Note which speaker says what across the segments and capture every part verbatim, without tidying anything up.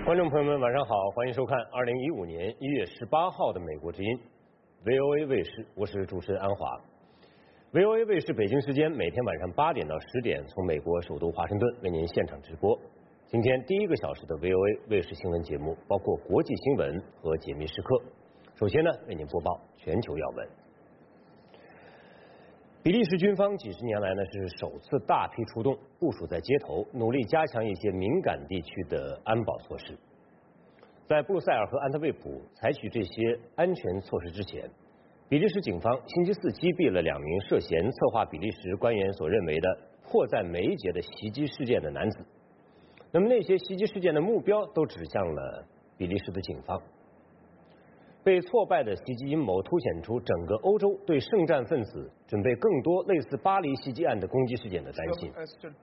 Speaker 1: 观众朋友们，晚上好，欢迎收看二零一五年一月十八号的《美国之音》V O A 卫视，我是主持人安华。V O A 卫视北京时间每天晚上八点到十点，从美国首都华盛顿为您现场直播。今天第一个小时的 V O A 卫视新闻节目包括国际新闻和解密时刻。首先呢，为您播报全球要闻。比利时军方几十年来呢是首次大批出动，部署在街头，努力加强一些敏感地区的安保措施。在布鲁塞尔和安特卫普采取这些安全措施之前，比利时警方星期四击毙了两名涉嫌策划比利时官员所认为的迫在眉睫的袭击事件的男子。那么那些袭击事件的目标都指向了比利时的警方。被挫败的袭击阴谋凸显出整个欧洲对圣战分子准备更多类似巴黎袭击案的攻击事件的担心。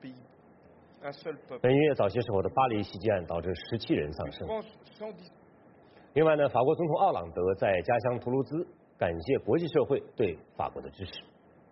Speaker 1: 本月早些时候的巴黎袭击案导致十七人丧生。另外呢，法国总统奥朗德在家乡图卢兹感谢国际社会对法国的支持。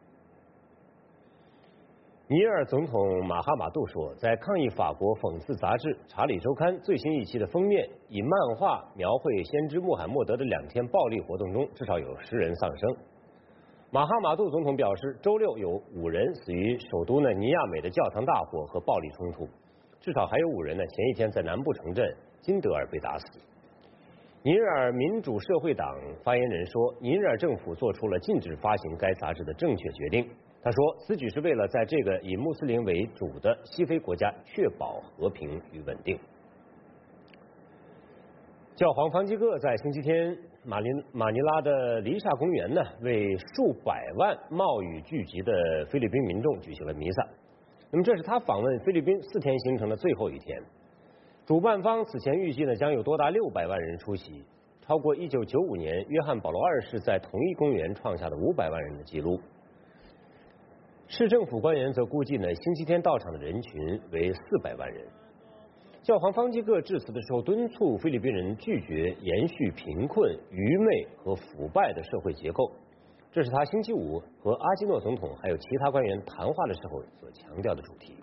Speaker 1: 尼日尔总统马哈马杜说，在抗议法国讽刺杂志《查理周刊》最新一期的封面以漫画描绘先知穆罕默德的两天暴力活动中，至少有十人丧生。马哈马杜总统表示，周六有五人死于首都呢尼亚美的教堂大火和暴力冲突，至少还有五人呢前一天在南部城镇金德尔被打死。尼日尔民主社会党发言人说，尼日尔政府做出了禁止发行该杂志的正确决定。他说，此举是为了在这个以穆斯林为主的西非国家确保和平与稳定。教皇方济各在星期天马尼马尼拉的黎莎公园呢，为数百万冒雨聚集的菲律宾民众举行了弥撒。那么这是他访问菲律宾四天行程的最后一天。主办方此前预计呢，将有多达六百万人出席，超过一九九五年约翰保罗二世在同一公园创下的五百万人的纪录。市政府官员则估计呢，星期天到场的人群为四百万人。教皇方济各致辞的时候敦促菲律宾人拒绝延续贫困、愚昧和腐败的社会结构，这是他星期五和阿基诺总统还有其他官员谈话的时候所强调的主题。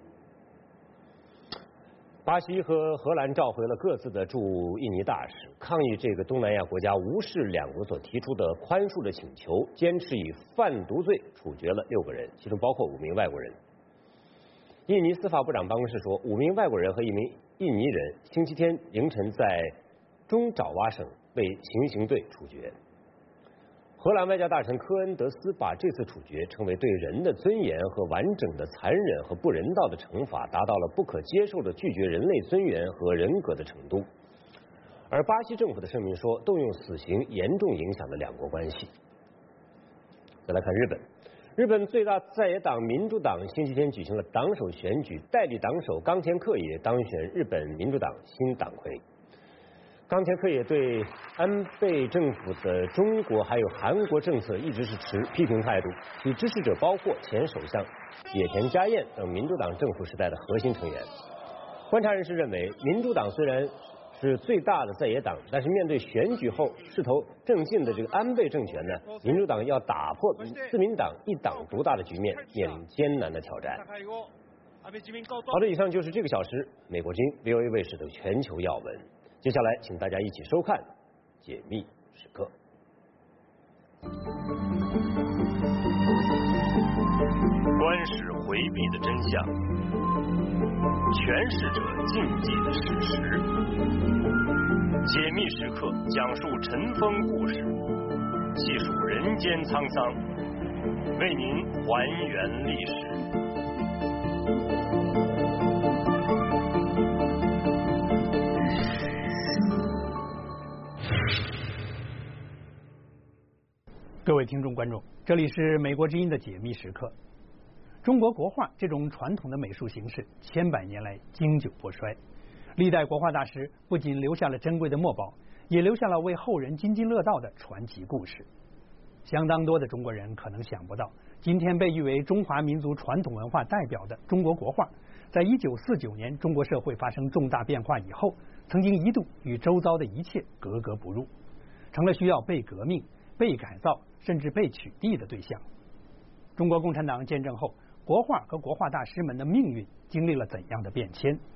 Speaker 1: 巴西和荷兰召回了各自的驻印尼大使，抗议这个东南亚国家无视两国所提出的宽恕的请求，坚持以贩毒罪处决了六个人，其中包括五名外国人。印尼司法部长办公室说，五名外国人和一名印尼人星期天凌晨在中爪哇省被行刑队处决。荷兰外交大臣科恩德斯把这次处决称为对人的尊严和完整的残忍和不人道的惩罚，达到了不可接受的拒绝人类尊严和人格的程度。而巴西政府的声明说，动用死刑严重影响了两国关系。再来看日本，日本最大在野党民主党星期天举行了党首选举，代理党首冈田克也当选日本民主党新党魁。冈田克也对安倍政府的中国还有韩国政策一直是持批评态度，其支持者包括前首相野田佳彦等民主党政府时代的核心成员。观察人士认为，民主党虽然是最大的在野党，但是面对选举后势头正劲的这个安倍政权呢，民主党要打破自民党一党独大的局面，面临艰难的挑战。好的，以上就是这个小时美国之音 V O A 卫视的全球要闻。接下来，请大家一起收看解密时刻。
Speaker 2: 观史回避的真相，诠释者禁忌的事实。解密时刻讲述尘封故事，细数人间沧桑，为您还原历史。
Speaker 3: 各位听众观众，这里是美国之音的解密时刻。中国国画这种传统的美术形式，千百年来经久不衰。历代国画大师不仅留下了珍贵的墨宝，也留下了为后人津津乐道的传奇故事。相当多的中国人可能想不到，今天被誉为中华民族传统文化代表的中国国画，在一九四九年中国社会发生重大变化以后，曾经一度与周遭的一切格格不入，成了需要被革命、被改造甚至被取缔的对象。中国共产党建政后，国画和国画大师们的命运经历了怎样的变迁？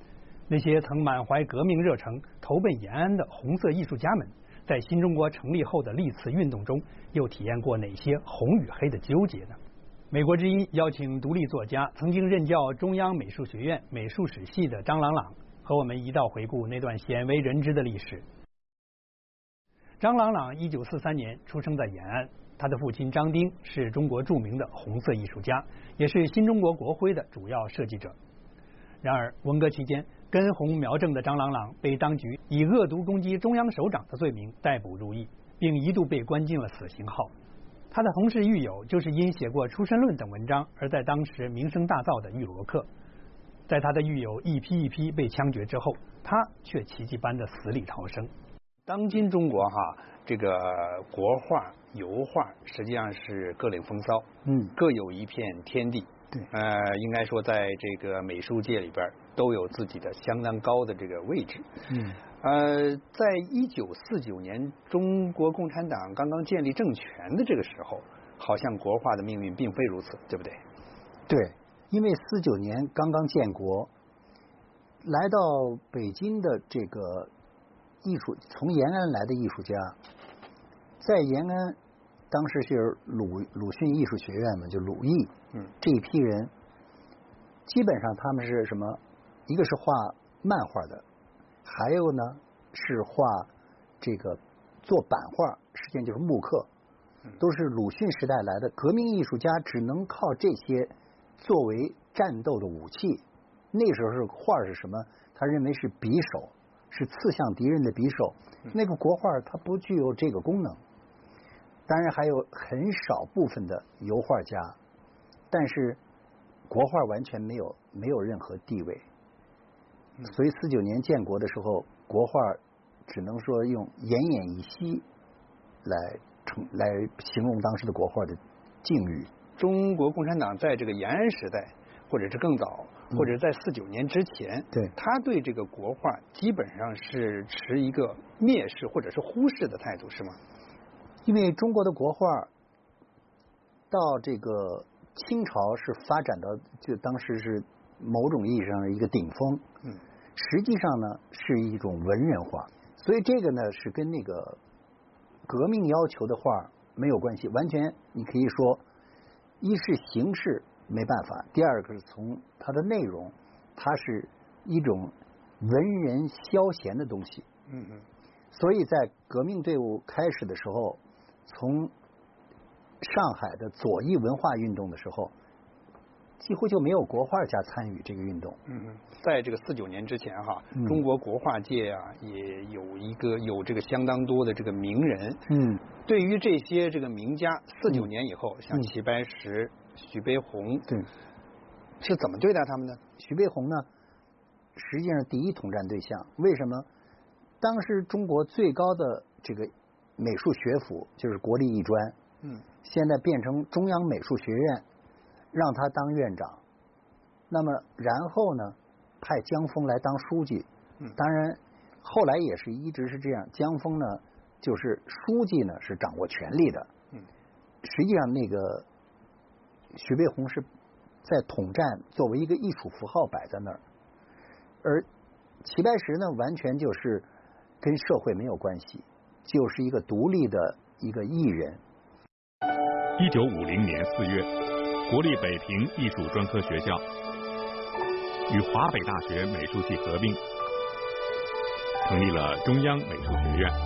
Speaker 3: 那些曾满怀革命热诚、投奔延安的红色艺术家们，在新中国成立后的历次运动中，又体验过哪些红与黑的纠结呢？美国之音邀请独立作家、曾经任教中央美术学院美术史系的张朗朗，和我们一道回顾那段鲜为人知的历史。张朗朗一九四三年出生在延安，他的父亲张丁是中国著名的红色艺术家，也是新中国国徽的主要设计者。然而，文革期间，根红苗正的张朗朗被当局以恶毒攻击中央首长的罪名逮捕入狱，并一度被关进了死刑号。他的同事狱友就是因写过《出身论》等文章而在当时名声大噪的玉罗克。在他的狱友一批一批被枪决之后，他却奇迹般的死里逃生。
Speaker 4: 当今中国哈，这个国画、油画实际上是各领风骚，
Speaker 5: 嗯，
Speaker 4: 各有一片天地。
Speaker 5: 对，
Speaker 4: 呃，应该说在这个美术界里边都有自己的相当高的这个位置。
Speaker 5: 嗯，
Speaker 4: 呃，在一九四九年中国共产党刚刚建立政权的这个时候，好像国画的命运并非如此，对不对？
Speaker 5: 对，因为四九年刚刚建国，来到北京的这个艺术，从延安来的艺术家，在延安当时是鲁鲁迅艺术学院嘛，就鲁艺，
Speaker 4: 嗯，
Speaker 5: 这一批人，基本上他们是什么？一个是画漫画的，还有呢是画这个做版画，实际上就是木刻，都是鲁迅时代来的革命艺术家，只能靠这些作为战斗的武器。那时候是画是什么？他认为是匕首，是刺向敌人的匕首。那个国画它不具有这个功能。当然还有很少部分的油画家，但是国画完全没有没有任何地位。所以四九年建国的时候，国画只能说用奄奄一息来称来形容当时的国画的境遇。
Speaker 4: 中国共产党在这个延安时代，或者是更早，或者在四九年之前，
Speaker 5: 对，
Speaker 4: 他对这个国画基本上是持一个蔑视或者是忽视的态度，是吗？
Speaker 5: 因为中国的国画到这个清朝是发展到就当时是某种意义上的一个顶峰，
Speaker 4: 嗯，
Speaker 5: 实际上呢是一种文人画，所以这个呢是跟那个革命要求的画没有关系，完全你可以说，一是形式没办法，第二个是从它的内容，它是一种文人消闲的东西，
Speaker 4: 嗯嗯，
Speaker 5: 所以在革命队伍开始的时候，从上海的左翼文化运动的时候，几乎就没有国画家参与这个运动。
Speaker 4: 嗯嗯，在这个四九年之前哈，
Speaker 5: 嗯、
Speaker 4: 中国国画界啊也有一个有这个相当多的这个名人。
Speaker 5: 嗯，
Speaker 4: 对于这些这个名家，四九年以后，
Speaker 5: 嗯、
Speaker 4: 像齐白石、徐悲鸿，
Speaker 5: 对，
Speaker 4: 是怎么对待他们呢？
Speaker 5: 徐悲鸿呢，实际上第一统战对象，为什么？当时中国最高的这个美术学府就是国立艺专，
Speaker 4: 嗯，
Speaker 5: 现在变成中央美术学院，让他当院长。那么然后呢，派江峰来当书记。
Speaker 4: 嗯，
Speaker 5: 当然后来也是一直是这样。江峰呢，就是书记呢是掌握权力的。
Speaker 4: 嗯，
Speaker 5: 实际上那个徐悲鸿是在统战作为一个艺术符号摆在那儿，而齐白石呢，完全就是跟社会没有关系，就是一个独立的一个艺人。
Speaker 6: 一九五零年四月，国立北平艺术专科学校与华北大学美术系合并，成立了中央美术学院。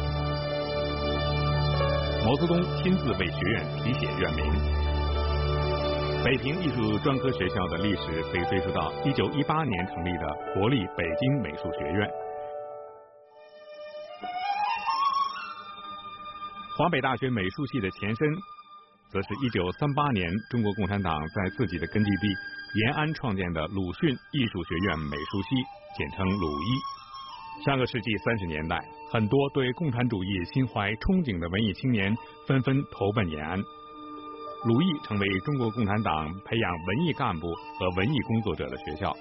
Speaker 6: 毛泽东亲自为学院题写院名。北平艺术专科学校的历史可以追溯到一九一八年成立的国立北京美术学院。华北大学美术系的前身，则是一九三八年中国共产党在自己的根据地延安创建的鲁迅艺术学院美术系，简称鲁艺。上个世纪三十年代，很多对共产主义心怀憧憬的文艺青年纷纷投奔延安，鲁艺成为中国共产党培养文艺干部和文艺工作者的学校。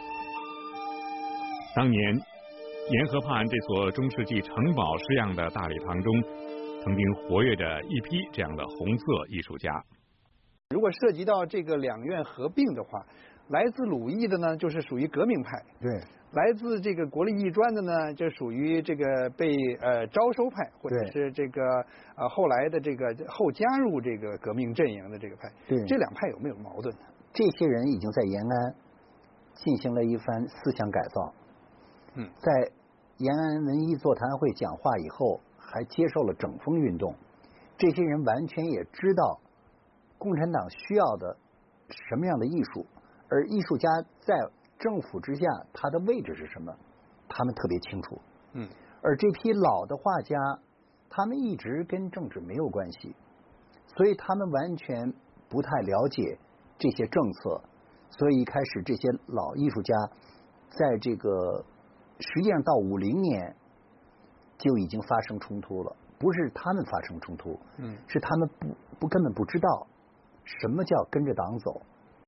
Speaker 6: 当年沿河畔这所中世纪城堡式样的大礼堂中，曾经活跃着一批这样的红色艺术家。
Speaker 4: 如果涉及到这个两院合并的话， 来自鲁艺的呢就是属于革命派，
Speaker 5: 对，
Speaker 4: 来自这个国立艺专的呢就属于这个被呃招收派，或者是这个呃后来的这个后加入这个革命阵营的这个派。
Speaker 5: 对，
Speaker 4: 这两派有没有矛盾呢？
Speaker 5: 这些人已经在延安进行了一番思想改造。
Speaker 4: 嗯，
Speaker 5: 在延安文艺座谈会讲话以后，还接受了整风运动。这些人完全也知道共产党需要的什么样的艺术，而艺术家在政府之下他的位置是什么，他们特别清楚。
Speaker 4: 嗯，
Speaker 5: 而这批老的画家，他们一直跟政治没有关系，所以他们完全不太了解这些政策，所以一开始这些老艺术家在这个实际上到五零年就已经发生冲突了，不是他们发生冲突，
Speaker 4: 嗯，
Speaker 5: 是他们不不根本不知道什么叫跟着党走。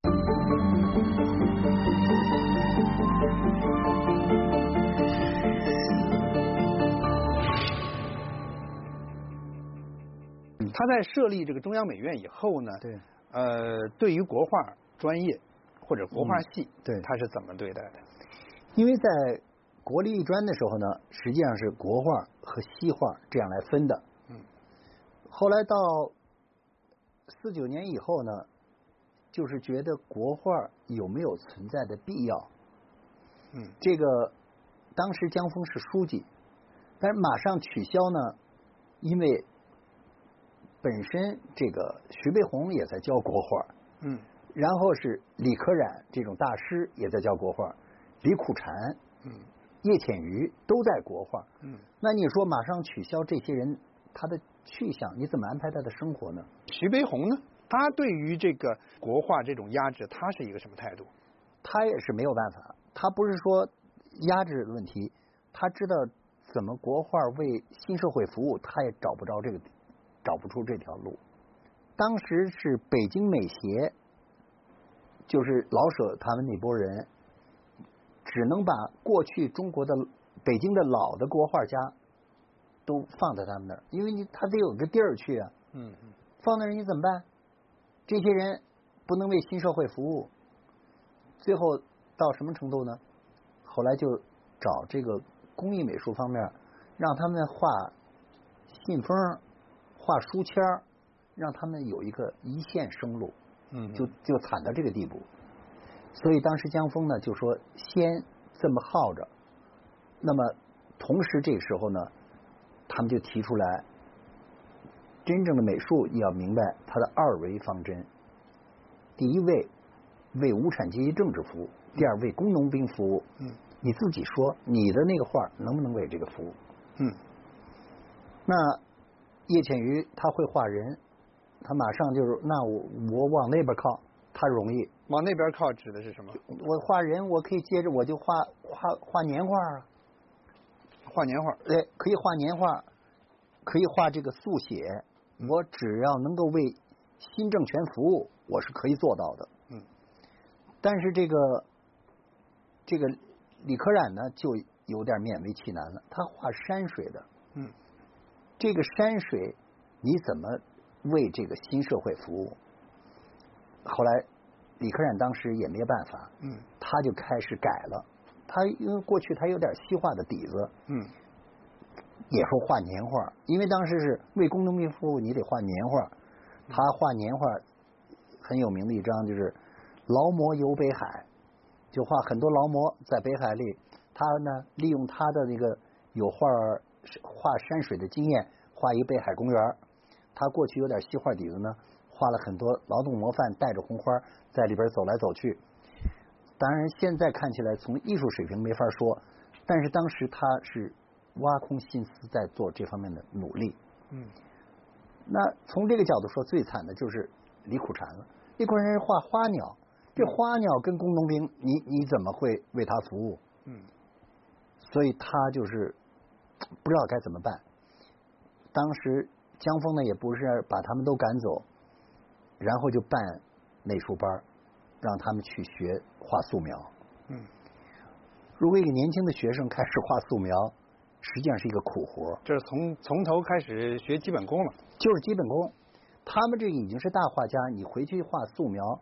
Speaker 4: 他在设立这个中央美院以后呢，
Speaker 5: 对，
Speaker 4: 呃，对于国画专业或者国画系，
Speaker 5: 嗯、对，
Speaker 4: 他是怎么对待的？
Speaker 5: 因为在国立艺专的时候呢，实际上是国画和西画这样来分的。
Speaker 4: 嗯，
Speaker 5: 后来到四九年以后呢，就是觉得国画有没有存在的必要。
Speaker 4: 嗯，
Speaker 5: 这个当时江峰是书记，但是马上取消呢，因为本身这个徐悲鸿也在教国画，
Speaker 4: 嗯，
Speaker 5: 然后是李可染这种大师也在教国画，李苦禅，
Speaker 4: 嗯，
Speaker 5: 叶浅予都在国画，
Speaker 4: 嗯，
Speaker 5: 那你说马上取消这些人，他的去向你怎么安排他的生活呢？
Speaker 4: 徐悲鸿呢，他对于这个国画这种压制，他是一个什么态度？
Speaker 5: 他也是没有办法，他不是说压制的问题，他知道怎么国画为新社会服务，他也找不着这个，找不出这条路。当时是北京美协，就是老舍他们那波人，只能把过去中国的北京的老的国画家都放在他们那儿，因为你他得有个地儿去啊。
Speaker 4: 嗯嗯，
Speaker 5: 放那儿你怎么办？这些人不能为新社会服务，最后到什么程度呢？后来就找这个工艺美术方面，让他们画信封、画书签，让他们有一个一线生路。
Speaker 4: 嗯，
Speaker 5: 就就惨到这个地步。所以当时江峰呢就说，先这么耗着，那么同时这个时候呢，他们就提出来，真正的美术你要明白它的二维方针。第一位为无产阶级政治服务，第二为工农兵服务。
Speaker 4: 嗯，
Speaker 5: 你自己说你的那个画能不能为这个服务？
Speaker 4: 嗯，
Speaker 5: 那叶浅予他会画人，他马上就是那我我往那边靠，他容易。
Speaker 4: 往那边靠指的是什么？
Speaker 5: 我画人，我可以接着我就画画画年画啊，
Speaker 4: 画年画。
Speaker 5: 对，可以画年画，可以画这个速写。我只要能够为新政权服务，我是可以做到的。
Speaker 4: 嗯。
Speaker 5: 但是这个这个李可染呢，就有点勉为其难了。他画山水的，
Speaker 4: 嗯，
Speaker 5: 这个山水你怎么为这个新社会服务？后来李可染当时也没办法，
Speaker 4: 嗯，
Speaker 5: 他就开始改了。他因为过去他有点西画的底子，
Speaker 4: 嗯，
Speaker 5: 也说画年画，因为当时是为工农兵服务，你得画年画。他画年画很有名的一张就是劳模游北海，就画很多劳模在北海里，他呢利用他的那个有画画山水的经验，画一个北海公园。他过去有点西画底子呢，画了很多劳动模范带着红花在里边走来走去。当然现在看起来从艺术水平没法说，但是当时他是挖空心思在做这方面的努力。
Speaker 4: 嗯，
Speaker 5: 那从这个角度说，最惨的就是李苦禅了。李苦禅是画花鸟，这花鸟跟工农兵，你你怎么会为他服务？
Speaker 4: 嗯，
Speaker 5: 所以他就是不知道该怎么办。当时江峰呢也不是把他们都赶走，然后就办美术班，让他们去学画素描。
Speaker 4: 嗯，
Speaker 5: 如果一个年轻的学生开始画素描，实际上是一个苦活，
Speaker 4: 这是从从头开始学基本功了，
Speaker 5: 就是基本功。他们这个已经是大画家，你回去画素描，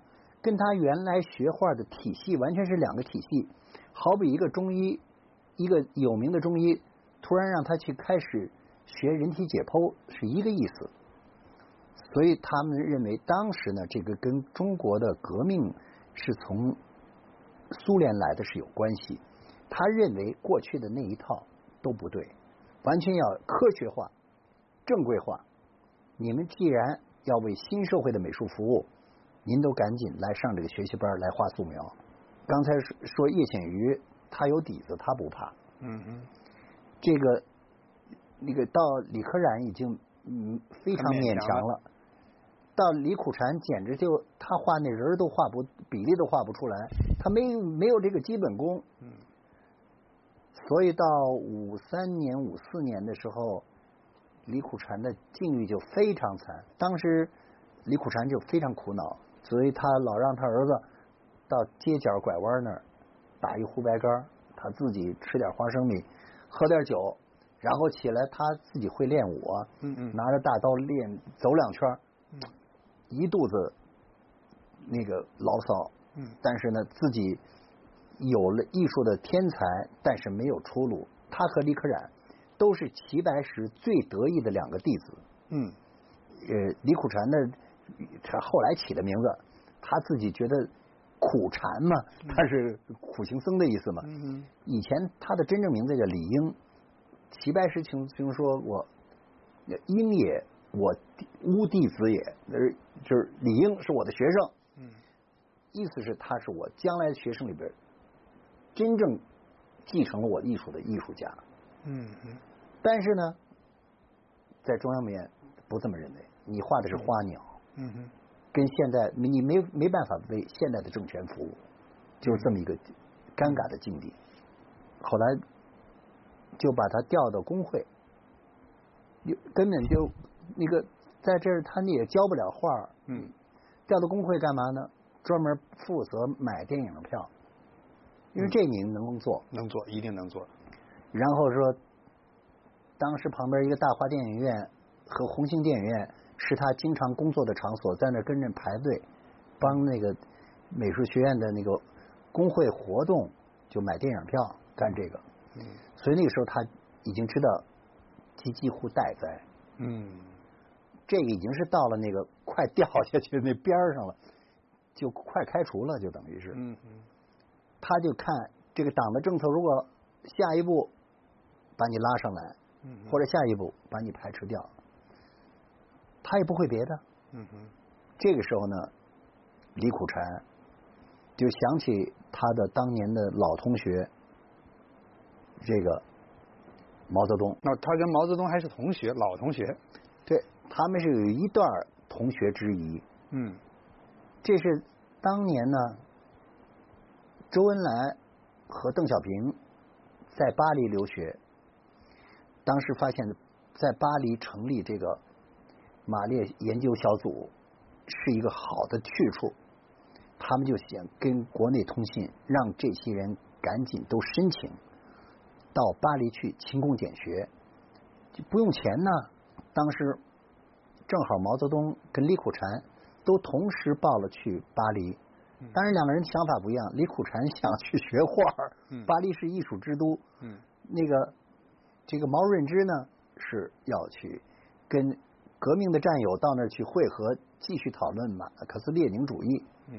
Speaker 5: 跟他原来学画的体系完全是两个体系。好比一个中医，一个有名的中医，突然让他去开始学人体解剖，是一个意思。所以他们认为当时呢，这个跟中国的革命是从苏联来的是有关系。他认为过去的那一套都不对，完全要科学化、正规化。你们既然要为新社会的美术服务，您都赶紧来上这个学习班来画素描。刚才说叶浅予他有底子，他不怕。
Speaker 4: 嗯嗯，
Speaker 5: 这个那个到李可染已经嗯非常勉强了。到李苦禅简直就他画那人都画不比例都画不出来，他没没有这个基本功。
Speaker 4: 嗯，
Speaker 5: 所以到五三年五四年的时候，李苦禅的境遇就非常惨。当时李苦禅就非常苦恼，所以他老让他儿子到街角拐弯那儿打一壶白干，他自己吃点花生米，喝点酒，然后起来他自己会练武啊，
Speaker 4: 嗯嗯，
Speaker 5: 拿着大刀练走两圈。
Speaker 4: 嗯，
Speaker 5: 一肚子那个牢骚，
Speaker 4: 嗯，
Speaker 5: 但是呢，自己有了艺术的天才，但是没有出路。他和李可染都是齐白石最得意的两个弟子。
Speaker 4: 嗯，
Speaker 5: 呃，李苦禅呢，他后来起的名字，他自己觉得苦禅嘛，他是苦行僧的意思嘛。
Speaker 4: 嗯，
Speaker 5: 以前他的真正名字叫李应，齐白石曾经说我应也。我乌弟子也，呃，就是李应是我的学生，
Speaker 4: 嗯，
Speaker 5: 意思是他是我将来的学生里边真正继承了我艺术的艺术家，
Speaker 4: 嗯嗯，
Speaker 5: 但是呢，在中央美院不这么认为，你画的是花鸟，
Speaker 4: 嗯哼，
Speaker 5: 跟现在你没没办法为现在的政权服务，就是这么一个尴尬的境地。后来就把他调到工会，根本就。那个在这儿他也教不了画，
Speaker 4: 嗯，
Speaker 5: 调到工会干嘛呢？专门负责买电影票，因为这你能做，
Speaker 4: 能做，一定能做。
Speaker 5: 然后说，当时旁边一个大华电影院和红星电影院是他经常工作的场所，在那跟着排队，帮那个美术学院的那个工会活动就买电影票干这个。
Speaker 4: 嗯，
Speaker 5: 所以那个时候他已经知道几几乎待灾。
Speaker 4: 嗯。
Speaker 5: 这个已经是到了那个快掉下去那边上了，就快开除了，就等于是。
Speaker 4: 嗯嗯。
Speaker 5: 他就看这个党的政策，如果下一步把你拉上来，
Speaker 4: 嗯，
Speaker 5: 或者下一步把你排斥掉，他也不会别的。
Speaker 4: 嗯哼。
Speaker 5: 这个时候呢，李苦禅就想起他的当年的老同学，这个毛泽东。
Speaker 4: 那他跟毛泽东还是同学，老同学。
Speaker 5: 对。他们是有一段同学之谊，
Speaker 4: 嗯，
Speaker 5: 这是当年呢，周恩来和邓小平在巴黎留学，当时发现，在巴黎成立这个马列研究小组是一个好的去处，他们就想跟国内通信，让这些人赶紧都申请到巴黎去勤工俭学，就不用钱呢。当时。正好毛泽东跟李苦禅都同时报了去巴黎，当然两个人想法不一样。李苦禅想去学画，巴黎是艺术之都。
Speaker 4: 嗯，
Speaker 5: 那个这个毛润之呢是要去跟革命的战友到那儿去会合，继续讨论马克思列宁主义。
Speaker 4: 嗯，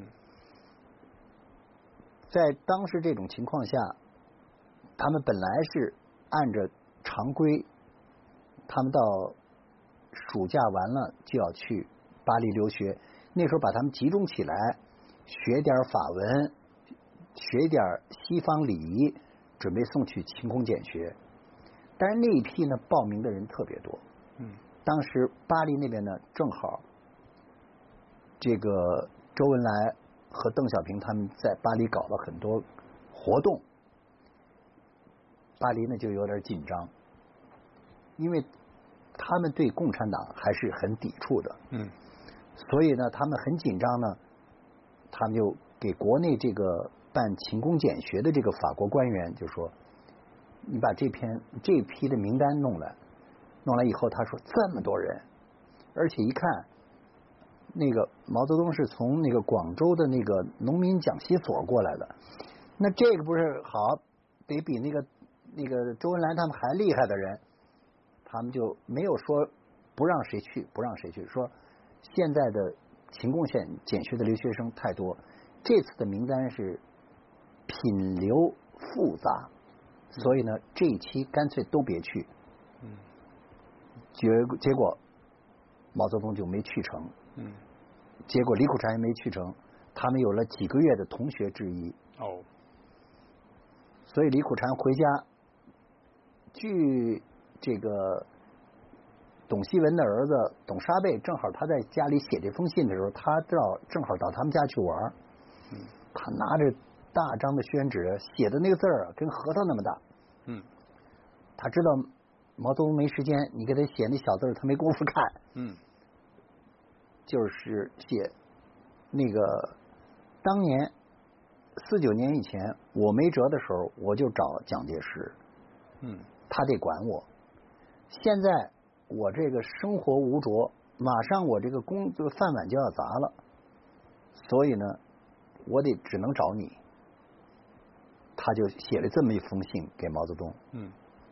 Speaker 5: 在当时这种情况下，他们本来是按着常规，他们到。暑假完了就要去巴黎留学，那时候把他们集中起来，学点法文，学点西方礼仪，准备送去勤工俭学。但是那一批呢，报名的人特别多。
Speaker 4: 嗯，
Speaker 5: 当时巴黎那边呢，正好这个周恩来和邓小平他们在巴黎搞了很多活动，巴黎呢就有点紧张，因为。他们对共产党还是很抵触的，
Speaker 4: 嗯，
Speaker 5: 所以呢，他们很紧张呢，他们就给国内这个办勤工俭学的这个法国官员就说：“你把这篇这批的名单弄来，弄来以后，他说这么多人，而且一看那个毛泽东是从那个广州的那个农民讲习所过来的，那这个不是好，得比那个那个周恩来他们还厉害的人，他们就没有说不让谁去，不让谁去，说现在的勤工俭俭学的留学生太多，这次的名单是品流复杂，所以呢，这一期干脆都别去。
Speaker 4: 嗯，
Speaker 5: 结结果毛泽东就没去成。
Speaker 4: 嗯，
Speaker 5: 结果李苦禅也没去成，他们有了几个月的同学之谊。
Speaker 4: 哦，
Speaker 5: 所以李苦禅回家，据这个董希文的儿子董沙贝，正好他在家里写这封信的时候，他到正好到他们家去玩。
Speaker 4: 嗯，
Speaker 5: 他拿着大张的宣纸，写的那个字儿跟核桃那么大。
Speaker 4: 嗯，
Speaker 5: 他知道毛泽东没时间，你给他写那小字儿，他没工夫看。
Speaker 4: 嗯，
Speaker 5: 就是写那个当年四九年以前我没辙的时候，我就找蒋介石。
Speaker 4: 嗯，
Speaker 5: 他得管我。现在我这个生活无着，马上我这个工作饭碗就要砸了，所以呢，我得只能找你。他就写了这么一封信给毛泽东。
Speaker 4: 嗯，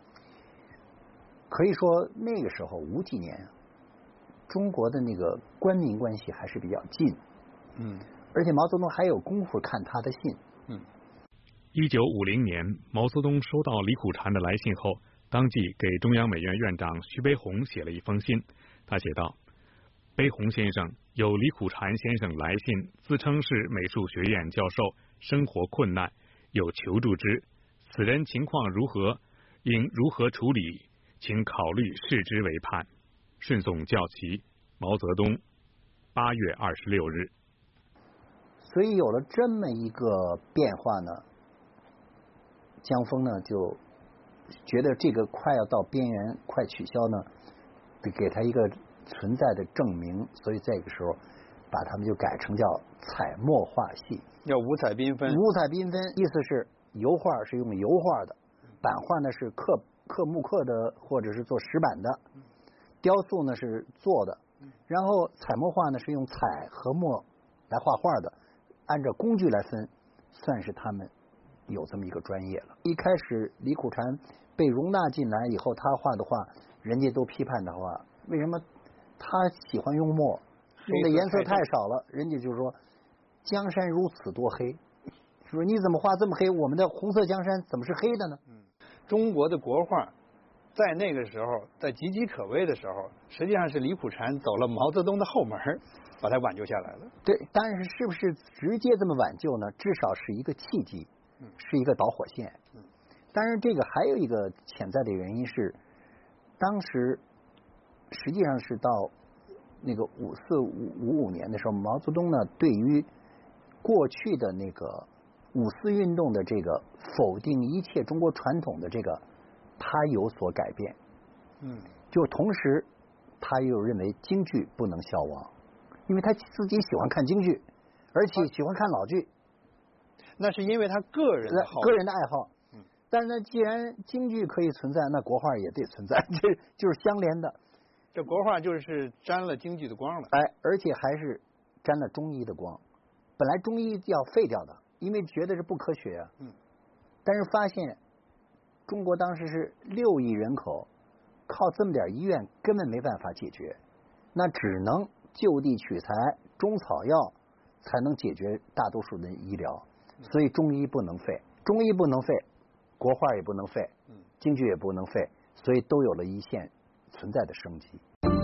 Speaker 5: 可以说那个时候五几年，中国的那个官民关系还是比较近。
Speaker 4: 嗯，
Speaker 5: 而且毛泽东还有功夫看他的信。
Speaker 4: 嗯，
Speaker 6: 一九五零年，毛泽东收到李苦禅的来信后，当即给中央美院院长徐悲鸿写了一封信。他写道：悲鸿先生有李苦禅先生来信，自称是美术学院教授，生活困难，有求助之，此人情况如何，应如何处理，请考虑视之为盼。顺送教旗，毛泽东，八月二十六日。
Speaker 5: 所以有了这么一个变化呢，江峰呢就觉得这个快要到边缘，快取消呢，得给他一个存在的证明，所以这个时候把他们就改成叫彩墨画系，
Speaker 4: 要五彩缤纷。
Speaker 5: 五彩缤纷意思是油画是用油画的，版画呢是刻刻木刻的或者是做石板的，雕塑呢是做的，然后彩墨画呢是用彩和墨来画画的，按照工具来分，算是他们有这么一个专业了。一开始李苦禅被容纳进来以后，他画的画人家都批判的话，为什么他喜欢用墨，用的颜色太少了，人家就说江山如此多黑，说你怎么画这么黑，我们的红色江山怎么是黑的呢？
Speaker 4: 嗯，中国的国画在那个时候，在岌岌可危的时候，实际上是李苦禅走了毛泽东的后门，把他挽救下来了。
Speaker 5: 对，但是是不是直接这么挽救呢？至少是一个契机，是一个导火线。
Speaker 4: 嗯，
Speaker 5: 当然这个还有一个潜在的原因是，当时实际上是到那个五四五五五年的时候，毛泽东呢对于过去的那个五四运动的这个否定一切中国传统的这个，他有所改变。
Speaker 4: 嗯，
Speaker 5: 就同时他又认为京剧不能消亡，因为他自己喜欢看京剧，而且喜欢看老剧，
Speaker 4: 那是因为他个人的好
Speaker 5: 个人的爱好。
Speaker 4: 嗯，
Speaker 5: 但是呢，既然京剧可以存在，那国画也得存在，这就是相连的。
Speaker 4: 这国画就是沾了京剧的光了。
Speaker 5: 哎，而且还是沾了中医的光。本来中医要废掉的，因为觉得是不科学啊。
Speaker 4: 嗯。
Speaker 5: 但是发现中国当时是六亿人口，靠这么点医院根本没办法解决，那只能就地取材，中草药才能解决大多数的医疗。所以中医不能废，中医不能废，国画也不能废，京剧也不能废，所以都有了一线存在的生机。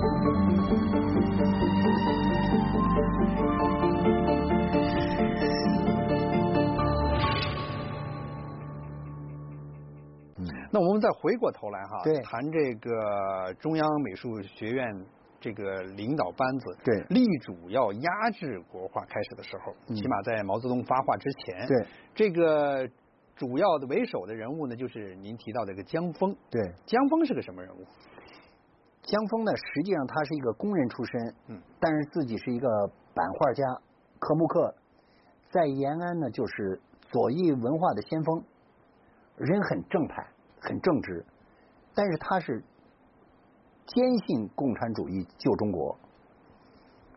Speaker 4: 那我们再回过头来哈，
Speaker 5: 对，
Speaker 4: 谈这个中央美术学院这个领导班子，
Speaker 5: 对，
Speaker 4: 力主要压制国画开始的时候，
Speaker 5: 嗯、
Speaker 4: 起码在毛泽东发话之前，
Speaker 5: 对，
Speaker 4: 这个主要的为首的人物呢，就是您提到的这个江峰。
Speaker 5: 对，
Speaker 4: 江峰是个什么人物？
Speaker 5: 江峰呢，实际上他是一个工人出身，
Speaker 4: 嗯，
Speaker 5: 但是自己是一个版画家、刻木刻，在延安呢就是左翼文化的先锋，人很正派。很正直，但是他是坚信共产主义救中国，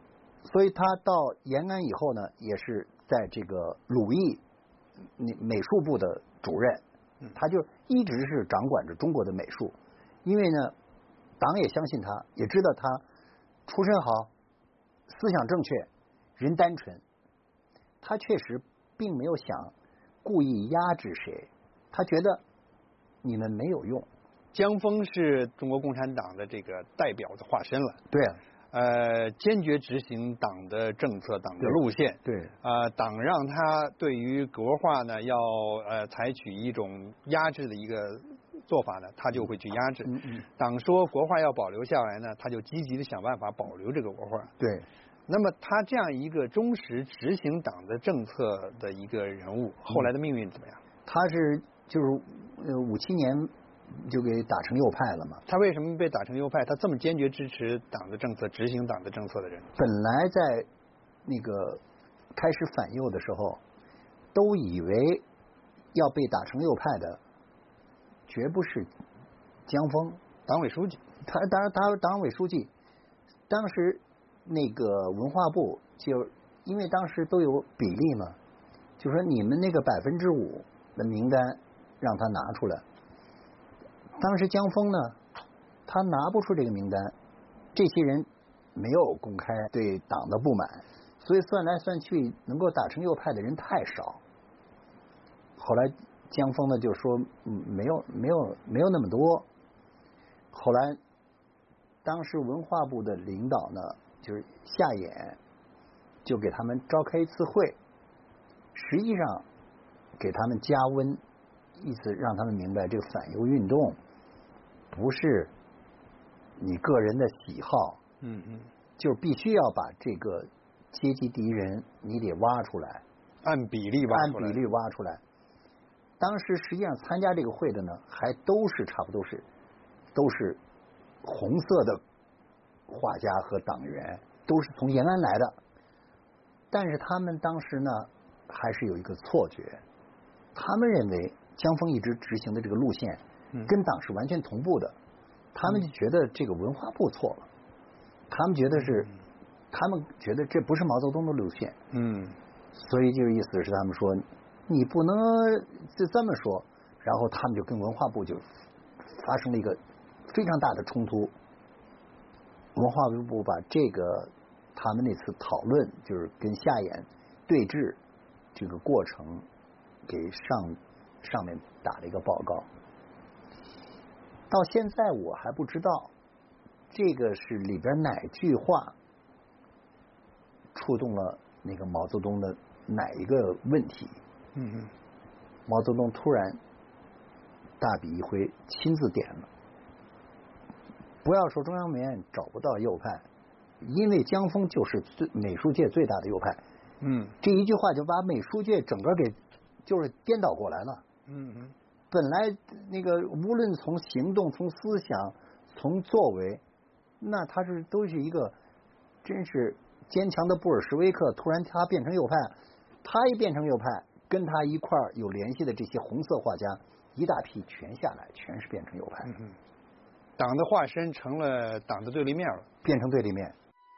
Speaker 5: 所以他到延安以后呢，也是在这个鲁艺那美术部的主任，他就一直是掌管着中国的美术。因为呢，党也相信他，也知道他出身好，思想正确，人单纯。他确实并没有想故意压制谁，他觉得你们没有用。
Speaker 4: 江峰是中国共产党的这个代表的化身了。
Speaker 5: 对啊。
Speaker 4: 呃，坚决执行党的政策、党的路线。
Speaker 5: 对。
Speaker 4: 啊、呃，党让他对于国画呢，要呃采取一种压制的一个做法呢，他就会去压制。
Speaker 5: 嗯嗯。
Speaker 4: 党说国画要保留下来呢，他就积极的想办法保留这个国画。
Speaker 5: 对。
Speaker 4: 那么他这样一个忠实执行党的政策的一个人物，后来的命运怎么样？
Speaker 5: 他是就是呃五七年。就给打成右派了嘛？
Speaker 4: 他为什么被打成右派？他这么坚决支持党的政策、执行党的政策的人，
Speaker 5: 本来在那个开始反右的时候，都以为要被打成右派的，绝不是江峰，
Speaker 4: 党委书记。
Speaker 5: 他当然，他党委书记，当时那个文化部就因为当时都有比例嘛，就说你们那个百分之五的名单让他拿出来。当时江峰呢，他拿不出这个名单，这些人没有公开对党的不满，所以算来算去，能够打成右派的人太少。后来江峰呢就说，嗯，没有没有没有那么多。后来当时文化部的领导呢，就是夏衍，就给他们召开一次会，实际上给他们加温。意思让他们明白，这个反右运动不是你个人的喜好，
Speaker 4: 嗯嗯，
Speaker 5: 就是必须要把这个阶级敌人你得挖出来，
Speaker 4: 按比例挖出来，
Speaker 5: 按比例挖出来。当时实际上参加这个会的呢，还都是差不多是都是红色的画家和党员，都是从延安来的。但是他们当时呢，还是有一个错觉，他们认为江峰一直执行的这个路线跟党是完全同步的，他们就觉得这个文化部错了，他们觉得是，他们觉得这不是毛泽东的路线，
Speaker 4: 嗯，
Speaker 5: 所以就意思是他们说你不能就这么说，然后他们就跟文化部就发生了一个非常大的冲突，文化部把这个他们那次讨论就是跟夏衍对峙这个过程给上上面打了一个报告，到现在我还不知道这个是里边哪句话触动了那个毛泽东的哪一个问题。
Speaker 4: 嗯嗯，
Speaker 5: 毛泽东突然大笔一挥，亲自点了，不要说中央美院找不到右派，因为江峰就是最美术界最大的右派。
Speaker 4: 嗯，
Speaker 5: 这一句话就把美术界整个给就是颠倒过来了。
Speaker 4: 嗯嗯，
Speaker 5: 本来那个无论从行动、从思想、从作为，那他是都是一个真是坚强的布尔什维克，突然他变成右派，他一变成右派，跟他一块儿有联系的这些红色画家一大批全下来，全是变成右派。
Speaker 4: 嗯嗯，党的化身成了党的对立面了，
Speaker 5: 变成对立面。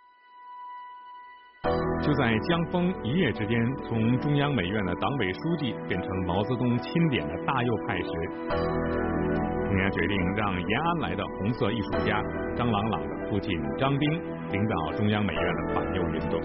Speaker 6: 就在江峰一夜之间从中央美院的党委书记变成毛泽东钦点的大右派时，中央决定让延安来的红色艺术家张朗朗的父亲张丁领导中央美院的反右运动。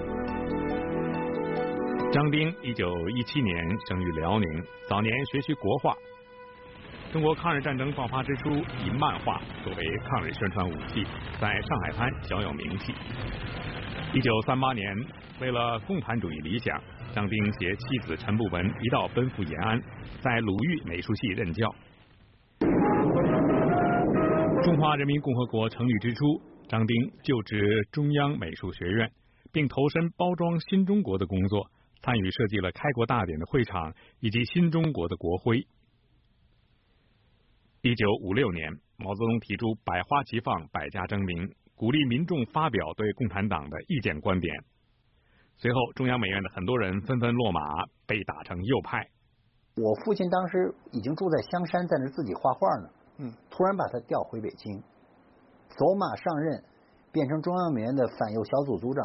Speaker 6: 张丁一九一七年生于辽宁，早年学习国画。中国抗日战争爆发之初，以漫画作为抗日宣传武器，在上海滩小有名气。一九三八年，为了共产主义理想，张丁携妻子陈步文一道奔赴延安，在鲁豫美术系任教。中华人民共和国成立之初，张丁就职中央美术学院，并投身包装新中国的工作，参与设计了开国大典的会场以及新中国的国徽。一九五六年，毛泽东提出百花齐放，百家争鸣，鼓励民众发表对共产党的意见观点。随后，中央美院的很多人纷纷落马，被打成右派。
Speaker 5: 我父亲当时已经住在香山，在那自己画画呢。
Speaker 4: 嗯，
Speaker 5: 突然把他调回北京，走马上任，变成中央美院的反右小组组长，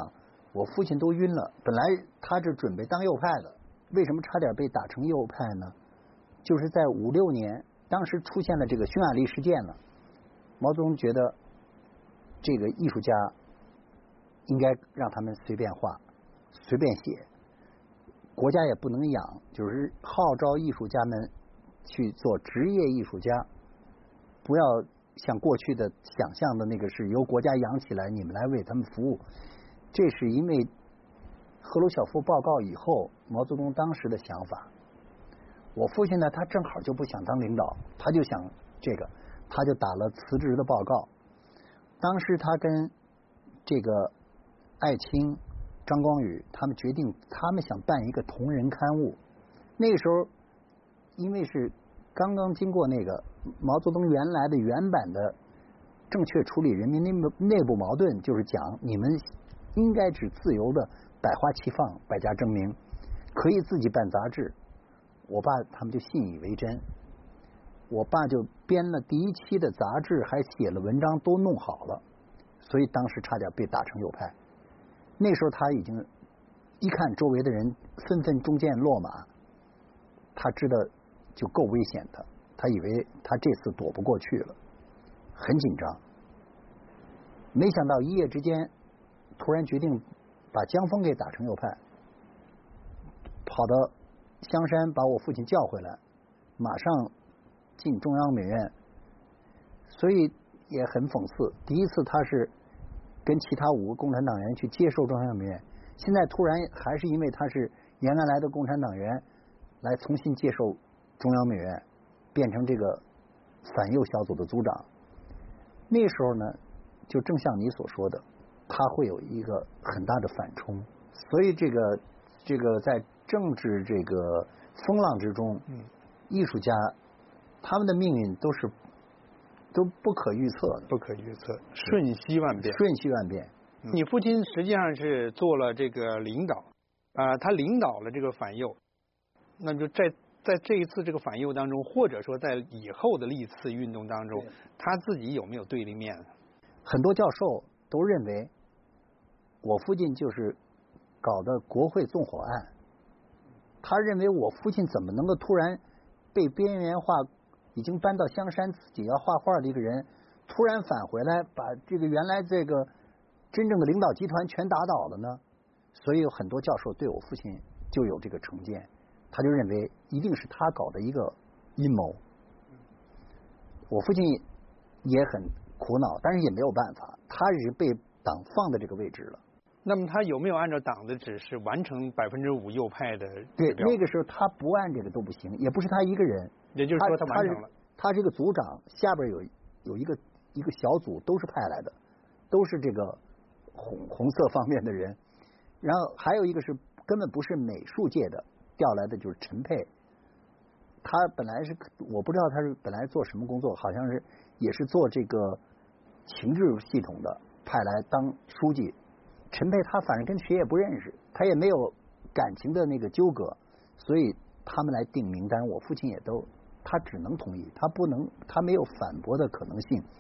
Speaker 5: 我父亲都晕了。本来他是准备当右派的，为什么差点被打成右派呢？就是在五六年，当时出现了这个匈牙利事件了，毛泽东觉得这个艺术家应该让他们随便画、随便写，国家也不能养，就是号召艺术家们去做职业艺术家，不要像过去的想象的那个是由国家养起来，你们来为他们服务。这是因为赫鲁晓夫报告以后，毛泽东当时的想法。我父亲呢，他正好就不想当领导，他就想这个，他就打了辞职的报告。当时他跟这个艾青、张光宇他们决定，他们想办一个同人刊物。那个时候，因为是刚刚经过那个毛泽东原来的原版的正确处理人民内部内部矛盾，就是讲你们应该只自由的百花齐放、百家争鸣，可以自己办杂志。我爸他们就信以为真，我爸就编了第一期的杂志，还写了文章，都弄好了，所以当时差点被打成右派。那时候他已经一看周围的人纷纷中箭落马，他知道就够危险的，他以为他这次躲不过去了，很紧张。没想到一夜之间，突然决定把江峰给打成右派，跑到香山把我父亲叫回来，马上进中央美院，所以也很讽刺。第一次他是跟其他五个共产党员去接受中央美院，现在突然还是因为他是延安来的共产党员，来重新接受中央美院，变成这个反右小组的组长。那时候呢，就正像你所说的，他会有一个很大的反冲，所以这个这个在政治这个风浪之中，嗯，艺术家他们的命运都是都不可预测的，
Speaker 4: 不可预测，瞬息万变，
Speaker 5: 瞬息万变。
Speaker 4: 嗯、你父亲实际上是做了这个领导啊、呃，他领导了这个反右，那就在在这一次这个反右当中，或者说在以后的历次运动当中，他自己有没有对立面？
Speaker 5: 很多教授都认为，我父亲就是搞的国会纵火案。他认为我父亲怎么能够突然被边缘化，已经搬到香山自己要画画的一个人，突然返回来把这个原来这个真正的领导集团全打倒了呢？所以有很多教授对我父亲就有这个成见，他就认为一定是他搞的一个阴谋。我父亲也很苦恼，但是也没有办法，他是被党放在这个位置了。
Speaker 4: 那么他有没有按照党的指示完成百分之五右派的指
Speaker 5: 对，
Speaker 4: 标？
Speaker 5: 那个时候他不按这个都不行，也不是他一个人。
Speaker 4: 也就是说他完成了。
Speaker 5: 他, 他这个组长下边有有一个一个小组都是派来的，都是这个红红色方面的人。然后还有一个是根本不是美术界的调来的，就是陈佩。他本来是我不知道他是本来做什么工作，好像是也是做这个情治系统的，派来当书记。陈佩他反正跟谁也不认识，他也没有感情的那个纠葛，所以他们来定名单，我父亲也都他只能同意，他不能他没有反驳的可能性。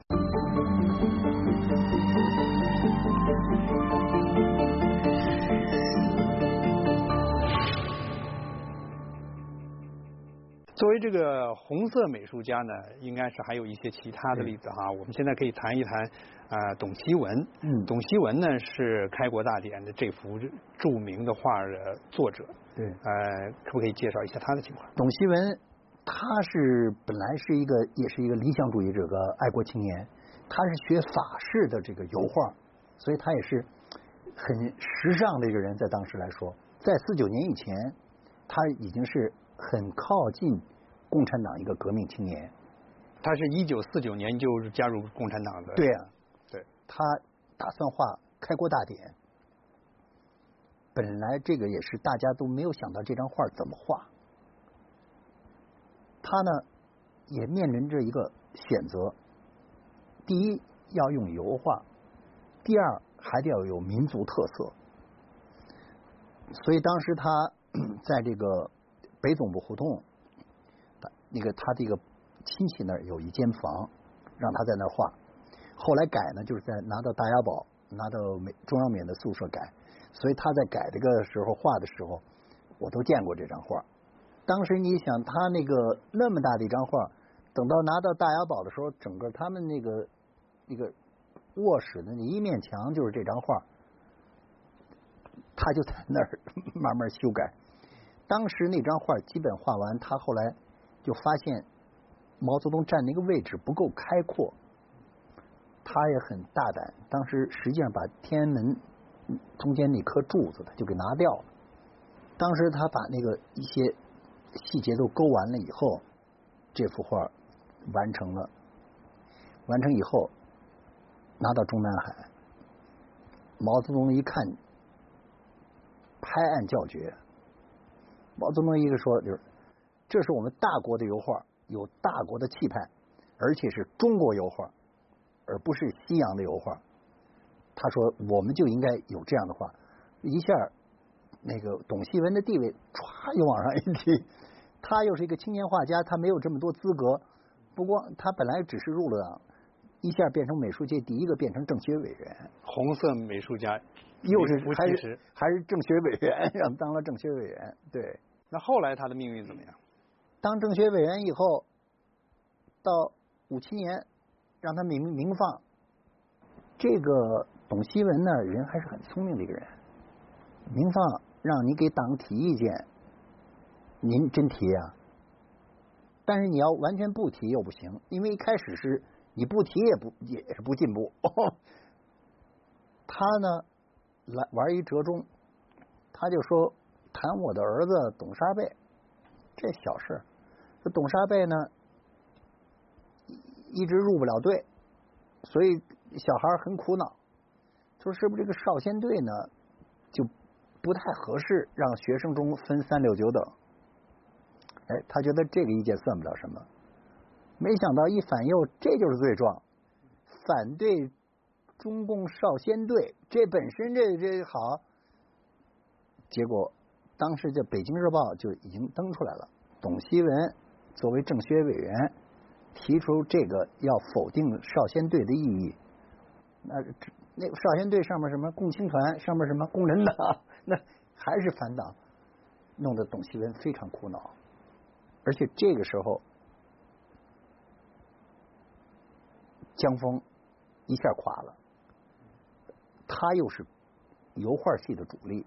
Speaker 4: 作为这个红色美术家呢，应该是还有一些其他的例子哈。我们现在可以谈一谈啊、呃，董希文。嗯，董希文呢是开国大典的这幅著名的画的作者。
Speaker 5: 对，
Speaker 4: 呃，可不可以介绍一下他的情况？
Speaker 5: 董希文，他是本来是一个也是一个理想主义者个爱国青年，他是学法式的这个油画，所以他也是很时尚的一个人，在当时来说，在四九年以前，他已经是很靠近共产党一个革命青年。
Speaker 4: 他是一九四九年就加入共产党的。
Speaker 5: 对啊，
Speaker 4: 对，
Speaker 5: 他打算画开国大典。本来这个也是大家都没有想到这张画怎么画。他呢也面临着一个选择，第一要用油画，第二还得要有民族特色。所以当时他在这个北总部胡同，那个他这个亲戚那儿有一间房，让他在那儿画。后来改呢，就是在拿到大押堡，拿到美中央美院的宿舍改。 所以他在改这个时候画的时候，我都见过这张画。当时你想，他那个那么大的一张画，等到拿到大雅堡的时候，整个他们那个那个卧室的那一面墙就是这张画，他就在那儿慢慢修改。当时那张画基本画完，他后来就发现毛泽东站那个位置不够开阔，他也很大胆，当时实际上把天安门中间那颗柱子他就给拿掉了。当时他把那个一些细节都勾完了以后，这幅画完成了。完成以后拿到中南海，毛泽东一看，拍案叫绝。毛泽东一个说，就是这是我们大国的油画，有大国的气派，而且是中国油画，而不是西洋的油画。他说我们就应该有这样的画。一下那个董希文的地位歘又往上一提，他又是一个青年画家，他没有这么多资格，不光他本来只是入了党，一下变成美术界第一个变成政协委员，
Speaker 4: 红色美术家，
Speaker 5: 又是还
Speaker 4: 是
Speaker 5: 是还是政协委员，让当了政协委员。对，
Speaker 4: 那后来他的命运怎么样？
Speaker 5: 当政协委员以后，到五七年让他明明放。这个董希文呢，人还是很聪明的一个人，明放让你给党提意见，您真提啊？但是你要完全不提又不行，因为一开始是你不提也不也是不进步。他呢来玩一折中，他就说谈我的儿子董沙贝，这小事。这董沙贝呢一直入不了队，所以小孩很苦恼，说是不是这个少先队呢就不太合适让学生中分三六九等。哎，他觉得这个意见算不了什么，没想到一反右，这就是罪状，反对中共少先队，这本身这这好。结果当时这北京日报就已经登出来了，董希文作为政协委员提出这个要否定少先队的意义。那那个少先队上面什么共青团，上面什么工人党，那还是反党，弄得董希文非常苦恼。而且这个时候江峰一下垮了，他又是油画系的主力，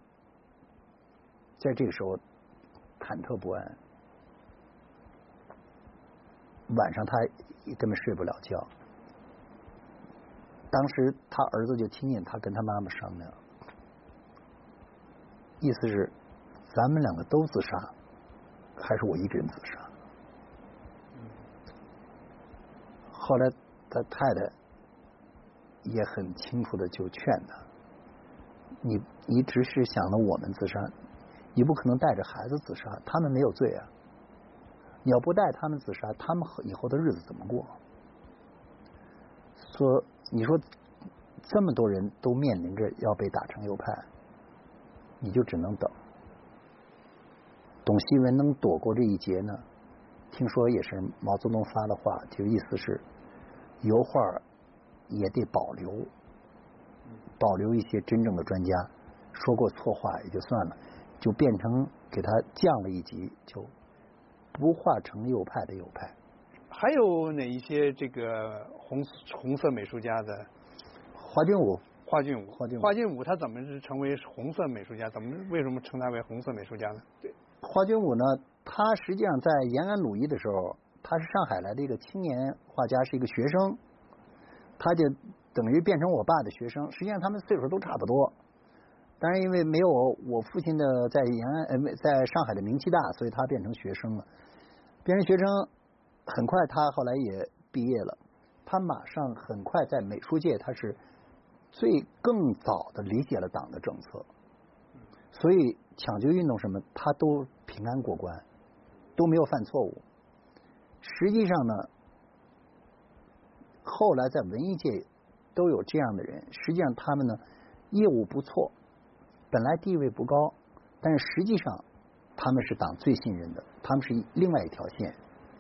Speaker 5: 在这个时候忐忑不安，晚上他根本睡不了觉。当时他儿子就听见他跟他妈妈商量，意思是咱们两个都自杀，还是我一个人自杀？后来他太太也很清楚的就劝他，你你只是想了我们自杀，你不可能带着孩子自杀，他们没有罪啊。你要不带他们自杀，他们以后的日子怎么过？说你说这么多人都面临着要被打成右派，你就只能等。董希文能躲过这一劫呢，听说也是毛泽东发的话，就意思是油画也得保留，保留一些真正的专家，说过错话也就算了，就变成给他降了一级，就不画成右派的右派。
Speaker 4: 还有哪一些这个红红色美术家的？
Speaker 5: 华俊武，
Speaker 4: 华俊武，
Speaker 5: 华俊武，
Speaker 4: 华俊武他怎么是成为红色美术家？怎么为什么称他为红色美术家呢？对，
Speaker 5: 华俊武呢，他实际上在延安鲁艺的时候，他是上海来的一个青年画家，是一个学生，他就等于变成我爸的学生。实际上他们岁数都差不多，当然因为没有我父亲的在延安呃在上海的名气大，所以他变成学生了。变成学生，很快他后来也毕业了。他马上很快在美术界，他是最更早的理解了党的政策，所以抢救运动什么他都平安过关，都没有犯错误。实际上呢，后来在文艺界都有这样的人，实际上他们呢业务不错，本来地位不高，但是实际上他们是党最信任的，他们是另外一条线。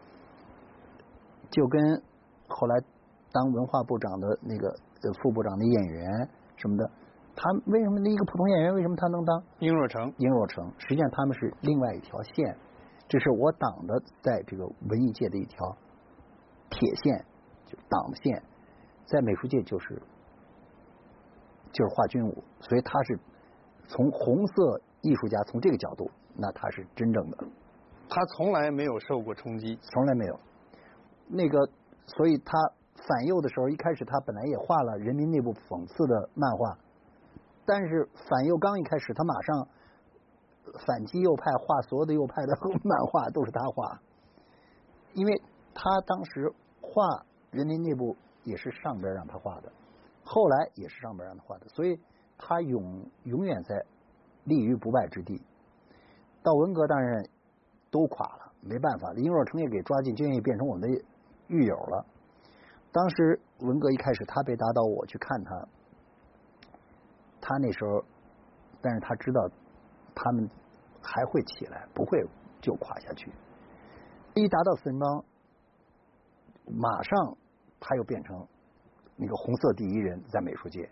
Speaker 5: 就跟后来当文化部长的那个副部长的演员什么的， 他为什么一个普通演员为什么他能当
Speaker 4: 殷若成？
Speaker 5: 殷若成，实际上他们是另外一条线，这是我党的在这个文艺界的一条铁线，就党的线，在美术界就是就是华君武，所以他是从红色艺术家从这个角度，那他是真正的。
Speaker 4: 他从来没有受过冲击，
Speaker 5: 从来没有。那个，所以他反右的时候，一开始他本来也画了人民内部讽刺的漫画，但是反右刚一开始，他马上反击右派，画所有的右派的漫画都是他画，因为他当时画人民内部也是上边让他画的，后来也是上边让他画的，所以他永永远在立于不败之地。到文革当然都垮了，没办法，殷若成也给抓进监狱，变成我们的狱友了。当时文革一开始，他被打倒，我去看他，他那时候，但是他知道他们还会起来，不会就垮下去。一打倒四人帮，马上他又变成那个红色第一人，在美术界。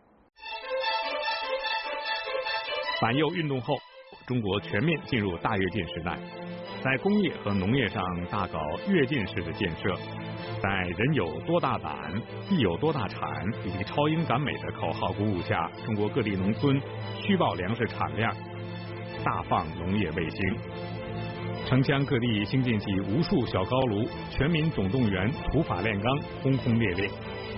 Speaker 6: 反右运动后，中国全面进入大跃进时代，在工业和农业上大搞跃进式的建设，在人有多大胆，地有多大产以及超英赶美的口号鼓舞下，中国各地农村虚报粮食产量，大放农业卫星，城乡各地兴建起无数小高炉，全民总动员，土法炼钢，轰轰烈烈。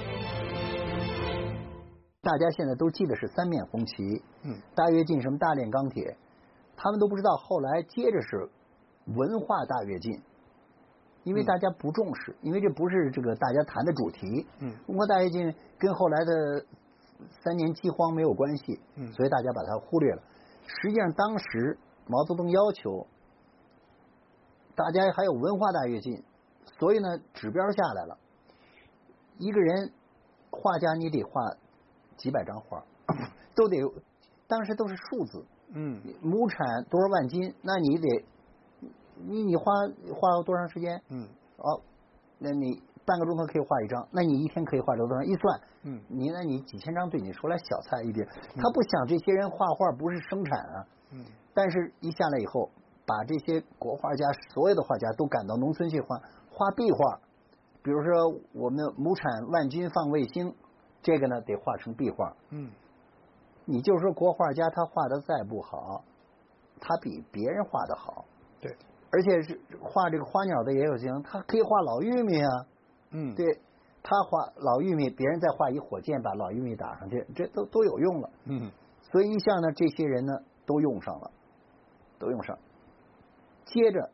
Speaker 5: 大家现在都记得是三面红旗，
Speaker 4: 嗯，
Speaker 5: 大跃进什么大炼钢铁，他们都不知道后来接着是文化大跃进，因为大家不重视，因为这不是这个大家谈的主题。
Speaker 4: 嗯，
Speaker 5: 文化大跃进跟后来的三年饥荒没有关系，
Speaker 4: 嗯，
Speaker 5: 所以大家把它忽略了。实际上当时毛泽东要求大家还有文化大跃进，所以呢指标下来了，一个人画家你得画几百张画，都得当时都是数字，
Speaker 4: 嗯，
Speaker 5: 亩产多少万斤，那你得你你花花多长时间？
Speaker 4: 嗯，
Speaker 5: 哦，那你半个钟头可以画一张，那你一天可以画多少？一算，
Speaker 4: 嗯，
Speaker 5: 你那你几千张对你说来小菜一碟，他不想这些人画画不是生产啊，
Speaker 4: 嗯，
Speaker 5: 但是一下来以后，把这些国画家所有的画家都赶到农村去画画壁画，比如说我们亩产万斤放卫星。这个呢得画成壁画，
Speaker 4: 嗯，
Speaker 5: 你就说国画家他画的再不好，他比别人画的好，
Speaker 4: 对，
Speaker 5: 而且是画这个花鸟的也有行，他可以画老玉米啊，
Speaker 4: 嗯，
Speaker 5: 对，他画老玉米，别人再画一火箭把老玉米打上去，这都都有用了，
Speaker 4: 嗯，
Speaker 5: 所以一下呢，这些人呢都用上了，都用上，接着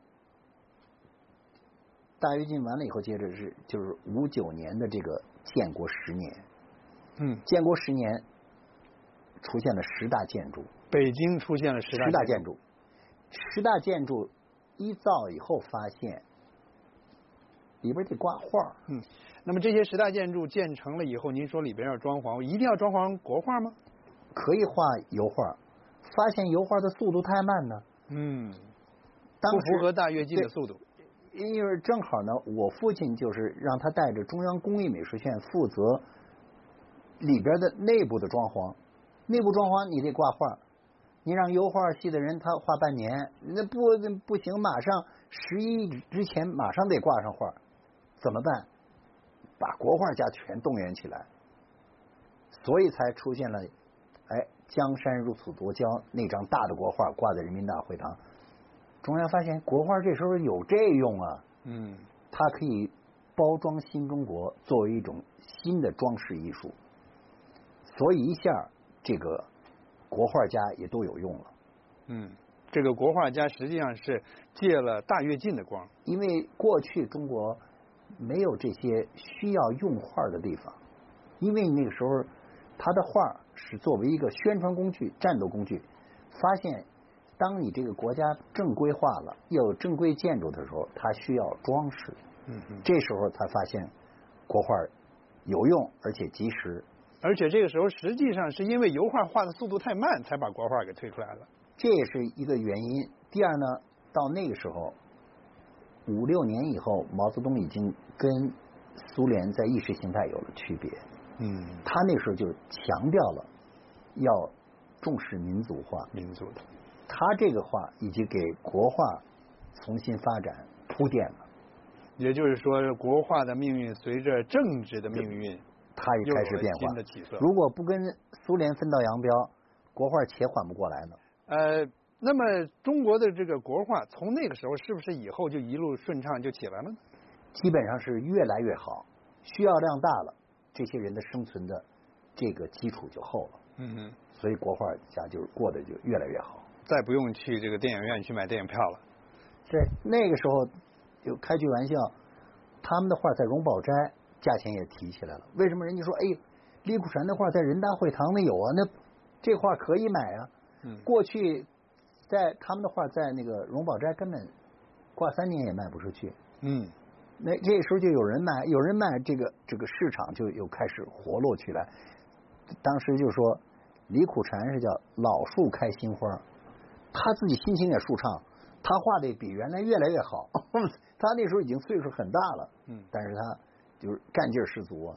Speaker 5: 大跃进完了以后，接着是就是五九年的这个建国十年。
Speaker 4: 嗯，
Speaker 5: 建国十年出现了十大建筑，
Speaker 4: 北京出现了十大
Speaker 5: 十大建筑，十大建筑一造以后发现里边得挂画，
Speaker 4: 嗯，那么这些十大建筑建成了以后，您说里边要装潢，一定要装潢国画吗？
Speaker 5: 可以画油画，发现油画的速度太慢呢，
Speaker 4: 嗯，
Speaker 5: 当
Speaker 4: 不符合大跃进的速度。
Speaker 5: 因为正好呢，我父亲就是让他带着中央工艺美术院负责里边的内部的装潢，内部装潢你得挂画，你让油画系的人他画半年，那不不行，马上十一之前马上得挂上画，怎么办？把国画家全动员起来，所以才出现了，哎，江山如此多娇那张大的国画挂在人民大会堂，中央发现国画这时候有这用啊，
Speaker 4: 嗯，
Speaker 5: 它可以包装新中国，作为一种新的装饰艺术。所以一下这个国画家也都有用了。
Speaker 4: 嗯，这个国画家实际上是借了大跃进的光，
Speaker 5: 因为过去中国没有这些需要用画的地方，因为那个时候他的画是作为一个宣传工具、战斗工具。发现当你这个国家正规化了，要有正规建筑的时候，它需要装饰。
Speaker 4: 嗯嗯，
Speaker 5: 这时候才发现国画有用而且及时。
Speaker 4: 而且这个时候实际上是因为油画画的速度太慢，才把国画给推出来了，
Speaker 5: 这也是一个原因。第二呢，到那个时候五六年以后，毛泽东已经跟苏联在意识形态有了区别。
Speaker 4: 嗯，
Speaker 5: 他那时候就强调了要重视民族化，
Speaker 4: 民族的。
Speaker 5: 他这个话已经给国画重新发展铺垫了。
Speaker 4: 也就是说，国画的命运随着政治的命运，
Speaker 5: 它也开始变化。
Speaker 4: 新的起色。
Speaker 5: 如果不跟苏联分道扬镳，国画且缓不过来呢。
Speaker 4: 呃，那么中国的这个国画从那个时候是不是以后就一路顺畅就起来了呢？
Speaker 5: 基本上是越来越好，需要量大了，这些人的生存的这个基础就厚了。
Speaker 4: 嗯哼，
Speaker 5: 所以国画家就是过得就越来越好，
Speaker 4: 再不用去这个电影院去买电影票了。
Speaker 5: 对，那个时候就开句玩笑，他们的画在荣宝斋价钱也提起来了。为什么人家说哎，李苦禅的画在人大会堂里有啊？那这画可以买啊。嗯，过去在他们的画在那个荣宝斋根本挂三年也卖不出去。
Speaker 4: 嗯，
Speaker 5: 那这时候就有人买，有人卖，这个这个市场就又开始活络起来。当时就说李苦禅是叫老树开新花，他自己心情也舒畅，他画的比原来越来越好。他那时候已经岁数很大了，嗯，但是他就是干劲儿十足啊。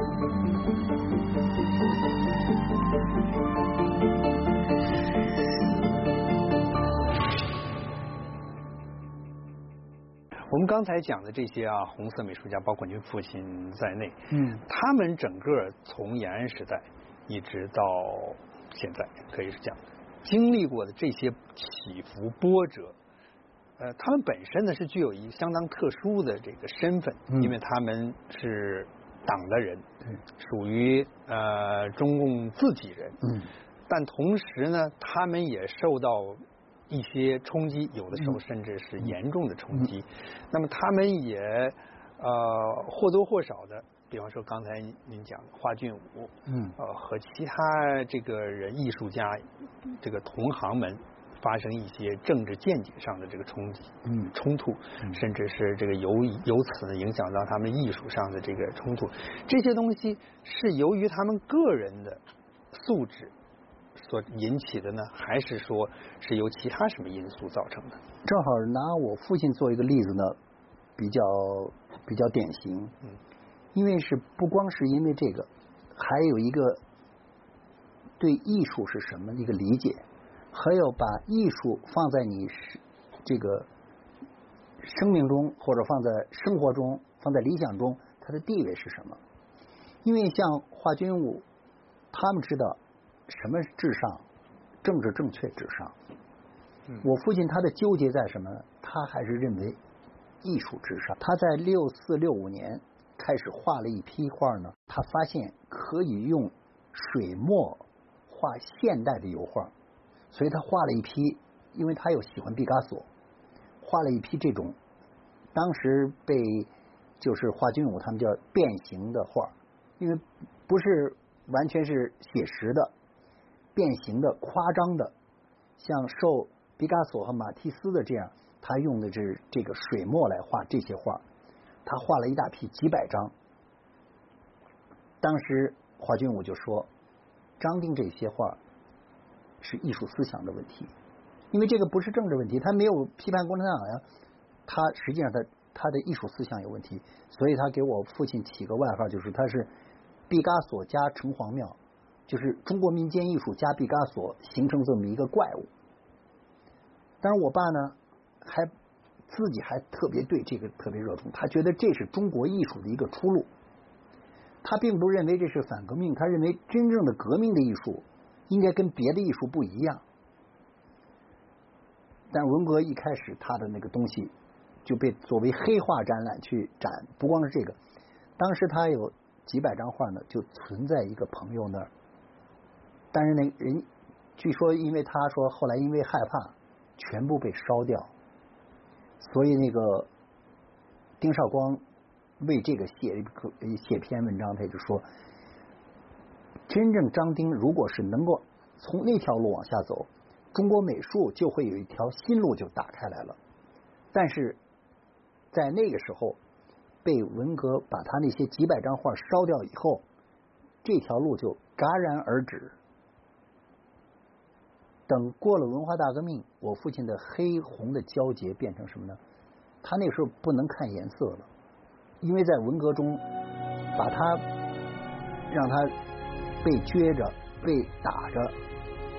Speaker 4: 我们刚才讲的这些啊，红色美术家，包括您父亲在内，
Speaker 5: 嗯，
Speaker 4: 他们整个从延安时代一直到现在，可以是讲经历过的这些起伏波折，呃，他们本身呢是具有一个相当特殊的这个身份，嗯、因为他们是党的人，
Speaker 5: 嗯、
Speaker 4: 属于呃中共自己人，
Speaker 5: 嗯，
Speaker 4: 但同时呢，他们也受到一些冲击，有的时候甚至是严重的冲击。嗯、那么他们也呃或多或少的，比方说刚才您讲的华俊武，嗯，呃和其他这个人艺术家这个同行们发生一些政治见解上的这个冲击，嗯，冲突，嗯、甚至是这个由由此呢影响到他们艺术上的这个冲突，这些东西是由于他们个人的素质所引起的呢，还是说是由其他什么因素造成的？
Speaker 5: 正好拿我父亲做一个例子呢，比较比较典型。嗯，因为是不光是因为这个，还有一个对艺术是什么一个理解，还有把艺术放在你这个生命中，或者放在生活中，放在理想中，它的地位是什么？因为像华君武，他们知道什么是至上，政治正确至上。嗯、我父亲他的纠结在什么？他还是认为艺术至上。他在六四六五年开始画了一批画呢，他发现可以用水墨画现代的油画，所以他画了一批，因为他又喜欢毕加索，画了一批这种当时被就是华君武他们叫变形的画，因为不是完全是写实的，变形的、夸张的，像受毕加索和马蒂斯的这样，他用的是这个水墨来画这些画，他画了一大批几百张。当时华君武就说，张丁这些画是艺术思想的问题，因为这个不是政治问题，他没有批判共产党呀，他实际上他他的艺术思想有问题，所以他给我父亲起个外号，就是他是毕加索加城隍庙，就是中国民间艺术加毕加索形成这么一个怪物。当然我爸呢还自己还特别对这个特别热衷，他觉得这是中国艺术的一个出路，他并不认为这是反革命，他认为真正的革命的艺术应该跟别的艺术不一样。但文革一开始他的那个东西就被作为黑画展览去展，不光是这个，当时他有几百张画呢，就存在一个朋友那儿，但是那人据说因为他说后来因为害怕全部被烧掉，所以那个丁绍光为这个写写篇文章，他就说，真正张丁如果是能够从那条路往下走，中国美术就会有一条新路就打开来了。但是在那个时候被文革把他那些几百张画烧掉以后，这条路就戛然而止。等过了文化大革命，我父亲的黑红的交结变成什么呢？他那时候不能看颜色了，因为在文革中把他让他被撅着被打着，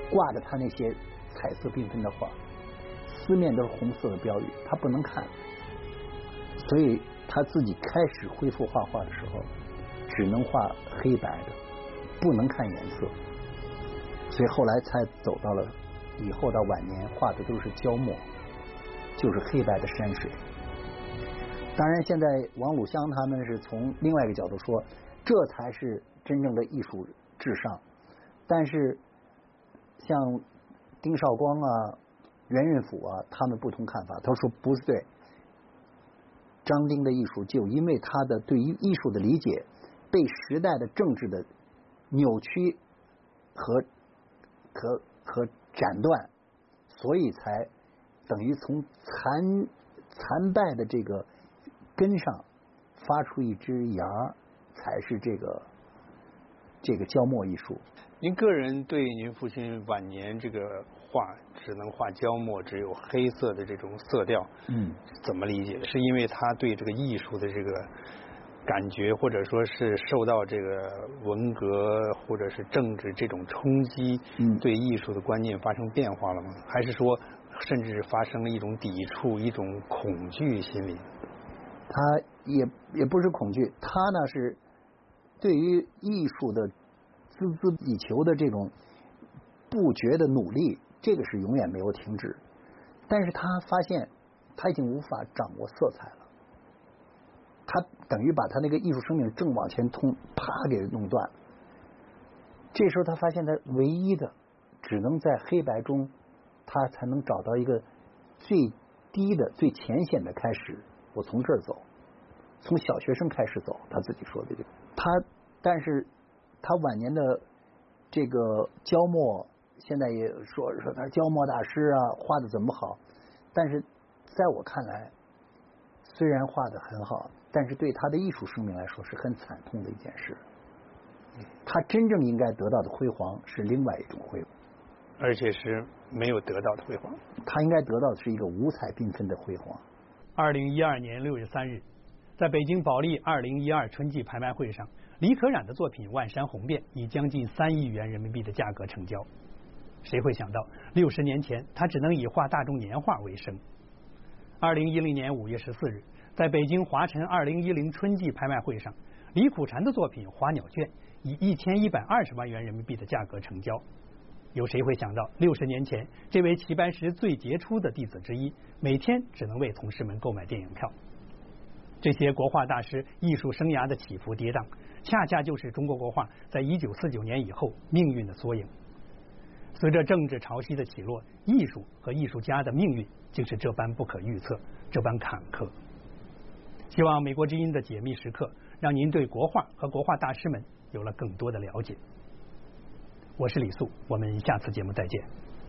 Speaker 5: 挂着他那些彩色缤纷的画，四面都是红色的标语，他不能看，所以他自己开始恢复画画的时候，只能画黑白的，不能看颜色，所以后来才走到了以后到晚年画的都是焦墨，就是黑白的山水。当然现在王鲁湘他们是从另外一个角度说，这才是真正的艺术至上，但是像丁绍光啊、袁运甫啊，他们不同看法。他说不是对，张丁的艺术就因为他的对于艺术的理解被时代的政治的扭曲和和和斩断，所以才等于从残残败的这个根上发出一枝芽，才是这个这个焦墨艺术。
Speaker 4: 您个人对您父亲晚年这个画只能画焦墨，只有黑色的这种色调，
Speaker 5: 嗯，
Speaker 4: 怎么理解？是因为他对这个艺术的这个感觉，或者说是受到这个文革或者是政治这种冲击，
Speaker 5: 嗯，
Speaker 4: 对艺术的观念发生变化了吗？还是说甚至发生了一种抵触、一种恐惧心理？
Speaker 5: 他也也不是恐惧，他呢是对于艺术的孜孜以求的这种不绝的努力，这个是永远没有停止。但是他发现他已经无法掌握色彩了，他等于把他那个艺术生命正往前通，啪给弄断了。这时候他发现他唯一的只能在黑白中，他才能找到一个最低的、最浅显的开始。我从这儿走，从小学生开始走，他自己说的这个。他，但是他晚年的这个焦墨，现在也说说他焦墨大师啊，画的怎么好？但是在我看来，虽然画的很好，但是对他的艺术生命来说是很惨痛的一件事。他真正应该得到的辉煌是另外一种辉煌，
Speaker 4: 而且是没有得到的辉煌。
Speaker 5: 他应该得到的是一个五彩缤纷的辉煌。
Speaker 3: 二零一二年六月三日，在北京保利二零一二春季拍卖会上，李可染的作品《万山红遍》以将近三亿元人民币的价格成交。谁会想到，六十年前他只能以画大众年画为生。二零一零年五月十四日，在北京华晨二零一零春季拍卖会上，李苦禅的作品《花鸟卷》以一千一百二十万元人民币的价格成交。有谁会想到，六十年前这位齐白石最杰出的弟子之一，每天只能为同事们购买电影票。这些国画大师艺术生涯的起伏跌宕，恰恰就是中国国画在一九四九年以后命运的缩影。随着政治潮汐的起落，艺术和艺术家的命运竟是这般不可预测，这般坎坷。希望美国之音的解密时刻，让您对国画和国画大师们有了更多的了解。我是李素，我们下次节目再见。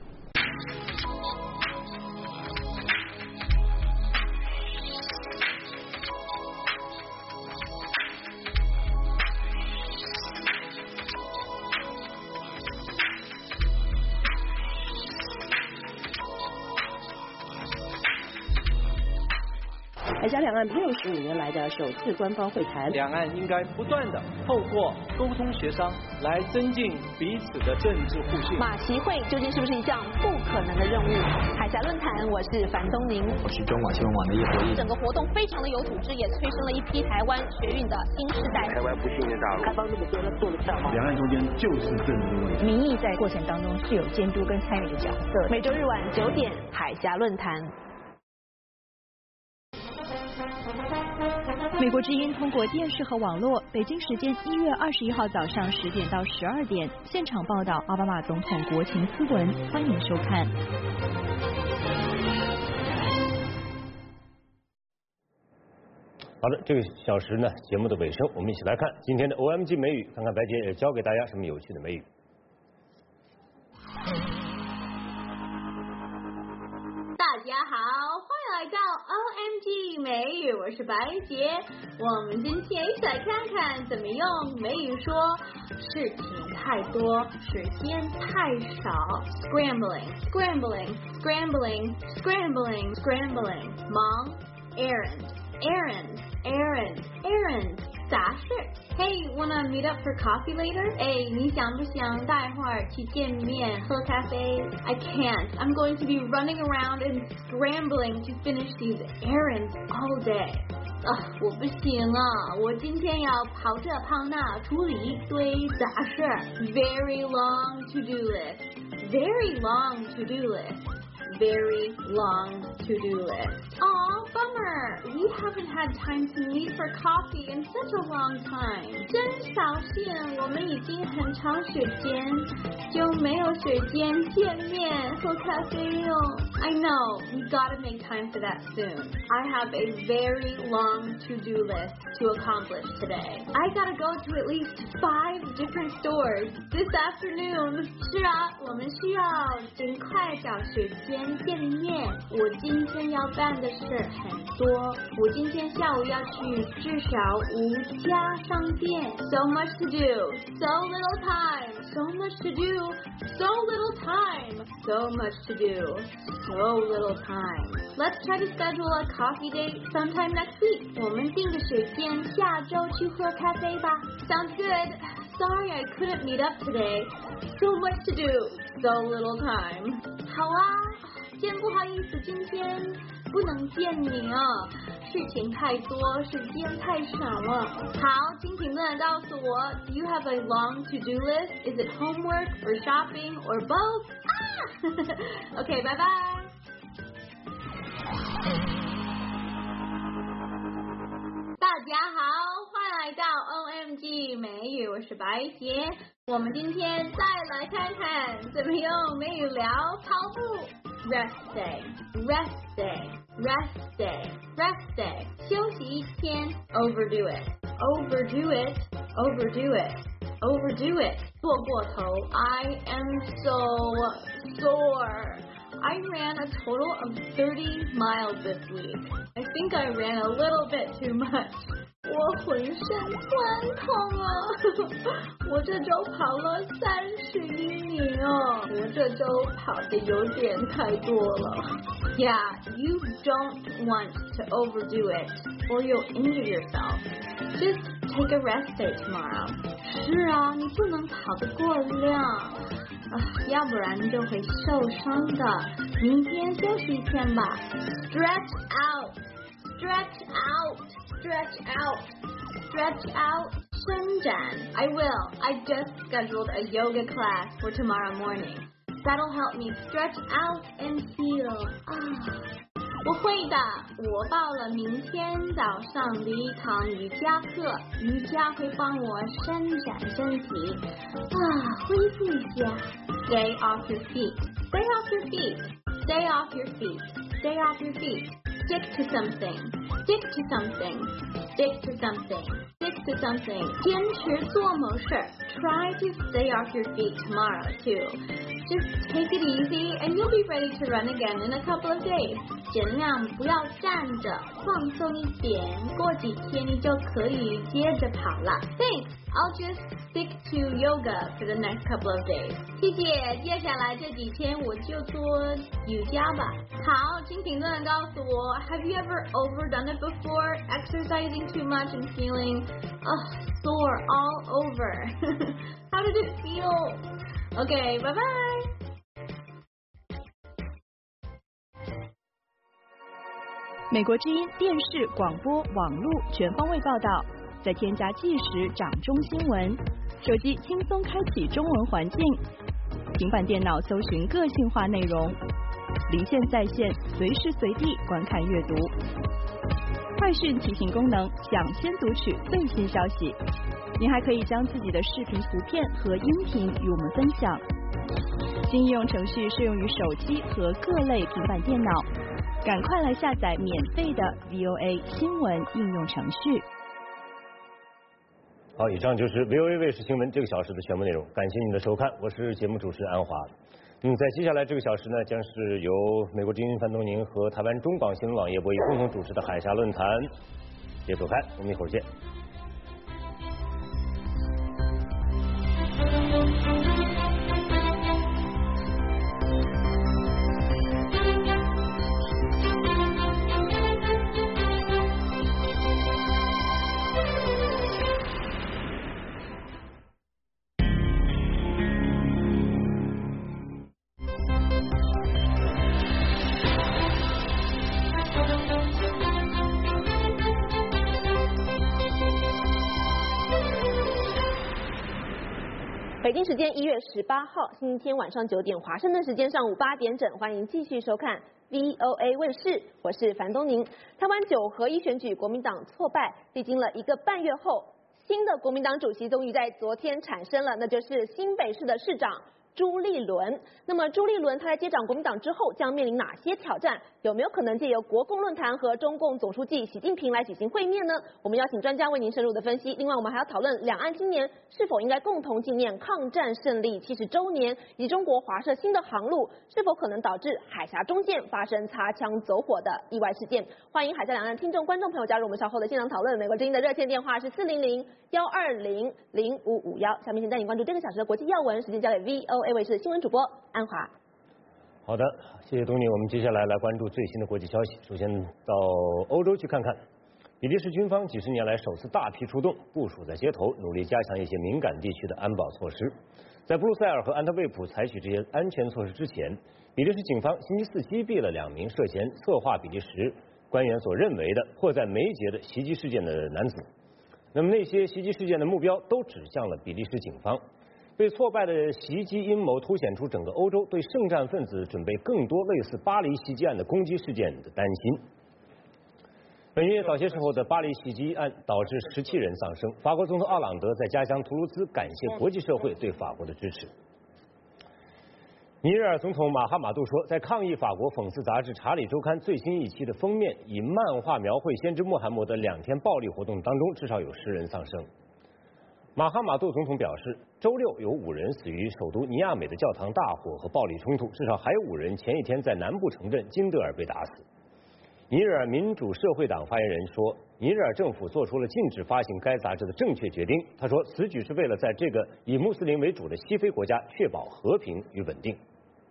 Speaker 7: 海峡两岸六十五年来的首次官方会谈，
Speaker 8: 两岸应该不断的透过沟通协商来增进彼此的政治互信。
Speaker 9: 马习会究竟是不是一项不可能的任务？海峡论坛，我是樊东宁，
Speaker 10: 我是中广新闻网的叶国义。
Speaker 9: 整个活动非常的有组织，也催生了一批台湾学运的新时代。
Speaker 11: 台湾不信任大陆，
Speaker 12: 开放那么多，他做得到吗？
Speaker 13: 两岸中间就是政治问题，
Speaker 9: 民意在过程当中是有监督跟参与的角色。每周日晚九点，海峡论坛。
Speaker 14: 美国之音通过电视和网络，北京时间一月二十一号早上十点到十二点现场报道奥巴马总统国情咨文，欢迎收看。
Speaker 1: 好的，这个小时呢，节目的尾声，我们一起来看今天的 O M G 美语，看看白姐教给大家什么有趣的美语。
Speaker 15: 大家好，欢迎来到 O M G 美语，我是白洁。我们今天一起来看看怎么用美语说事情太多，时间太少。Scrambling, scrambling, scrambling, scrambling, scrambling. 忙 errand, errand, errand, errand. 杂事。Hey, wanna meet up for coffee later? 哎，你想不想待会儿去见面喝咖啡 ？I can't. I'm going to be running around and scrambling to finish these errands all day. 啊，我不行啊！我今天要跑这跑那，处理一堆杂事。Very long to-do list. Very long to-do list. Very long to-do list. Aw, bummer. We haven't had time to meet for coffee in such a long time. 真扫兴，我们已经很长时间就没有时间见面喝咖啡了。I know, we gotta make time for that soon. I have a very long to-do list to accomplish today. I gotta go to at least five different stores this afternoon. 是啊，我们需要尽快找时间见面。我今天要办的事很多，我今天下午要去至少五家商店。So much to do, so little time. So much to do, so little time. So much to do, so little time. Let's try to schedule a coffee date sometime next week. 我们定个时间，下周去喝咖啡吧。Sounds good. Sorry I couldn't meet up today. So much to do, so little time. 好啊，真不好意思，今天不能见你啊，事情太多，时间太少了。好，请评论告诉我 ，Do you have a long to-do list? Is it homework or shopping or both? 啊，OK， 拜拜。大家好，欢迎来到 O M G 美语，我是白洁。我们今天再来看看怎么用美语聊跑步。Rest day, rest day, rest day, rest day. 休息一天 overdo it, overdo it, overdo it, overdo it. 做过头 I am so sore. I ran a total of thirty miles this week. I think I ran a little bit too much. 我浑身酸痛啊！我这周跑了三十英里哦，我这周跑的有点太多了。Yeah, you don't want to overdo it, or you'll injure yourself. Just take a rest day tomorrow. 是啊，你不能跑得过量啊，要不然就会受伤的。明天休息一天吧。Stretch out, stretch out. Stretch out, stretch out, 伸展 I will. I just scheduled a yoga class for tomorrow morning. That'll help me stretch out and heal. 啊，我会的。我报了明天早上的一堂瑜伽课，瑜伽会帮我伸展身体，啊，恢复一下。Stay off your feet. Stay off your feet. Stay off your feet. Stay off your feet. Stick to something.Stick to something. Stick to something. Stick to something. 坚持做某事。Try to stay off your feet tomorrow too. Just take it easy and you'll be ready to run again in a couple of days. 尽量不要站着，放松一点，过几天你就可以接着跑了。Thanks. I'll just stick to yoga for the next couple of days. 谢谢，接下来这几天我就做瑜伽吧。好，请评论告诉我 Have you ever overdone it before? Exercising too much and feeling uh, sore all over. How did it feel? Okay, bye bye.
Speaker 14: 美国之音电视、广播、网络全方位报道，再添加即时掌中新闻，手机轻松开启中文环境，平板电脑搜寻个性化内容，离线在线，随时随地观看阅读。快讯提醒功能，抢先读取最新消息。您还可以将自己的视频、图片和音频与我们分享。新应用程序适用于手机和各类平板电脑，赶快来下载免费的 V O A 新闻应用程序。
Speaker 1: 好，以上就是 V O A 卫视新闻这个小时的全部内容，感谢您的收看，我是节目主持人安华。嗯，在接下来这个小时呢，将是由美国之音范东宁和台湾中广新闻网业播一共同主持的海峡论坛，别走开，我们一会儿见。
Speaker 7: 北京时间一月十八号星期天晚上九点，华盛顿时间上午八点整，欢迎继续收看 V O A 卫视，我是樊东宁。台湾九合一选举，国民党挫败，历经了一个半月后，新的国民党主席终于在昨天产生了，那就是新北市的市长朱立伦。那么朱立伦他在接掌国民党之后，将面临哪些挑战？有没有可能借由国共论坛和中共总书记习近平来举行会面呢？我们邀请专家为您深入的分析。另外，我们还要讨论两岸今年是否应该共同纪念抗战胜利七十周年，以及中国划设新的航路是否可能导致海峡中线发生擦枪走火的意外事件。欢迎海峡两岸听众观众朋友加入我们稍后的现场讨论。美国之音的热线电话是四零零幺二零零五五幺。下面先带你关注这个小时的国际要闻，时间交给 V O A 卫视新闻主播安华。
Speaker 1: 好的，谢谢东尼。我们接下来来关注最新的国际消息。首先到欧洲去看看，比利时军方几十年来首次大批出动，部署在街头，努力加强一些敏感地区的安保措施。在布鲁塞尔和安特卫普采取这些安全措施之前，比利时警方星期四击毙了两名涉嫌策划比利时官员所认为的迫在眉睫的袭击事件的男子。那么那些袭击事件的目标都指向了比利时警方。被挫败的袭击阴谋凸显出整个欧洲对圣战分子准备更多类似巴黎袭击案的攻击事件的担心。本月早些时候的巴黎袭击案导致十七人丧生。法国总统奥朗德在家乡图卢兹感谢国际社会对法国的支持。尼日尔总统马哈马杜说，在抗议法国讽刺杂志《查理周刊》最新一期的封面以漫画描绘先知穆罕默德两天暴力活动当中，至少有十人丧生。马哈马杜总统表示，周六有五人死于首都尼亚美的教堂大火和暴力冲突，至少还有五人前一天在南部城镇金德尔被打死。尼日尔民主社会党发言人说，尼日尔政府做出了禁止发行该杂志的正确决定。他说，此举是为了在这个以穆斯林为主的西非国家确保和平与稳定。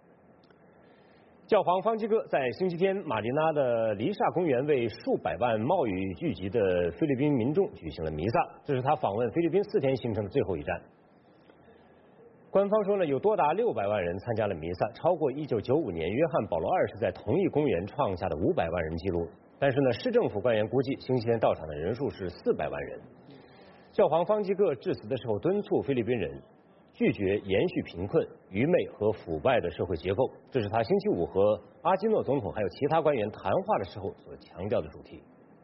Speaker 1: 教皇方济各在星期天马尼拉的黎萨公园为数百万冒雨聚集的菲律宾民众举行了弥撒，这是他访问菲律宾四天行程的最后一站。官方说呢，有多达六百万人参加了弥撒，超过一九九五年约翰保罗二世在同一公园创下的五百万人记录。但是呢，市政府官员估计星期天到场的人数是四百万人。教皇方济各致辞的时候敦促菲律宾人拒绝延续贫困、愚昧和腐败的社会结构，这是他星期五和阿基诺总统还有其他官员谈话的时候所强调的主题。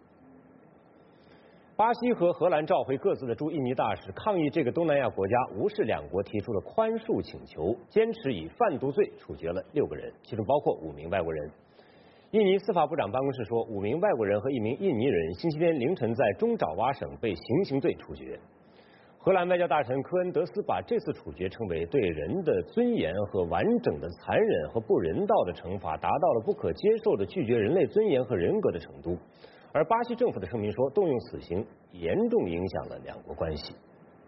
Speaker 1: 巴西和荷兰召回各自的驻印尼大使，抗议这个东南亚国家无视两国提出的宽恕请求，坚持以贩毒罪处决了六个人，其中包括五名外国人。印尼司法部长办公室说，五名外国人和一名印尼人星期天凌晨在中爪哇省被行刑罪处决。荷兰外交大臣科恩德斯把这次处决称为对人的尊严和完整的残忍和不人道的惩罚，达到了不可接受的拒绝人类尊严和人格的程度。而巴西政府的声明说，动用死刑严重影响了两国关系。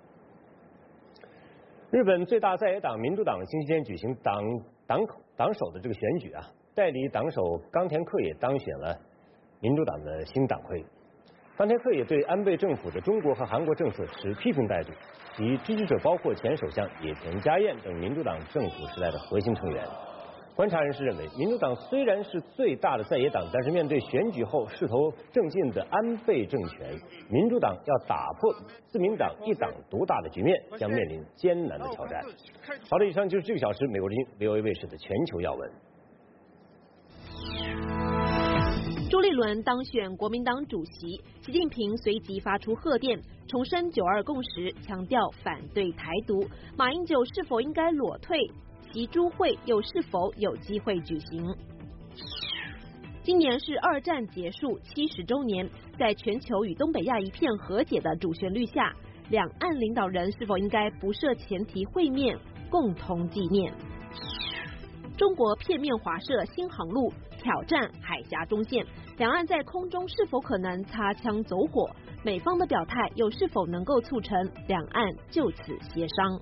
Speaker 1: 日本最大在野党民主党星期天举行党党党首的这个选举啊，代理党首冈田克也当选了民主党的新党魁。冈田克也对安倍政府的中国和韩国政策持批评态度，其支持者包括前首相野田佳彦等民主党政府时代的核心成员。观察人士认为，民主党虽然是最大的在野党，但是面对选举后势头正劲的安倍政权，民主党要打破自民党一党独大的局面，将面临艰难的挑战。好的，以上就是这个小时美国之音 V O A 卫视的全球要闻。
Speaker 7: 朱立伦当选国民党主席，习近平随即发出贺电，重申九二共识，强调反对台独。马英九是否应该裸退？习朱会又是否有机会举行？今年是二战结束七十周年，在全球与东北亚一片和解的主旋律下，两岸领导人是否应该不设前提会面，共同纪念？中国片面划设新航路，挑战海峡中线，两岸在空中是否可能擦枪走火？美方的表态又是否能够促成两岸就此协商？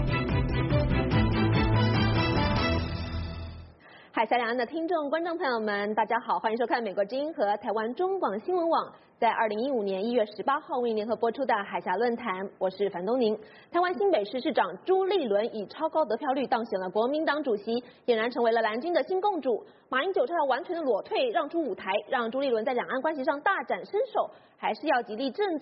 Speaker 7: 海峡两岸的听众、观众朋友们，大家好，欢迎收看美国之音和台湾中广新闻网在二零一五年一月十八号为您联合播出的海峡论坛，我是樊东宁。台湾新北市市长朱立伦以超高得票率当选了国民党主席，俨然成为了蓝军的新共主。马英九他要完全的裸退，让出舞台，让朱立伦在两岸关系上大展身手，还是要极力振作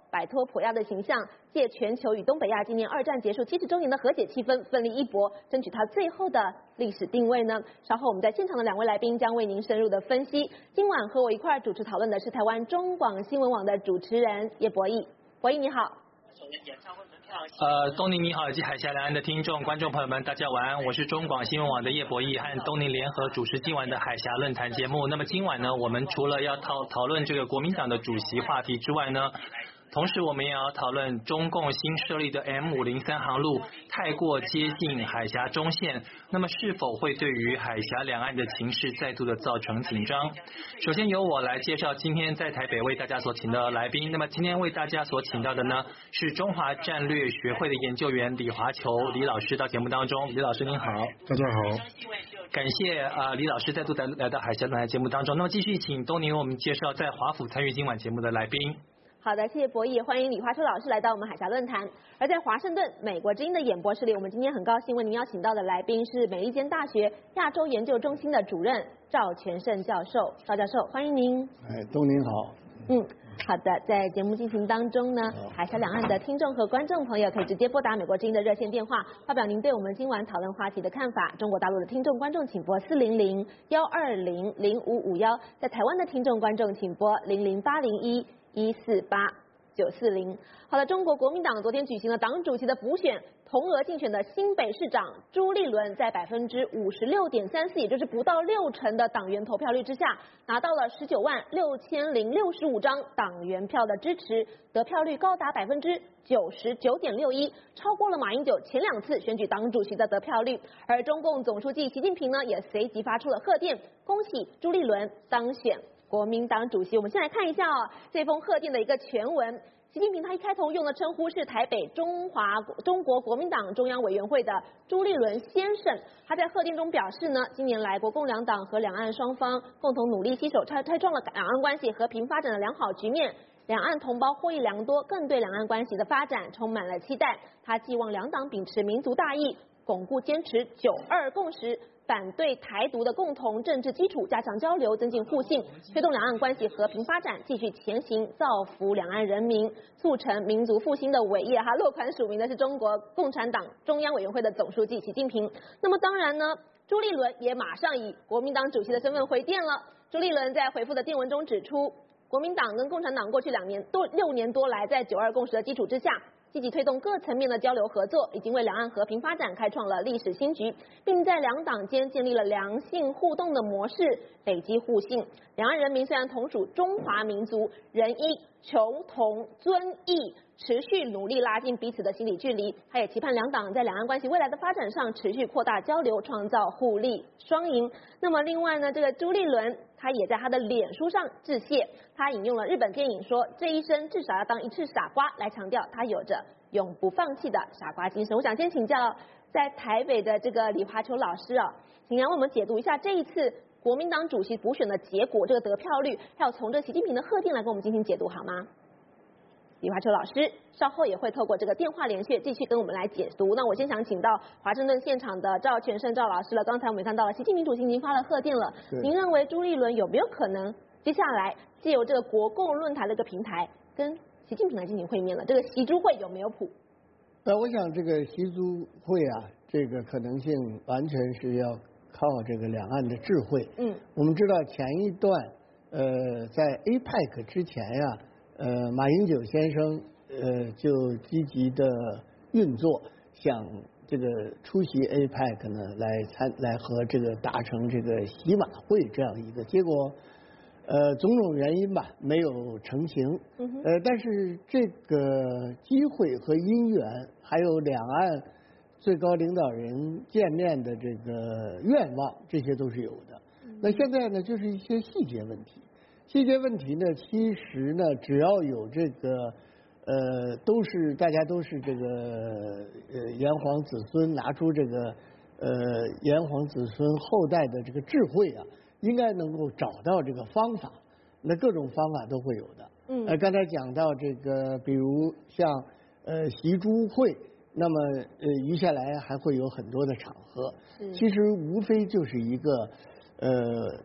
Speaker 7: 摆脱跛亚的形象，借全球与东北亚纪念二战结束七十周年的和解气氛，奋力一搏，争取它最后的历史定位呢？稍后我们在现场的两位来宾将为您深入的分析。今晚和我一块儿主持讨论的是台湾中广新闻网的主持人叶博弈，博弈你好。
Speaker 8: 呃，东宁你好，以及海峡两岸的听众、观众朋友们，大家晚安。我是中广新闻网的叶博弈，和东宁联合主持今晚的海峡论坛节目。那么今晚呢，我们除了要讨讨论这个国民党的主席话题之外呢，同时我们也要讨论中共新设立的 M 五零三航路太过接近海峡中线，那么是否会对于海峡两岸的情势再度的造成紧张？首先由我来介绍今天在台北为大家所请到的来宾。那么今天为大家所请到的呢是中华战略学会的研究员李华球李老师到节目当中。李老师您好。
Speaker 11: 大家好。
Speaker 8: 感谢啊、呃、李老师再度来来到海峡论坛节目当中。那么继续请东宁为我们介绍在华府参与今晚节目的来宾。
Speaker 7: 好的，谢谢博弈，欢迎李华球老师来到我们海峡论坛。而在华盛顿，美国之音的演播室里，我们今天很高兴为您邀请到的来宾是美利坚大学亚洲研究中心的主任赵全胜教授。赵教授，欢迎您。
Speaker 11: 哎，东宁好。
Speaker 7: 嗯，好的，在节目进行当中呢，海峡两岸的听众和观众朋友可以直接拨打美国之音的热线电话，发表您对我们今晚讨论话题的看法。中国大陆的听众观众请拨四零零幺二零零五五幺，在台湾的听众观众请拨零零八零一一四八九四零。好的，中国国民党昨天举行了党主席的补选，同额竞选的新北市长朱立伦在百分之五十六点三四，也就是不到六成的党员投票率之下，拿到了十九万六千零六十五张党员票的支持，得票率高达百分之九十九点六一，超过了马英九前两次选举党主席的得票率。而中共总书记习近平呢，也随即发出了贺电，恭喜朱立伦当选国民党主席。我们先来看一下哦，这封贺电的一个全文。习近平他一开头用的称呼是台北中华中国国民党中央委员会的朱立伦先生。他在贺电中表示呢，近年来国共两党和两岸双方共同努力，携手开开创了两岸关系和平发展的良好局面，两岸同胞获益良多，更对两岸关系的发展充满了期待。他寄望两党秉持民族大义，巩固坚持九二共识，反对台独的共同政治基础，加强交流，增进互信，推动两岸关系和平发展，继续前行，造福两岸人民，促成民族复兴的伟业。哈，落款署名的是中国共产党中央委员会的总书记习近平。那么当然呢，朱立伦也马上以国民党主席的身份回电了。朱立伦在回复的电文中指出，国民党跟共产党过去两年多六年多来，在九二共识的基础之下，积极推动各层面的交流合作，已经为两岸和平发展开创了历史新局，并在两党间建立了良性互动的模式，累积互信。两岸人民虽然同属中华民族，仍应求同尊异，持续努力拉近彼此的心理距离。他也期盼两党在两岸关系未来的发展上持续扩大交流，创造互利双赢。那么另外呢，这个朱立伦他也在他的脸书上致谢，他引用了日本电影说这一生至少要当一次傻瓜，来强调他有着永不放弃的傻瓜精神。我想先请教在台北的这个李华球老师啊，请来为我们解读一下这一次国民党主席补选的结果，这个得票率，还有从这习近平的贺电来跟我们进行解读好吗？李华球老师稍后也会透过这个电话连线继续跟我们来解读。那我先想请到华盛顿现场的赵全胜赵老师了。刚才我们也看到了习近平主席已经发了贺电了，您认为朱立伦有没有可能接下来借由这个国共论坛的一个平台跟习近平来进行会面了？这个习朱会有没有谱？
Speaker 11: 那我想这个习朱会啊，这个可能性完全是要靠这个两岸的智慧。嗯，我们知道前一段呃在 A P E C 之前呀、啊。呃，马英九先生呃就积极的运作，想这个出席 A P E C 呢，来参来和这个达成这个习马会这样一个结果，呃，种种原因吧，没有成型。嗯、呃，但是这个机会和因缘，还有两岸最高领导人见面的这个愿望，这些都是有的。嗯、那现在呢，就是一些细节问题。细节问题呢，其实呢，只要有这个，呃，都是大家都是这个呃炎黄子孙，拿出这个呃炎黄子孙后代的这个智慧啊，应该能够找到这个方法。那各种方法都会有的。嗯。呃，刚才讲到这个，比如像呃习朱会，那么呃余下来还会有很多的场合。嗯。其实无非就是一个呃。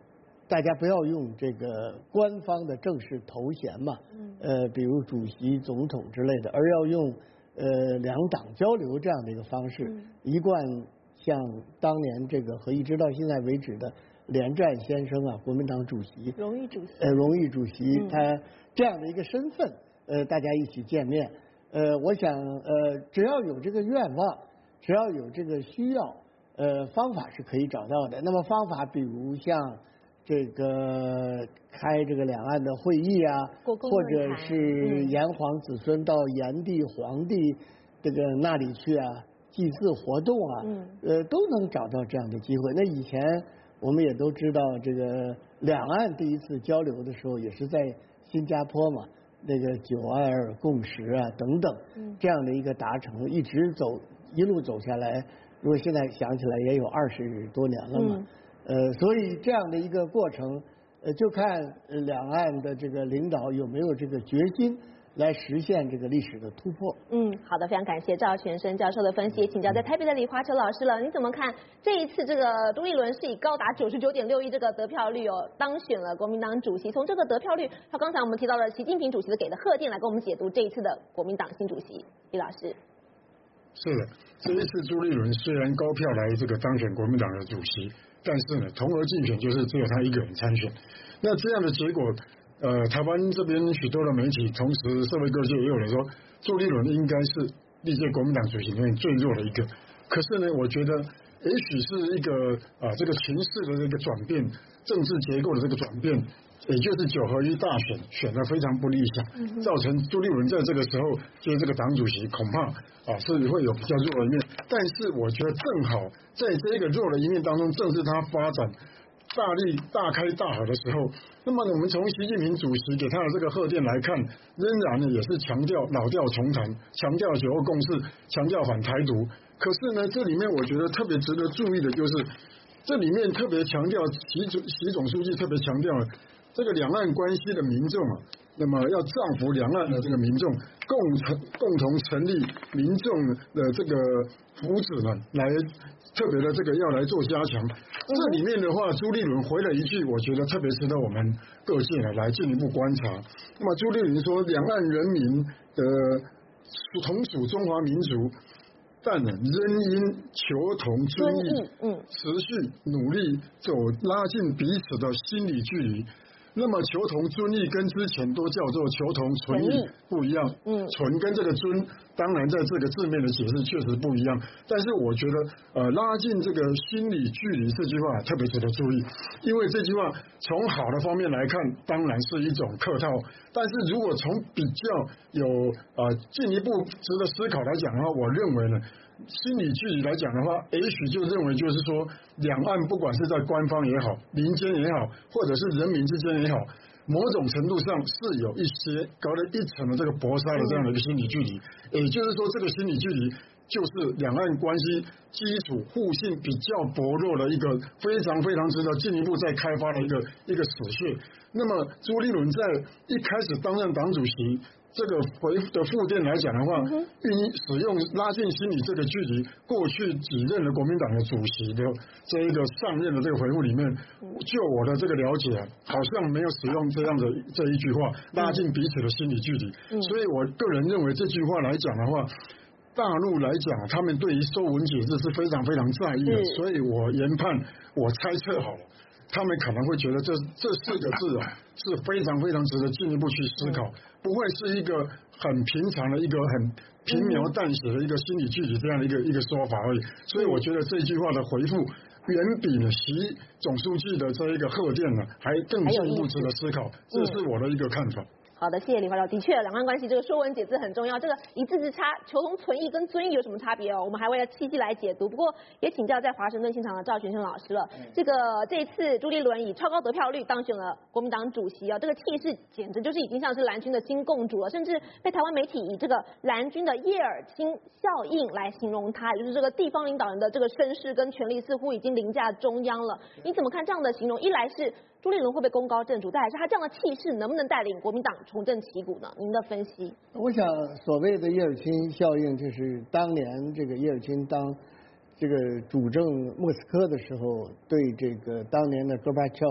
Speaker 11: 大家不要用这个官方的正式头衔嘛，呃，比如主席、总统之类的，而要用呃两党交流这样的一个方式，一贯像当年这个和一直到现在为止的连战先生啊，国民党主席，
Speaker 7: 荣誉主席，
Speaker 11: 呃，荣誉主席，他这样的一个身份，呃，大家一起见面，呃，我想，呃，只要有这个愿望，只要有这个需要，呃，方法是可以找到的。那么方法，比如像这个开这个两岸的会议啊，或者是炎黄子孙到炎帝、黄帝这个那里去啊，祭祀活动啊，呃，都能找到这样的机会。那以前我们也都知道，这个两岸第一次交流的时候，也是在新加坡嘛，那个九二共识啊等等，这样的一个达成，一直走一路走下来，如果现在想起来也有二十多年了嘛。呃，所以这样的一个过程，呃，就看两岸的这个领导有没有这个决心来实现这个历史的突破。
Speaker 7: 嗯，好的，非常感谢赵全生教授的分析，请教在台北的李华球老师了。你怎么看这一次这个朱立伦是以高达九十九点六一这个得票率哦，当选了国民党主席？从这个得票率，他刚才我们提到了习近平主席的给的贺电，来跟我们解读这一次的国民党新主席。李老师。
Speaker 12: 是的，这一次朱立伦虽然高票来这个当选国民党的主席，但是呢，同额竞选就是只有他一个人参选。那这样的结果，呃，台湾这边许多的媒体，同时社会各界也有人说，朱立伦应该是历届国民党主席里面最弱的一个。可是呢，我觉得也许是一个啊、呃，这个情势的这个转变，政治结构的这个转变。也就是九合一大选选得非常不理想，造成朱立伦在这个时候就是这个党主席恐怕啊是会有比较弱的一面，但是我觉得正好在这个弱的一面当中，正是他发展大力大开大合的时候。那么我们从习近平主席给他的这个贺电来看，仍然呢也是强调老调重弹，强调九二共识，强调反台独。可是呢，这里面我觉得特别值得注意的就是，这里面特别强调习主习总书记特别强调了。这个两岸关系的民众啊，那么要造福两岸的这个民众，共成共同成立民众的这个福祉呢，来特别的这个要来做加强。这里面的话，朱立伦回了一句，我觉得特别值得我们各界呢来进一步观察。那么朱立伦说，两岸人民的同属中华民族。但呢，仍因求同尊异，嗯，持续努力走拉近彼此的心理距离。那么求同尊异跟之前都叫做求同存异不一样，嗯，存跟这个尊，当然在这个字面的解释确实不一样。但是我觉得，呃，拉近这个心理距离这句话特别值得注意，因为这句话从好的方面来看，当然是一种客套。但是如果从比较有呃进一步值得思考来讲的话，我认为呢。心理距离来讲的话，也许就认为就是说，两岸不管是在官方也好，民间也好，或者是人民之间也好，某种程度上是有一些隔了一层的这个薄纱的这样的一个心理距离。也就是说，这个心理距离就是两岸关系基础互信比较薄弱的一个非常非常值得进一步再开发的一个一个死穴。那么朱立伦在一开始担任党主席。这个回的复电来讲的话，运使用拉近心理这个距离，过去几任的国民党的主席的这一个上任的这个回复里面，就我的这个了解，好像没有使用这样的这一句话，拉近彼此的心理距离。所以我个人认为这句话来讲的话，大陆来讲，他们对于收文解字是非常非常在意的，所以我研判，我猜测好了。他们可能会觉得这这四个字啊是非常非常值得进一步去思考，不会是一个很平常的一个很轻描淡写的一个心理距离这样的一个一个说法而已。所以我觉得这句话的回复远比呢习总书记的这一个贺电呢还更进一步值得思考，这是我的一个看法。
Speaker 7: 好的，谢谢李华老。的确，两岸关系这个说文解字很重要。这个一字之差，求同存异跟尊异有什么差别哦？我们还为了细细来解读。不过也请教在华盛顿现场的赵全生老师了。这个这一次朱立伦以超高得票率当选了国民党主席啊，这个气势简直就是已经像是蓝军的新共主了，甚至被台湾媒体以这个蓝军的叶尔钦效应来形容他，也就是这个地方领导人的这个声势跟权力似乎已经凌驾中央了。你怎么看这样的形容？一来是朱立伦会被功高震主，再来是他这样的气势能不能带领国民党重振旗鼓呢？您的分析？
Speaker 11: 我想所谓的叶尔钦效应，就是当年这个叶尔钦当这个主政莫斯科的时候，对这个当年的戈巴乔夫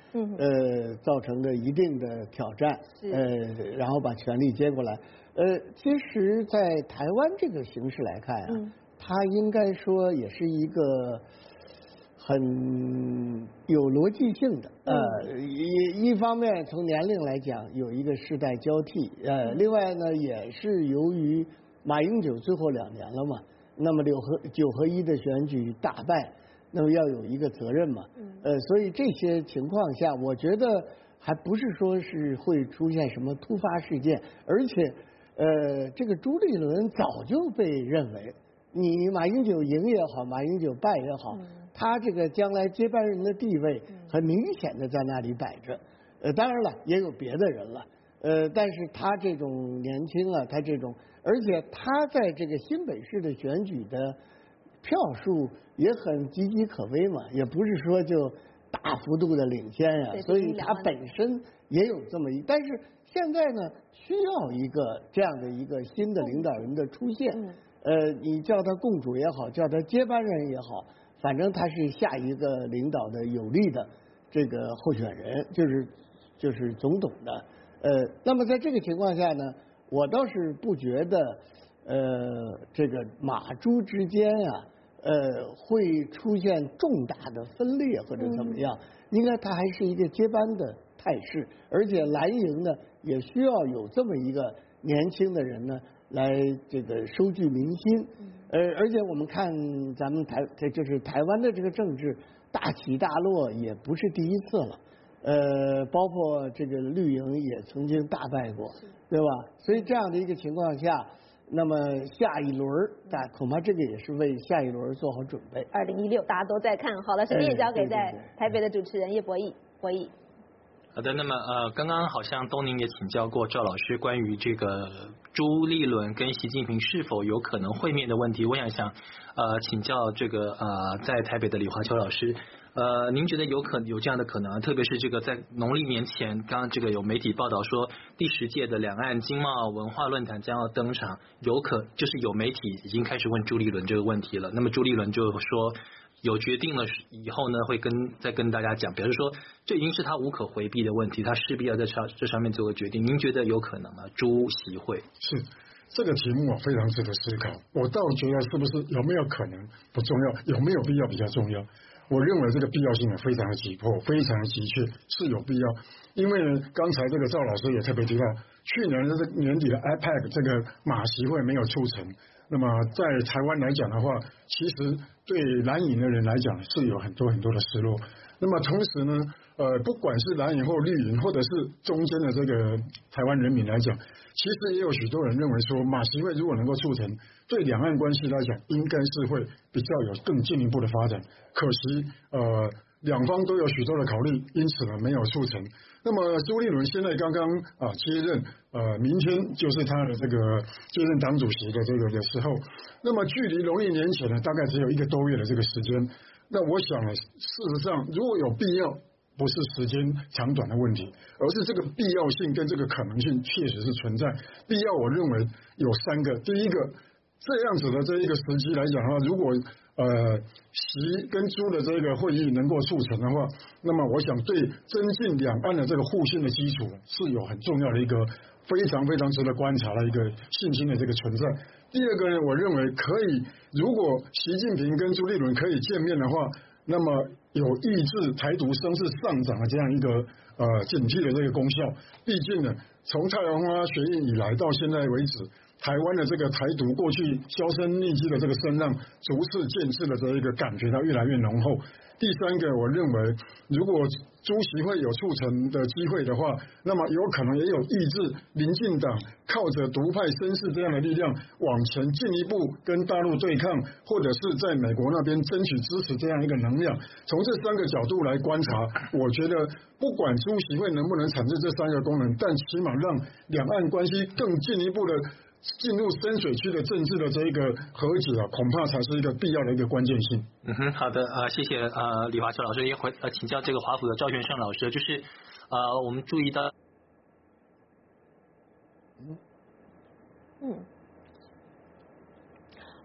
Speaker 11: 嗯，呃，造成的一定的挑战，呃，然后把权力接过来。呃，其实，在台湾这个形势来看啊，嗯、它应该说也是一个很有逻辑性的。嗯、呃，一一方面从年龄来讲有一个世代交替，呃，另外呢也是由于马英九最后两年了嘛，那么九合九合一的选举大败。那么要有一个责任嘛，呃，所以这些情况下，我觉得还不是说是会出现什么突发事件，而且，呃，这个朱立伦早就被认为，你马英九赢也好，马英九败也好，他这个将来接班人的地位很明显的在那里摆着，呃，当然了，也有别的人了，呃，但是他这种年轻啊，他这种，而且他在这个新北市的选举的票数也很岌岌可危嘛，也不是说就大幅度的领先呀、啊，所以它本身也有这么一，但是现在呢，需要一个这样的一个新的领导人的出现，嗯、呃，你叫他共主也好，叫他接班人也好，反正他是下一个领导的有力的这个候选人，就是就是总统的，呃，那么在这个情况下呢，我倒是不觉得，呃，这个马朱之间啊。呃，会出现重大的分裂或者怎么样？嗯、应该它还是一个接班的态势，而且蓝营呢也需要有这么一个年轻的人呢来这个收聚民心。呃，而且我们看咱们台，这就是台湾的这个政治大起大落也不是第一次了。呃，包括这个绿营也曾经大败过，对吧？所以这样的一个情况下。那么下一轮，那恐怕这个也是为下一轮做好准备。
Speaker 7: 二零一六大家都在看，好了，时间也交给在台北的主持人叶博弈，博弈。
Speaker 8: 好的，那么呃，刚刚好像东宁也请教过赵老师关于这个朱立伦跟习近平是否有可能会面的问题，我想想呃请教这个呃在台北的李华秋老师。呃，您觉得有可有这样的可能？特别是这个在农历年前，刚刚这个有媒体报道说，第十届的两岸经贸文化论坛将要登场，有可就是有媒体已经开始问朱立伦这个问题了。那么朱立伦就说有决定了以后呢，会跟再跟大家讲，表示说这已经是他无可回避的问题，他势必要在上这上面做个决定。您觉得有可能吗？朱习会
Speaker 12: 是这个题目啊，非常值得思考。我倒觉得是不是有没有可能不重要，有没有必要比较重要。我认为这个必要性呢非常的急迫，非常的急切，是有必要。因为呢，刚才这个赵老师也特别提到，去年的这年底的 I P E C 这个马习会没有促成，那么在台湾来讲的话，其实对蓝营的人来讲是有很多很多的失落。那么同时呢，呃，不管是蓝营或绿营，或者是中间的这个台湾人民来讲，其实也有许多人认为说，马习会如果能够促成，对两岸关系来讲，应该是会比较有更进一步的发展。可惜，呃，两方都有许多的考虑，因此呢，没有促成。那么朱立伦现在刚刚啊接任，呃，明天就是他的这个接任党主席的这个的时候，那么距离农历年前呢，大概只有一个多月的这个时间。那我想呢，事实上如果有必要，不是时间长短的问题，而是这个必要性跟这个可能性确实是存在。必要，我认为有三个。第一个，这样子的这一个时机来讲的话，如果呃习跟朱的这个会议能够促成的话，那么我想对增进两岸的这个互信的基础是有很重要的一个非常非常值得观察的一个信心的这个存在。第二个呢，我认为可以，如果习近平跟朱立伦可以见面的话，那么有抑制台独声势上涨的这样一个呃警惕的这个功效。毕竟呢，从太阳花学运以来到现在为止，台湾的这个台独过去销声匿迹的这个声浪，逐次渐次的这一个感觉到越来越浓厚。第三个，我认为如果朱习会有促成的机会的话，那么有可能也有抑制民进党靠着独派绅士这样的力量往前进一步跟大陆对抗，或者是在美国那边争取支持这样一个能量。从这三个角度来观察，我觉得不管朱习会能不能产生这三个功能，但起码让两岸关系更进一步的进入深水区的政治的这一个和解啊，恐怕才是一个必要的一个关键性。
Speaker 8: 嗯哼，好的，呃，谢谢呃李华秋老师，也回呃请教这个华府的赵全胜老师，就是呃我们注意到，
Speaker 7: 嗯。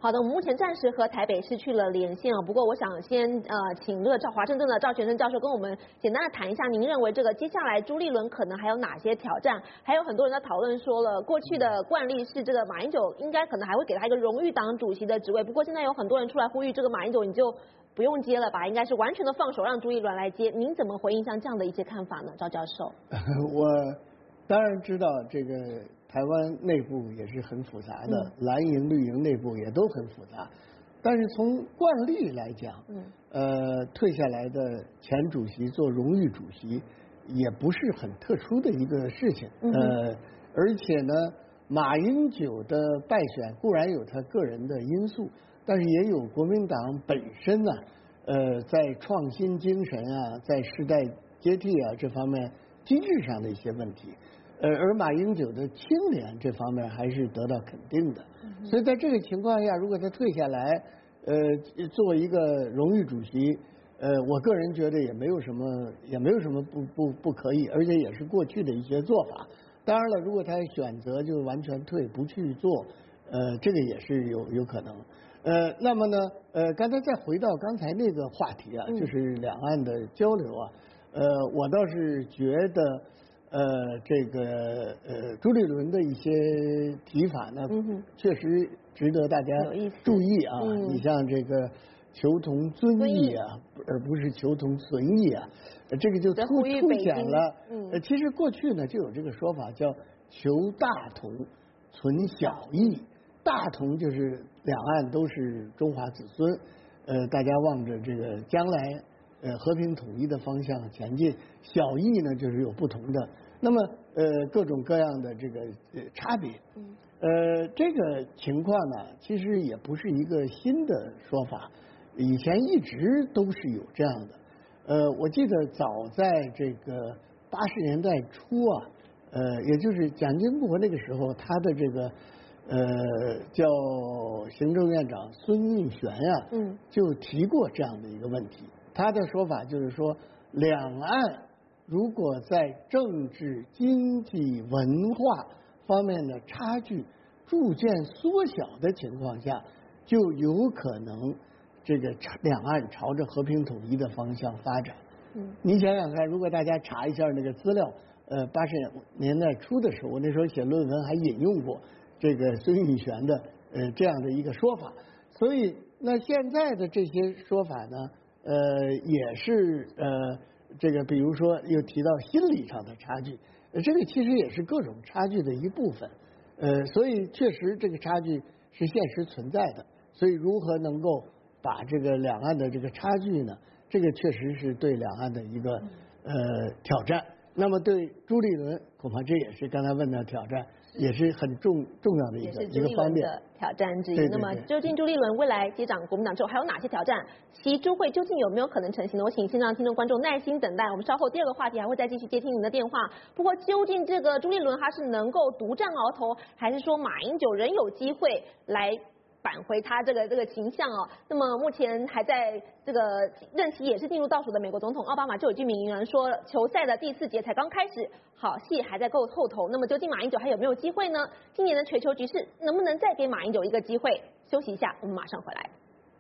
Speaker 7: 好的，我们目前暂时和台北失去了连线啊。不过我想先呃请这个赵华盛顿的赵全生教授跟我们简单的谈一下，您认为这个接下来朱立伦可能还有哪些挑战？还有很多人在讨论说了，过去的惯例是这个马英九应该可能还会给他一个荣誉党主席的职位，不过现在有很多人出来呼吁，这个马英九你就不用接了吧，应该是完全的放手让朱立伦来接。您怎么回应像这样的一些看法呢，赵教授？
Speaker 11: 我当然知道这个。台湾内部也是很复杂的，嗯、蓝营绿营内部也都很复杂，但是从惯例来讲，嗯，呃，退下来的前主席做荣誉主席也不是很特殊的一个事情，嗯、呃，而且呢，马英九的败选固然有他个人的因素，但是也有国民党本身呢、啊，呃，在创新精神啊，在世代接替啊这方面机制上的一些问题。呃，而马英九的清廉这方面还是得到肯定的，嗯、所以在这个情况下，如果他退下来，呃，作为一个荣誉主席，呃，我个人觉得也没有什么，也没有什么不不不可以，而且也是过去的一些做法。当然了，如果他选择就完全退不去做，呃，这个也是有有可能。呃，那么呢，呃，刚才再回到刚才那个话题啊，嗯、就是两岸的交流啊，呃，我倒是觉得。呃，这个呃，朱立伦的一些提法呢，嗯、确实值得大家注意啊。嗯、你像这个求同尊异啊，而不是求同存异啊，这个就凸凸显了。嗯、呃，其实过去呢就有这个说法，叫求大同存小异。大同就是两岸都是中华子孙，呃，大家望着这个将来呃和平统一的方向前进。小异呢，就是有不同的。那么呃各种各样的这个呃差别，呃这个情况呢，其实也不是一个新的说法，以前一直都是有这样的。呃，我记得早在这个八十年代初啊，呃，也就是蒋经国那个时候，他的这个呃叫行政院长孙运璇啊，嗯，就提过这样的一个问题。他的说法就是说，两岸如果在政治、经济、文化方面的差距逐渐缩小的情况下，就有可能这个两岸朝着和平统一的方向发展。嗯，你想想看，如果大家查一下那个资料，呃，八十年代初的时候，我那时候写论文还引用过这个孙运璇的呃这样的一个说法。所以，那现在的这些说法呢，呃，也是呃。这个比如说又提到心理上的差距，呃，这个其实也是各种差距的一部分，呃，所以确实这个差距是现实存在的。所以如何能够把这个两岸的这个差距呢？这个确实是对两岸的一个呃挑战。那么对朱立伦，恐怕这也是刚才问的挑战，也是很重重要的一个一个方面
Speaker 7: 的挑战之一。
Speaker 11: 对对对，
Speaker 7: 那么究竟朱立伦未来接掌国民党之后还有哪些挑战？习朱会究竟有没有可能成型呢？我请线上听众观众耐心等待，我们稍后第二个话题还会再继续接听您的电话。不过究竟这个朱立伦他是能够独占鳌头，还是说马英九仍有机会来返回他这个这个形象哦？那么目前还在这个任期也是进入倒数的美国总统奥巴马就有句名言说，球赛的第四节才刚开始，好戏还在够后头。那么究竟马英九还有没有机会呢？今年的全球局势能不能再给马英九一个机会？休息一下，我们马上回来。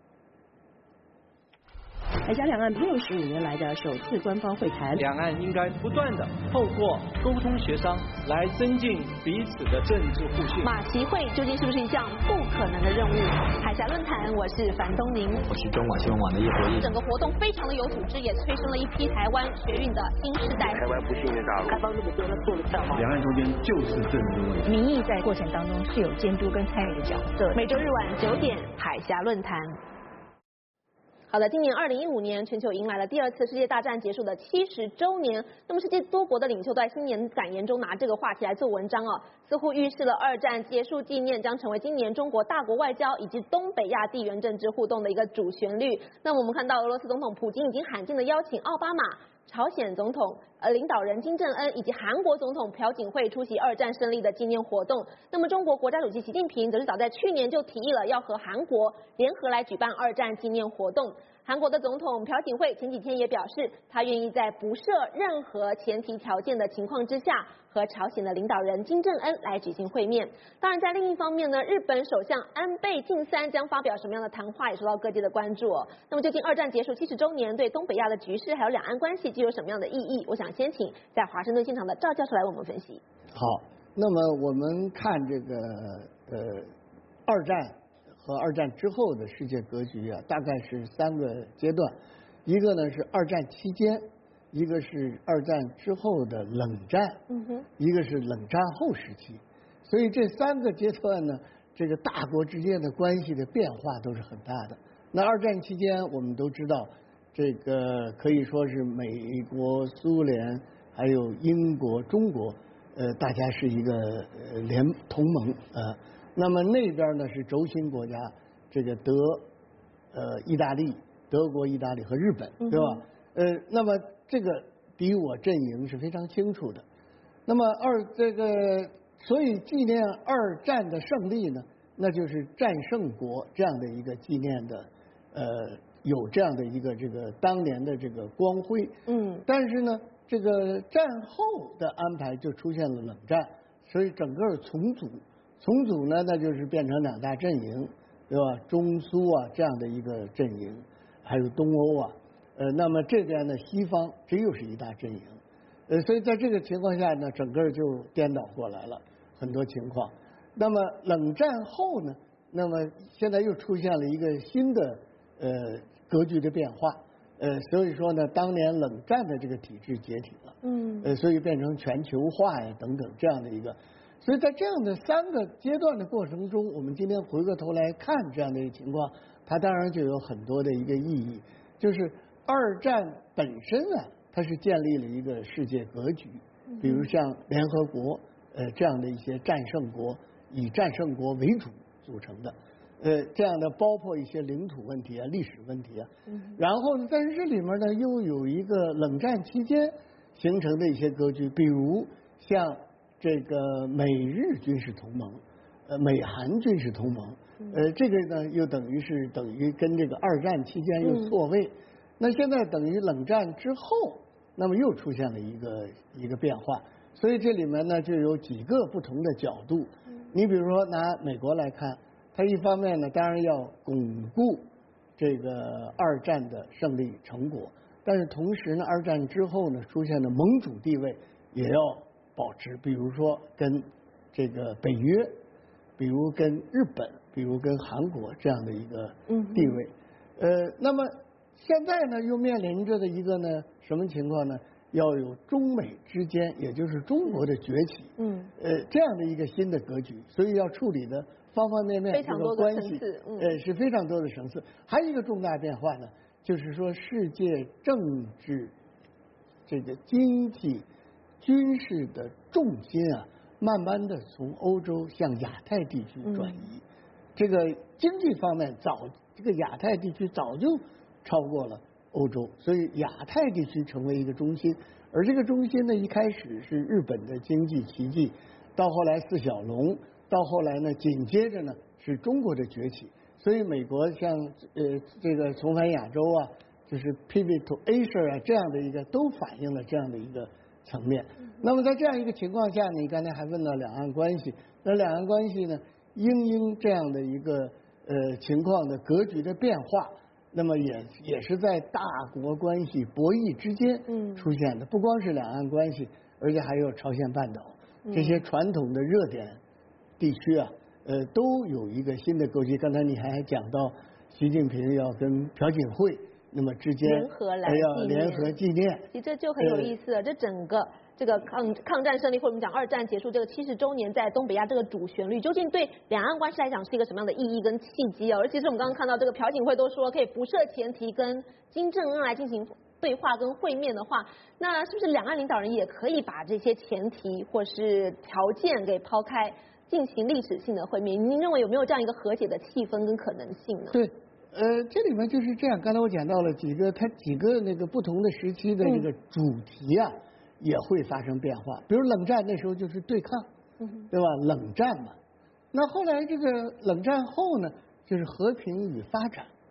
Speaker 14: 海峡两岸六十五年来的首次官方会谈，
Speaker 16: 两岸应该不断的透过沟通协商来增进彼此的政治互信。
Speaker 7: 马习会究竟是不是一项不可能的任务？海峡论坛，我是樊东宁，
Speaker 10: 我是中广新闻网的叶博弈。
Speaker 7: 整个活动非常的有组织，也催生了一批台湾学运的新世代。
Speaker 17: 台湾不幸于大陆，
Speaker 13: 开放那么多，他做得到吗？
Speaker 17: 两岸中间就是政治问题，
Speaker 9: 民意在过程当中是有监督跟参与的角色。
Speaker 7: 每周日晚九点，海峡论坛。好的，今年二零一五年，全球迎来了第二次世界大战结束的七十周年。那么，世界多国的领袖都在新年感言中拿这个话题来做文章哦，似乎预示了二战结束纪念将成为今年中国大国外交以及东北亚地缘政治互动的一个主旋律。那么，我们看到俄罗斯总统普京已经罕见的邀请奥巴马、朝鲜总统呃领导人金正恩以及韩国总统朴槿惠出席二战胜利的纪念活动。那么，中国国家主席习近平则是早在去年就提议了要和韩国联合来举办二战纪念活动。 韩国的总统朴槿惠前几天也表示，他愿意在不设任何前提条件的情况之下，和朝鲜的领导人金正恩来举行会面。当然，在另一方面呢，日本首相安倍晋三将发表什么样的谈话，也受到各界的关注哦。那么，究竟二战结束七十周年对东北亚的局势还有两岸关系具有什么样的意义？我想先请在华盛顿现场的赵教授来为我们分析。
Speaker 11: 好，那么我们看这个呃二战和二战之后的世界格局啊，大概是三个阶段，一个呢是二战期间，一个是二战之后的冷战，
Speaker 7: 嗯哼，
Speaker 11: 一个是冷战后时期，所以这三个阶段呢，这个大国之间的关系的变化都是很大的。那二战期间，我们都知道，这个可以说是美国、苏联还有英国、中国，呃，大家是一个呃联同盟啊。呃那么那边呢是轴心国家，这个德、呃意大利、德国、意大利和日本，对吧？呃，那么这个敌我阵营是非常清楚的。那么二这个，所以纪念二战的胜利呢，那就是战胜国这样的一个纪念的，呃，有这样的一个这个当年的这个光辉。
Speaker 7: 嗯。
Speaker 11: 但是呢，这个战后的安排就出现了冷战，所以整个重组。重组呢，那就是变成两大阵营，对吧？中苏啊这样的一个阵营，还有东欧啊，呃，那么这边呢，西方这又是一大阵营，呃，所以在这个情况下呢，整个就颠倒过来了很多情况。那么冷战后呢，那么现在又出现了一个新的呃格局的变化，呃，所以说呢，当年冷战的这个体制解体了，
Speaker 7: 嗯，
Speaker 11: 呃，所以变成全球化呀等等这样的一个。所以在这样的三个阶段的过程中，我们今天回过头来看这样的一个情况，它当然就有很多的一个意义，就是二战本身啊，它是建立了一个世界格局，比如像联合国呃这样的一些战胜国，以战胜国为主组成的，呃这样的包括一些领土问题啊、历史问题啊，然后呢，但是这里面呢又有一个冷战期间形成的一些格局，比如像。这个美日军事同盟，呃，美韩军事同盟，呃，这个呢又等于是等于跟这个二战期间又错位，嗯、那现在等于冷战之后，那么又出现了一个一个变化，所以这里面呢就有几个不同的角度。你比如说拿美国来看，它一方面呢当然要巩固这个二战的胜利成果，但是同时呢，二战之后呢出现的盟主地位也要。保持，比如说跟这个北约，比如跟日本，比如跟韩国这样的一个地位，呃，那么现在呢又面临着的一个呢什么情况呢？要有中美之间，也就是中国的崛起，
Speaker 7: 嗯，
Speaker 11: 呃，这样的一个新的格局，所以要处理的方方面面这个关系，
Speaker 7: 嗯、
Speaker 11: 呃，是非常多的层次。还有一个重大变化呢，就是说世界政治这个经济。军事的重心啊，慢慢的从欧洲向亚太地区转移。嗯、这个经济方面早，这个亚太地区早就超过了欧洲，所以亚太地区成为一个中心。而这个中心呢，一开始是日本的经济奇迹，到后来四小龙，到后来呢，紧接着呢是中国的崛起。所以美国像呃这个重返亚洲啊，就是 pivot to Asia 啊这样的一个，都反映了这样的一个。层面，那么在这样一个情况下，你刚才还问到两岸关系，那两岸关系呢，因应这样的一个呃情况的格局的变化，那么也也是在大国关系博弈之间出现的，不光是两岸关系，而且还有朝鲜半岛这些传统的热点地区啊，呃，都有一个新的格局。刚才你还讲到习近平要跟朴槿惠。那么之间
Speaker 7: 联合来
Speaker 11: 要联合纪念，
Speaker 7: 其实这就很有意思了。这整个这个抗抗战胜利，或者我们讲二战结束这个七十周年，在东北亚这个主旋律，究竟对两岸关系来讲是一个什么样的意义跟契机啊？而其实我们刚刚看到这个朴槿惠都说可以不设前提跟金正恩来进行对话跟会面的话，那是不是两岸领导人也可以把这些前提或是条件给抛开，进行历史性的会面？您认为有没有这样一个和解的气氛跟可能性呢？
Speaker 11: 对。呃，这里面就是这样。刚才我讲到了几个，它几个那个不同的时期的这个主题啊，嗯、也会发生变化。比如冷战那时候就是对抗，嗯、对吧？冷战嘛。那后来这个冷战后呢，就是和平与发展，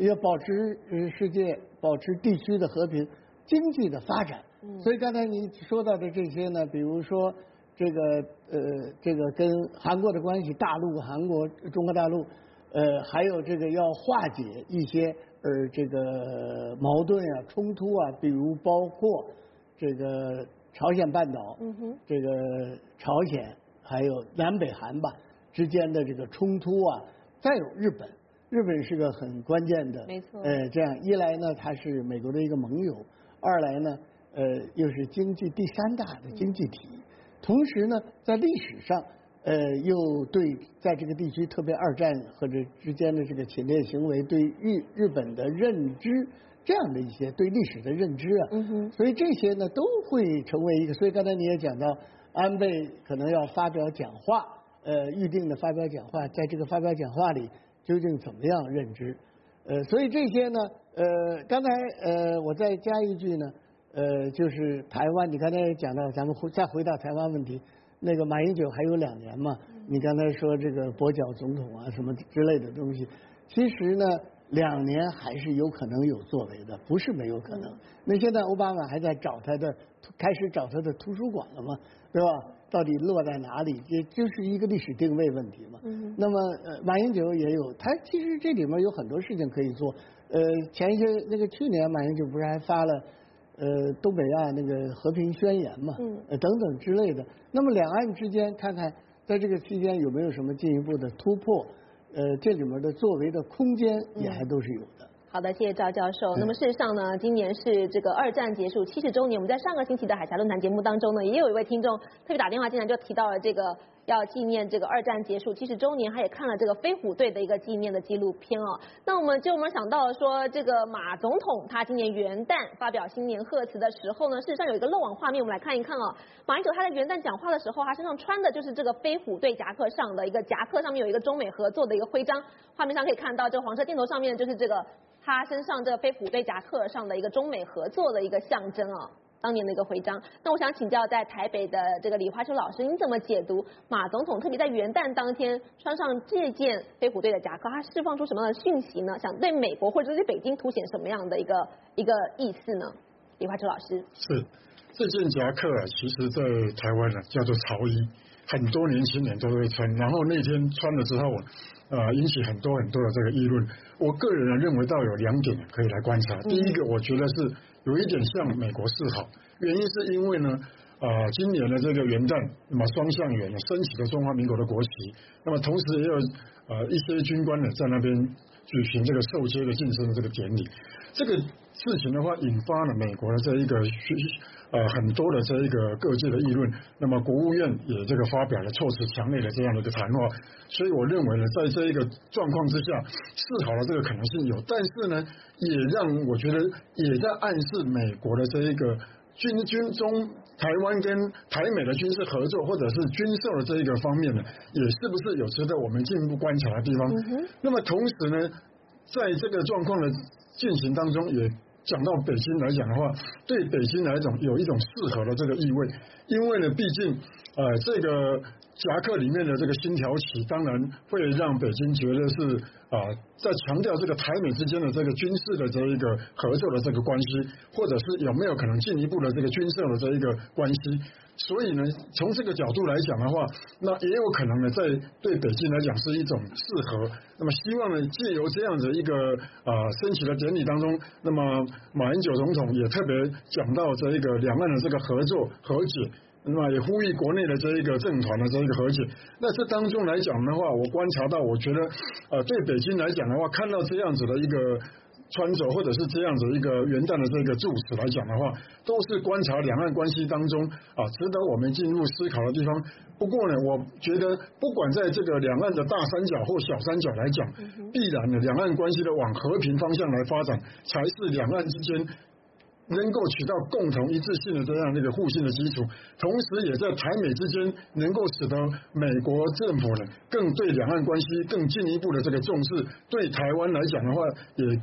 Speaker 11: 要保持呃世界、保持地区的和平、经济的发展。嗯、所以刚才您说到的这些呢，比如说这个呃这个跟韩国的关系，大陆、韩国、中国大陆，呃还有这个要化解一些呃这个矛盾啊、冲突啊，比如包括这个朝鲜半岛，嗯哼，这个朝鲜还有南北韩吧之间的这个冲突啊，再有日本，日本是个很关键的，
Speaker 7: 没错，
Speaker 11: 呃，这样一来呢，它是美国的一个盟友，二来呢。呃，又是经济第三大的经济体，同时呢，在历史上，呃，又对在这个地区，特别二战或者之间的这个侵略行为，对日日本的认知，这样的一些对历史的认知啊，嗯哼，所以这些呢都会成为一个。所以刚才你也讲到，安倍可能要发表讲话，呃，预定的发表讲话，在这个发表讲话里究竟怎么样认知？呃，所以这些呢，呃，刚才呃，我再加一句呢。呃，就是台湾，你刚才也讲到，咱们回再回到台湾问题，那个马英九还有两年嘛？你刚才说这个跛脚总统啊，什么之类的东西，其实呢，两年还是有可能有作为的，不是没有可能。那现在奥巴马还在找他的，开始找他的图书馆了嘛，对吧？到底落在哪里？也就是一个历史定位问题嘛。嗯、那么，呃，马英九也有，他其实这里面有很多事情可以做。呃，前一些那个去年马英九不是还发了。呃，东北亚那个和平宣言嘛，嗯，呃等等之类的。那么两岸之间，看看在这个期间有没有什么进一步的突破？呃，这里面的作为的空间也还都是有的。
Speaker 7: 嗯、好的，谢谢赵教授。那么事实上呢，今年是这个二战结束七十周年。我们在上个星期的海峡论坛节目当中呢，也有一位听众特别打电话进来，就提到了这个。要纪念这个二战结束七十周年，他也看了这个飞虎队的一个纪念的纪录片哦。那我们就我们想到了说，这个马总统他今年元旦发表新年贺词的时候呢，事实上有一个漏网画面，我们来看一看哦。马英九他在元旦讲话的时候，他身上穿的就是这个飞虎队夹克上的一个夹克，上面有一个中美合作的一个徽章，画面上可以看到这个黄色箭头上面就是这个他身上这个飞虎队夹克上的一个中美合作的一个象征哦。当年的一个徽章，那我想请教在台北的这个李华秋老师，您怎么解读马总统特别在元旦当天穿上这件飞虎队的夹克，他释放出什么样的讯息呢？想对美国或者对北京凸显什么样的一个一个意思呢？李华秋老师，
Speaker 12: 是这件夹克啊，其实在台湾呢、啊、叫做潮衣，很多年轻人都会穿，然后那天穿了之后，呃，引起很多很多的这个议论。我个人呢认为到有两点可以来观察，第一个我觉得是。有一点像美国示好，原因是因为呢，呃，今年的这个元旦，那么双向圆升起了中华民国的国旗，那么同时也有呃一些军官呢在那边举行这个授阶的晋升的这个典礼。这个事情的话，引发了美国的这一个呃很多的这一个各界的议论。那么国务院也这个发表了措辞强烈的这样的一个谈话，所以我认为呢，在这一个状况之下，示好的这个可能性有，但是呢，也让我觉得也在暗示美国的这一个军军中台湾跟台美的军事合作或者是军售的这一个方面呢，也是不是有值得我们进一步观察的地方？嗯、那么同时呢，在这个状况的进行当中，也讲到北京来讲的话，对北京来讲有一种适合的这个意味，因为呢，毕竟呃这个夹克里面的这个星条旗，当然会让北京觉得是啊、呃、在强调这个台美之间的这个军事的这一个合作的这个关系，或者是有没有可能进一步的这个军售的这一个关系。所以呢，从这个角度来讲的话，那也有可能呢，在对北京来讲是一种适合。那么希望呢，借由这样的一个啊、呃、升旗的典礼当中，那么马英九总统也特别讲到这一个两岸的这个合作和解，那么也呼吁国内的这一个政团的这一个和解。那这当中来讲的话，我观察到，我觉得呃对北京来讲的话，看到这样子的一个穿着或者是这样子一个元旦的这个祝词来讲的话，都是观察两岸关系当中啊值得我们进入思考的地方。不过呢，我觉得不管在这个两岸的大三角或小三角来讲，必然的两岸关系的往和平方向来发展，才是两岸之间能够起到共同一致性的这样的一个互信的基础，同时也在台美之间能够使得美国政府呢更对两岸关系更进一步的这个重视，对台湾来讲的话，也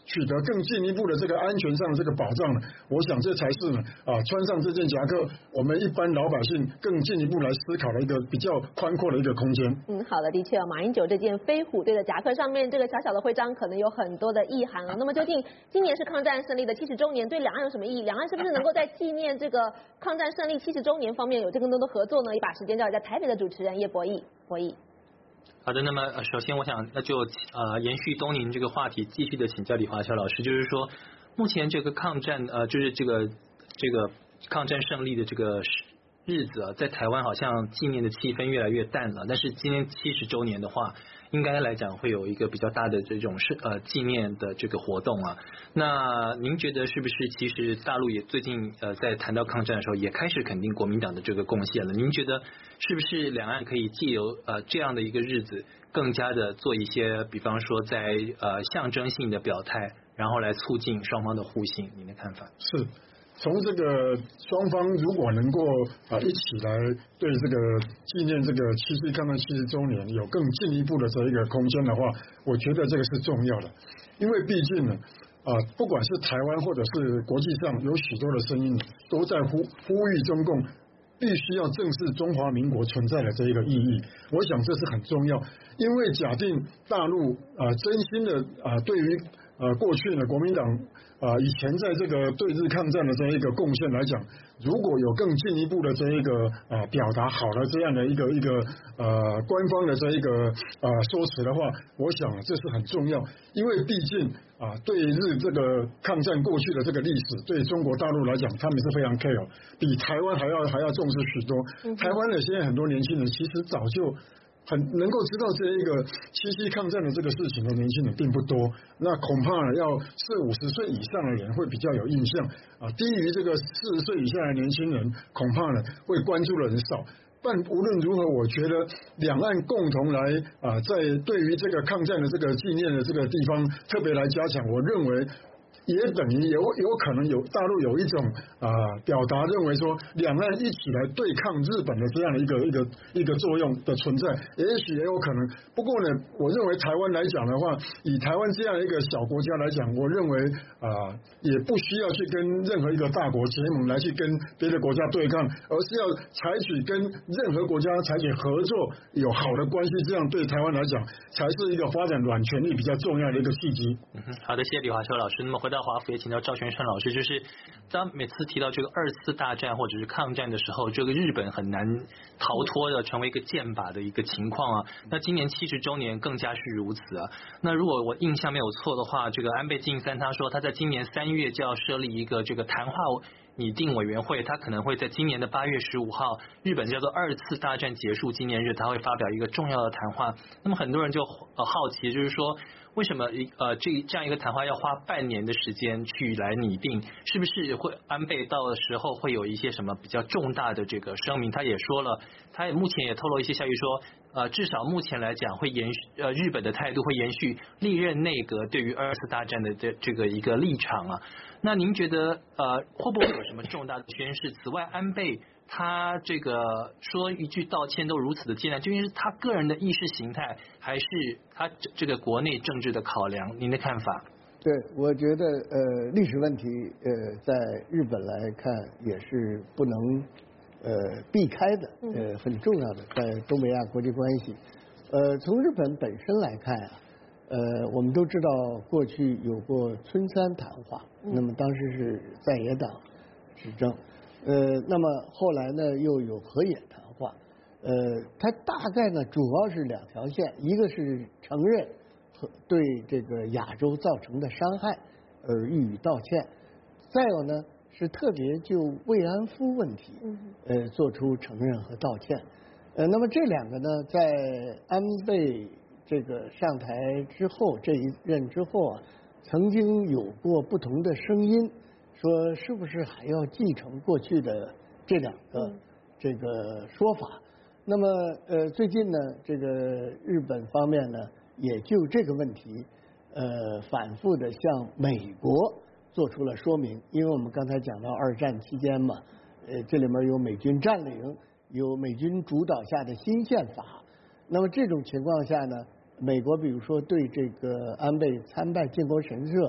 Speaker 12: 取得更进一步的这个安全上的这个保障呢，我想这才是呢啊穿上这件夹克，我们一般老百姓更进一步来思考的一个比较宽阔的一个空间。
Speaker 7: 嗯，好的，的确，马英九这件飞虎队的夹克上面这个小小的徽章，可能有很多的意涵啊。那么究竟今年是抗战胜利的七十周年，对两岸有什么意义？两岸是不是能够在纪念这个抗战胜利七十周年方面有这更多的合作呢？也把时间交给在台北的主持人叶博弈，博弈。
Speaker 8: 好的，那么呃首先我想那就呃延续东宁这个话题，继续的请教李华侨老师，就是说目前这个抗战呃就是这个这个抗战胜利的这个日子啊，在台湾好像纪念的气氛越来越淡了，但是今年七十周年的话，应该来讲会有一个比较大的这种是呃纪念的这个活动啊。那您觉得是不是其实大陆也最近呃在谈到抗战的时候，也开始肯定国民党的这个贡献了？您觉得是不是两岸可以借由呃这样的一个日子，更加的做一些，比方说在呃象征性的表态，然后来促进双方的互信？您的看法？
Speaker 12: 是。从这个双方如果能够啊一起来对这个纪念这个七七抗战七十周年有更进一步的这一个空间的话，我觉得这个是重要的，因为毕竟呢啊不管是台湾或者是国际上有许多的声音都在呼呼吁中共必须要正视中华民国存在的这一个意义，我想这是很重要，因为假定大陆啊真心的啊对于呃过去呢国民党啊、呃，以前在这个对日抗战的这一个贡献来讲，如果有更进一步的这一个啊、呃、表达好的这样的一个一个呃官方的这一个呃说辞的话，我想这是很重要，因为毕竟啊、呃、对日这个抗战过去的这个历史，对中国大陆来讲，他们是非常 care， 比台湾还要还要重视许多。台湾的现在很多年轻人其实早就很能够知道这一个七七抗战的这个事情的年轻人并不多，那恐怕呢要四五十岁以上的人会比较有印象啊，低于这个四十岁以下的年轻人，恐怕呢会关注的人少。但无论如何，我觉得两岸共同来啊，在对于这个抗战的这个纪念的这个地方特别来加强，我认为也等于有有可能有大陆有一种啊、呃、表达认为说两岸一起来对抗日本的这样的一个一个一个作用的存在，也许也有可能。不过呢，我认为台湾来讲的话，以台湾这样一个小国家来讲，我认为啊、呃、也不需要去跟任何一个大国结盟来去跟别的国家对抗，而是要采取跟任何国家采取合作有好的关系，这样对台湾来讲才是一个发展软权力比较重要的一个契机。
Speaker 8: 嗯哼，好的，谢谢李华侨老师。那么回到华府也请教赵全胜老师，就是当每次提到这个二次大战或者是抗战的时候，这个日本很难逃脱的成为一个箭靶的一个情况啊。那今年七十周年更加是如此啊。那如果我印象没有错的话，这个安倍晋三他说他在今年三月就要设立一个这个谈话拟定委员会，他可能会在今年的八月十五号，日本叫做二次大战结束纪念日，他会发表一个重要的谈话。那么很多人就呃好奇，就是说为什么呃这这样一个谈话要花半年的时间去来拟定？是不是会安倍到的时候会有一些什么比较重大的这个声明？他也说了，他也目前也透露一些消息说，呃至少目前来讲会延续呃日本的态度会延续历任内阁对于二次大战的这这个一个立场啊。那您觉得呃会不会有什么重大的宣示？此外，安倍他这个说一句道歉都如此的艰难，究竟是他个人的意识形态，还是他这个国内政治的考量？您的看法？
Speaker 11: 对，我觉得呃历史问题呃在日本来看也是不能呃避开的，呃很重要的，在东北亚国际关系。呃从日本本身来看啊，呃我们都知道过去有过村山谈话，那么当时是在野党执政。呃，那么后来呢，又有河野谈话，呃，它大概呢主要是两条线，一个是承认和对这个亚洲造成的伤害而予以道歉，再有呢是特别就慰安妇问题，呃，做出承认和道歉。呃，那么这两个呢，在安倍这个上台之后，这一任之后啊，曾经有过不同的声音。说是不是还要继承过去的这两个这个说法？那么呃，最近呢，这个日本方面呢，也就这个问题呃反复的向美国做出了说明，因为我们刚才讲到二战期间嘛，呃，这里面有美军占领，有美军主导下的新宪法，那么这种情况下呢，美国比如说对这个安倍参拜靖国神社。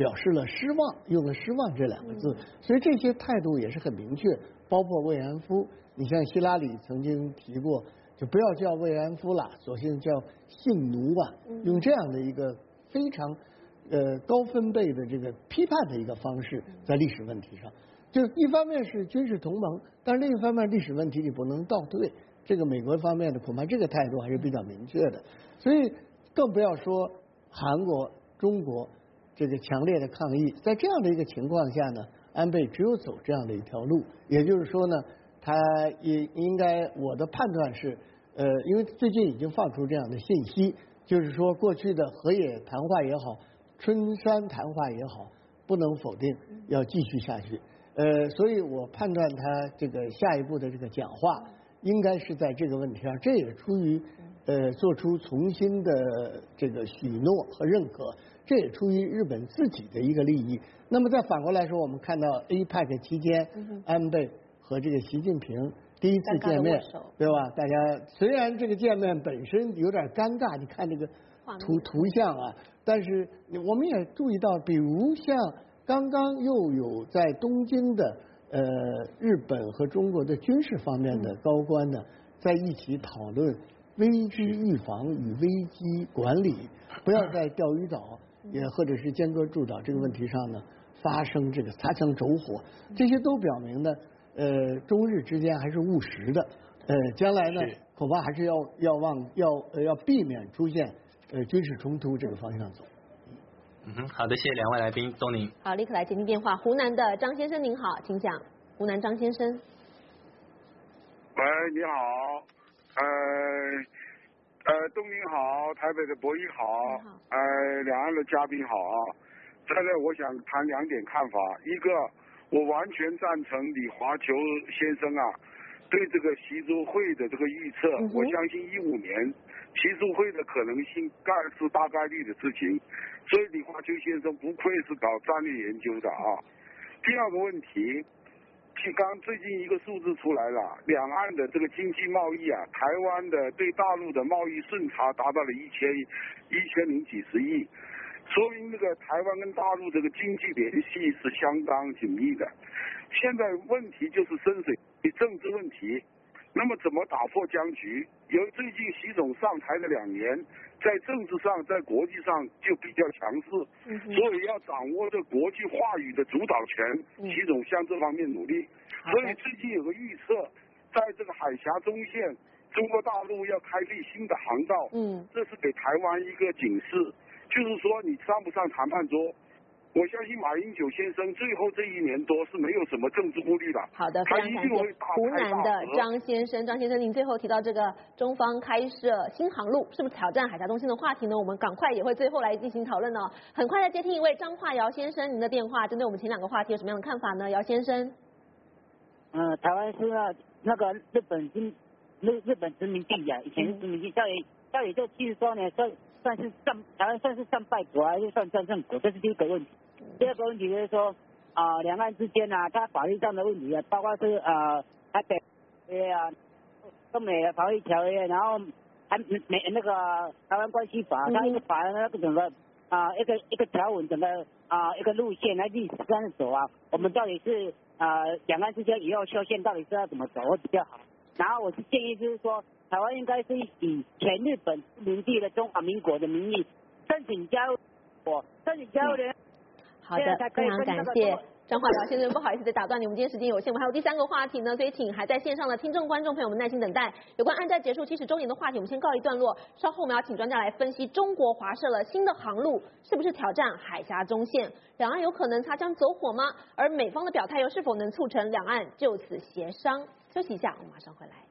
Speaker 11: 表示了失望，用了失望这两个字，所以这些态度也是很明确。包括慰安妇，你像希拉里曾经提过，就不要叫慰安妇了，索性叫性奴啊，用这样的一个非常呃高分贝的这个批判的一个方式，在历史问题上，就一方面是军事同盟，但是另一方面历史问题你不能倒退。这个美国方面的恐怕这个态度还是比较明确的，所以更不要说韩国、中国这个强烈的抗议。在这样的一个情况下呢，安倍只有走这样的一条路，也就是说呢，他也应该，我的判断是，呃，因为最近已经放出这样的信息，就是说过去的河野谈话也好，春山谈话也好，不能否定，要继续下去。呃，所以我判断他这个下一步的这个讲话，应该是在这个问题上，这也出于呃做出重新的这个许诺和认可，这也出于日本自己的一个利益。那么再反过来说，我们看到 A P E C 期间，安倍和这个习近平第一次见面，对吧？大家虽然这个见面本身有点尴尬，你看这个图图像啊，但是我们也注意到，比如像刚刚又有在东京的。呃，日本和中国的军事方面的高官呢，在一起讨论危机预防与危机管理，不要在钓鱼岛也或者是尖阁诸岛这个问题上呢发生这个擦枪走火，这些都表明呢，呃，中日之间还是务实的，呃，将来呢恐怕还是要要往要呃要避免出现呃军事冲突这个方向走。
Speaker 8: 嗯哼，好的，谢谢两位来宾，东宁。
Speaker 7: 好，立刻来接听电话，湖南的张先生您好，请讲。湖南张先生。
Speaker 18: 喂，你好，呃呃，东宁好，台北的博弈好，呃，两岸的嘉宾好啊。现在我想谈两点看法，一个我完全赞成李华球先生啊对这个习主会的这个预测，嗯、我相信一五年习主会的可能性概是大概率的事情。所以李华球先生不愧是搞战略研究的啊。第二个问题，刚最近一个数字出来了，两岸的这个经济贸易啊，台湾的对大陆的贸易顺差达到了一千一千零几十亿，说明那个台湾跟大陆这个经济联系是相当紧密的。现在问题就是深水政治问题，那么怎么打破僵局？由最近习总上台的两年，在政治上、在国际上就比较强势，嗯、所以要掌握这国际话语的主导权，嗯、习总向这方面努力。所以最近有个预测，在这个海峡中线，中国大陆要开辟新的航道，嗯，这是给台湾一个警示，就是说你上不上谈判桌。我相信马英九先生最后这一年多是没有什么政治顾虑的。
Speaker 7: 好的，非常感谢湖南的张先生。张先生，您最后提到这个中方开设新航路，是不是挑战海峡中心的话题呢？我们赶快也会最后来进行讨论哦。很快的接听一位张化尧先生，您的电话，针对我们前两个话题有什么样的看法呢？姚先生。
Speaker 19: 嗯、呃，台湾是那那个日本殖日日本殖民地呀、啊，以前是殖民地，到底到底这七十多年算算是战台湾算是战败国还是算战胜国？这是第一个问题。第二个问题就是说啊、呃，两岸之间啊，它法律上的问题啊，包括是呃台北约啊、中美的防疫条约，然后还美那个台湾关系法，它一个法那个整个啊、呃、一个一个条文整个啊、呃、一个路线来历史上走啊，我们到底是呃两岸之间以后修宪到底是要怎么走会比较好？然后我是建议就是说，台湾应该是以前日本殖民地的中华民国的名义申请加入我申请加入的。
Speaker 7: 好的，非常感谢张化尧先生，不好意思再打断你，我们今天时间有限，我们还有第三个话题呢，所以请还在线上的听众观众朋友们耐心等待。有关岸战结束七十周年的话题，我们先告一段落，稍后我们要请专家来分析中国划设了新的航路，是不是挑战海峡中线？两岸有可能擦枪走火吗？而美方的表态又是否能促成两岸就此协商？休息一下，我们马上回来。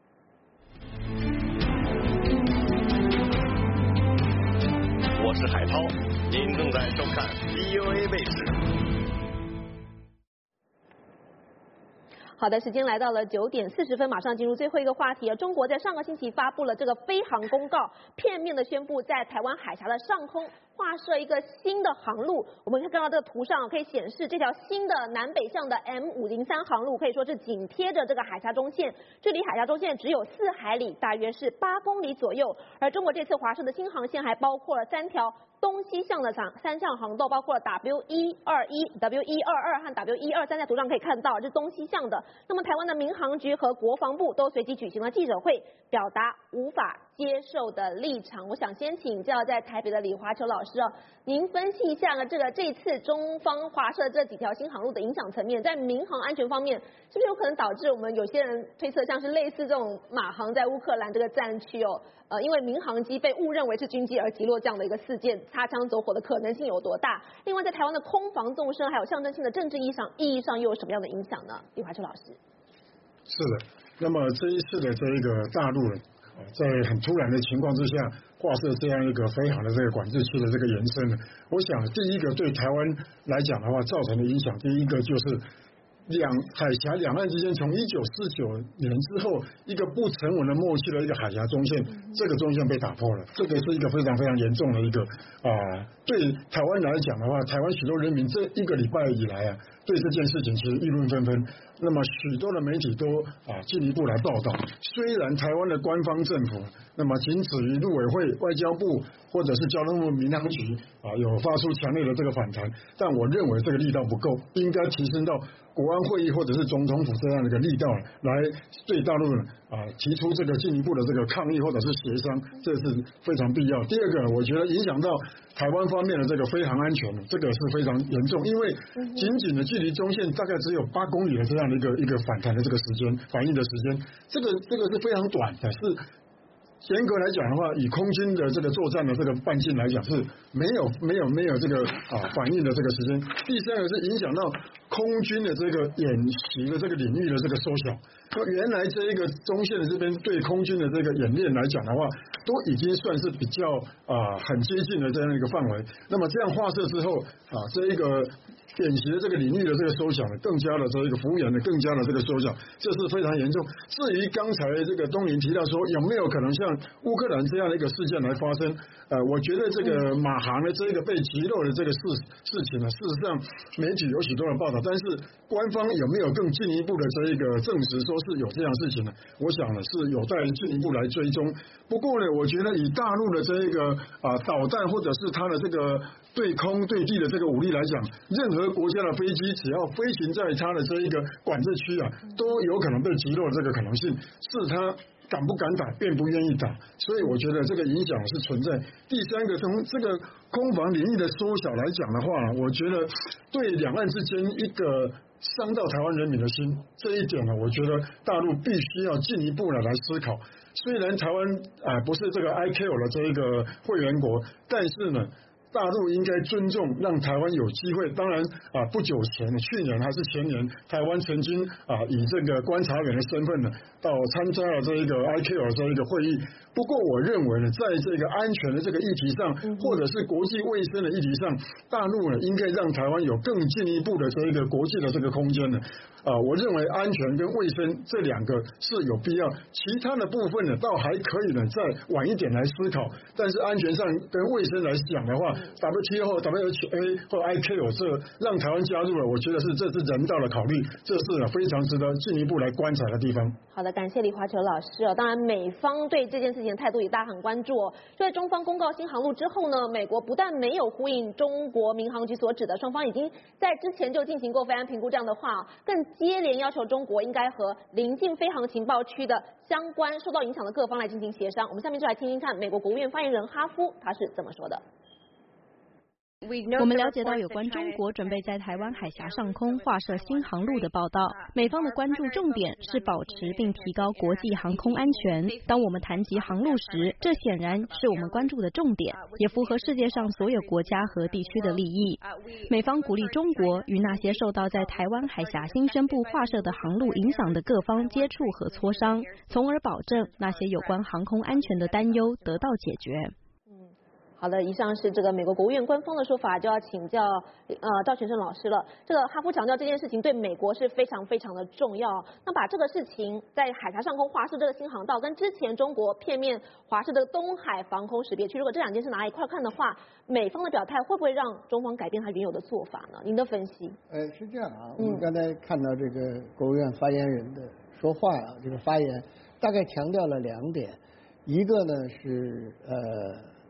Speaker 2: 我是海涛，您正在收看 V O A 卫视。
Speaker 7: 好的，时间来到了九点四十分，马上进入最后一个话题了。中国在上个星期发布了这个飞航公告，片面的宣布在台湾海峡的上空划设一个新的航路。我们可以看到这个图上可以显示，这条新的南北向的 M 五零三 航路可以说是紧贴着这个海峡中线，距离海峡中线只有四海里，大约是八公里左右。而中国这次划设的新航线还包括了三条东西向的三三项航道，包括 W 一二一、W 一二二和 W 一二三，在图上可以看到，这是东西向的。那么台湾的民航局和国防部都随即举行了记者会，表达无法接受的立场。我想先请教在台北的李华球老师哦，您分析一下呢，这个这次中方划设这几条新航路的影响层面，在民航安全方面，是不是有可能导致我们有些人推测，像是类似这种马航在乌克兰这个战区哦？呃，因为民航机被误认为是军机而击落这样的一个事件，擦枪走火的可能性有多大？另外，在台湾的空防纵深还有象征性的政治意义上，意义上又有什么样的影响呢？李华秋老师。
Speaker 12: 是的，那么这一次的这一个大陆在很突然的情况之下划设这样一个飞航的这个管制区的这个延伸呢，我想第一个对台湾来讲的话造成的影响，第一个就是两海峡两岸之间，从一九四九年之后，一个不成文的默契的一个海峡中线，这个中线被打破了，这个是一个非常非常严重的一个啊、呃，对台湾来讲的话，台湾许多人民这一个礼拜以来啊，对这件事情其实议论纷纷。那么许多的媒体都啊进一步来报道，虽然台湾的官方政府，那么仅止于陆委会、外交部或者是交通部民航局啊有发出强烈的这个反弹，但我认为这个力道不够，应该提升到国安会议或者是总统府这样的一个力道，来对大陆啊提出这个进一步的这个抗议或者是协商，这是非常必要。第二个，我觉得影响到台湾方面的这个飞航安全，这个是非常严重，因为仅仅的距离中线大概只有八公里的这样的一个一个反弹的这个时间，反应的时间，这个这个是非常短的，是严格来讲的话，以空军的这个作战的这个半径来讲，是没有没有没有这个啊反应的这个时间。第三个是影响到空军的这个演习的这个领域的这个缩小。那原来这一个中线的这边对空军的这个演练来讲的话，都已经算是比较啊很接近的这样一个范围。那么这样划设之后啊，这一个演习的这个领域的这个缩小呢，更加的这一个幅员呢，更加的这个缩小，这是非常严重。至于刚才这个东林提到说有没有可能像乌克兰这样的一个事件来发生，呃，我觉得这个马航的这个被击落的这个事事情呢，事实上媒体有许多的报道，但是官方有没有更进一步的这一个证实说是有这样事情呢？我想呢是有待进一步来追踪。不过呢，我觉得以大陆的这一个啊导弹或者是它的这个对空对地的这个武力来讲，任何国家的飞机只要飞行在它的这一个管制区啊，都有可能被击落的这个可能性，是它敢不敢打，便不愿意打，所以我觉得这个影响是存在。第三个，从这个空防领域的缩小来讲的话，我觉得对两岸之间一个伤到台湾人民的心，这一点呢，我觉得大陆必须要进一步的来思考。虽然台湾啊、呃、不是这个 I C A O 的这一个会员国，但是呢，大陆应该尊重，让台湾有机会。当然啊，不久前，去年还是前年，台湾曾经啊以这个观察员的身份呢，到参加了这一个 I C A O 这一个会议。不过，我认为呢，在这个安全的这个议题上，或者是国际卫生的议题上，大陆呢应该让台湾有更进一步的这一个国际的这个空间呢。啊，我认为安全跟卫生这两个是有必要，其他的部分呢，倒还可以呢，再晚一点来思考。但是安全上跟卫生来讲的话 ，W T O 或 W H A 或 I C A O 这让台湾加入了，我觉得是这是人道的考虑，这是非常值得进一步来观察的地方。
Speaker 7: 好的，感谢李华球老师哦。当然，美方对这件事情的态度也大家很关注哦。就在中方公告新航路之后呢，美国不但没有呼应中国民航局所指的，双方已经在之前就进行过飞安评估这样的话，更接连要求中国应该和邻近飞航情报区的相关受到影响的各方来进行协商。我们下面就来听听看美国国务院发言人哈夫他是怎么说的。
Speaker 14: 我们了解到有关中国准备在台湾海峡上空划设新航路的报道，美方的关注重点是保持并提高国际航空安全。当我们谈及航路时，这显然是我们关注的重点，也符合世界上所有国家和地区的利益。美方鼓励中国与那些受到在台湾海峡新宣布划设的航路影响的各方接触和磋商，从而保证那些有关航空安全的担忧得到解决。
Speaker 7: 好的，以上是这个美国国务院官方的说法，就要请教呃赵全胜老师了。这个哈夫强调这件事情对美国是非常非常的重要。那把这个事情在海峡上空划设这个新航道，跟之前中国片面划设的东海防空识别区，如果这两件事拿一块看的话，美方的表态会不会让中方改变他原有的做法呢？您的分析？
Speaker 11: 呃，是这样啊，我们刚才看到这个国务院发言人的说话啊，这个发言大概强调了两点，一个呢是呃。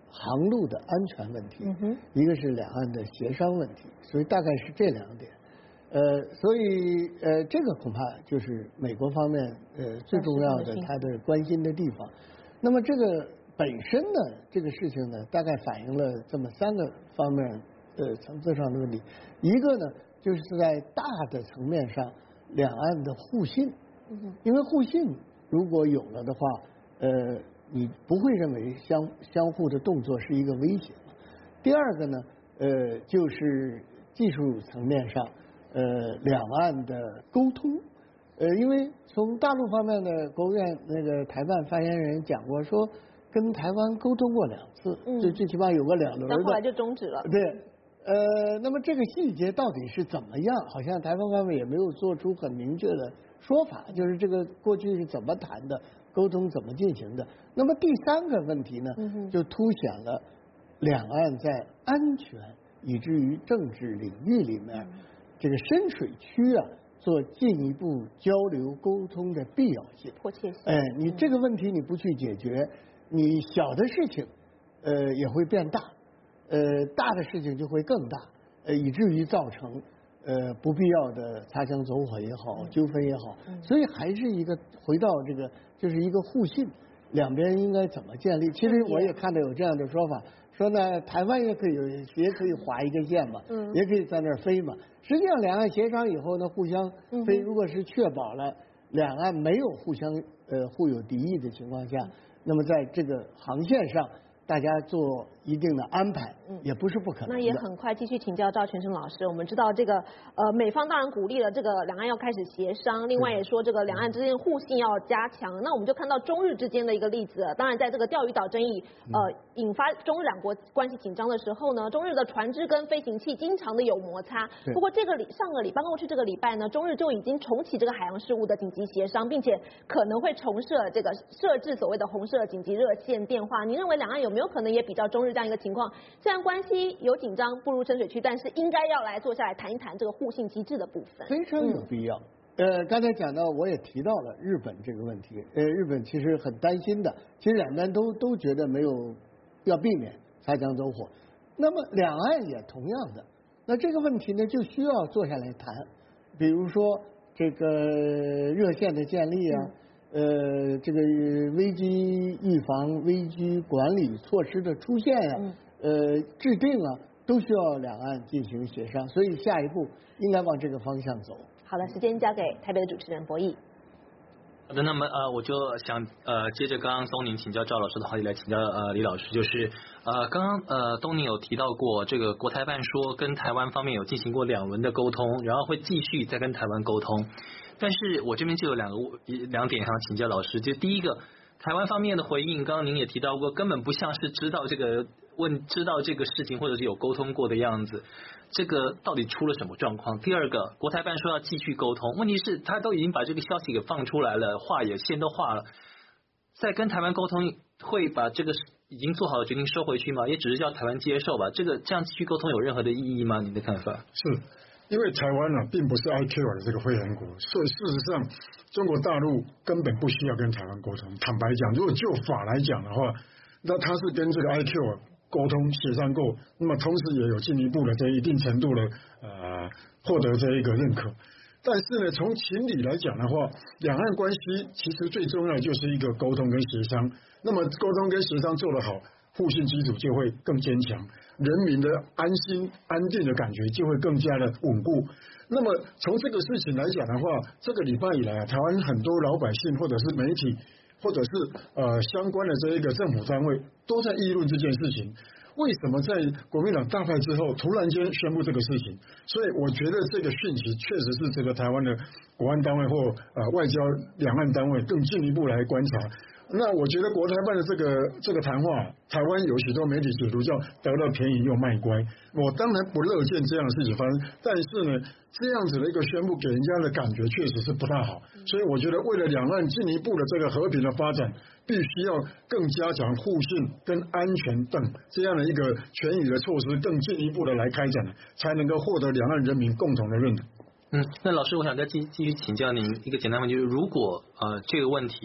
Speaker 11: 航路的安全问题，
Speaker 7: 嗯、
Speaker 11: 一个是两岸的协商问题，所以大概是这两点。呃，所以呃，这个恐怕就是美国方面呃最重要的他的关心的地方。那么这个本身呢，这个事情呢，大概反映了这么三个方面呃层次上的问题。一个呢，就是在大的层面上，两岸的互信，
Speaker 7: 嗯、
Speaker 11: 因为互信如果有了的话，呃，你不会认为相相互的动作是一个威胁嘛。第二个呢，呃，就是技术层面上。呃，两岸的沟通，呃，因为从大陆方面的国务院那个台办发言人讲过，说跟台湾沟通过两次，
Speaker 7: 嗯，
Speaker 11: 就最起码有个两轮的，
Speaker 7: 但后来就终止了。
Speaker 11: 对，呃，那么这个细节到底是怎么样？好像台湾方面也没有做出很明确的说法，就是这个过去是怎么谈的，沟通怎么进行的。那么第三个问题呢，
Speaker 7: 嗯、
Speaker 11: 就凸显了两岸在安全以至于政治领域里面。嗯这个深水区啊，做进一步交流沟通的必要性、
Speaker 7: 迫切性。
Speaker 11: 哎，你这个问题你不去解决，你小的事情，呃，也会变大，呃，大的事情就会更大，呃，以至于造成呃不必要的擦枪走火也好，纠纷也好。
Speaker 7: 嗯、
Speaker 11: 所以还是一个回到这个，就是一个互信，两边应该怎么建立？其实我也看到有这样的说法。说呢，台湾也可以有，也可以划一个线嘛，
Speaker 7: 嗯，
Speaker 11: 也可以在那儿飞嘛。实际上，两岸协商以后呢，互相飞，如果是确保了两岸没有互相呃互有敌意的情况下，那么在这个航线上，大家做一定的安排，也不是不可能的。
Speaker 7: 那也很快继续请教赵全胜老师，我们知道这个呃美方当然鼓励了这个两岸要开始协商，另外也说这个两岸之间互信要加强。那我们就看到中日之间的一个例子，当然在这个钓鱼岛争议呃引发中日两国关系紧张的时候呢，中日的船只跟飞行器经常的有摩擦。不过这个礼上个礼刚过去这个礼拜呢，中日就已经重启这个海洋事务的紧急协商，并且可能会重设这个设置所谓的红色紧急热线电话。您认为两岸有没有可能也比较中日这样一个情况？虽然关系有紧张步入深水区，但是应该要来坐下来谈一谈这个互信机制的部分，
Speaker 11: 非常有必要。嗯、呃，刚才讲到，我也提到了日本这个问题。呃，日本其实很担心的，其实两边都都觉得没有要避免擦枪走火。那么两岸也同样的，那这个问题呢，就需要坐下来谈。比如说这个热线的建立啊。嗯呃，这个危机预防、危机管理措施的出现呀、啊，嗯、呃，制定啊，都需要两岸进行协商，所以下一步应该往这个方向走。
Speaker 7: 好了，时间交给台北的主持人博弈。
Speaker 8: 好的，那么呃，我就想呃，接着刚刚东宁请教赵老师的话题来请教呃李老师，就是呃，刚刚呃东宁有提到过，这个国台办说跟台湾方面有进行过两轮的沟通，然后会继续再跟台湾沟通。但是我这边就有两个两点想请教老师，就第一个，台湾方面的回应，刚刚您也提到过，根本不像是知道这个问知道这个事情，或者是有沟通过的样子，这个到底出了什么状况？第二个，国台办说要继续沟通，问题是他都已经把这个消息给放出来了，话也先都画了，再跟台湾沟通，会把这个已经做好的决定收回去吗？也只是叫台湾接受吧？这个这样继续沟通有任何的意义吗？您的看法？
Speaker 12: 是。因为台湾呢、啊，并不是 I C A O 的这个会员国，所以事实上，中国大陆根本不需要跟台湾沟通。坦白讲，如果就法来讲的话，那他是跟这个 I C A O 沟通协商过，那么同时也有进一步的这一定程度的呃获得这一个认可。但是呢，从情理来讲的话，两岸关系其实最重要的就是一个沟通跟协商。那么沟通跟协商做得好，互信基础就会更坚强。人民的安心安定的感觉就会更加的稳固。那么从这个事情来讲的话，这个礼拜以来啊，台湾很多老百姓或者是媒体或者是呃相关的这一个政府单位都在议论这件事情。为什么在国民党大败之后突然间宣布这个事情？所以我觉得这个讯息确实是这个台湾的国安单位或呃外交两岸单位更进一步来观察。那我觉得国台办的这个这个谈话，台湾有许多媒体解读叫得了便宜又卖乖。我当然不乐见这样的事情发生，但是呢，这样子的一个宣布给人家的感觉确实是不大好。所以我觉得为了两岸进一步的这个和平的发展，必须要更加强互信跟安全等这样的一个全语的措施，更进一步的来开展，才能够获得两岸人民共同的认同。
Speaker 8: 嗯，那老师，我想再继继续请教您一个简单问题，就是如果呃这个问题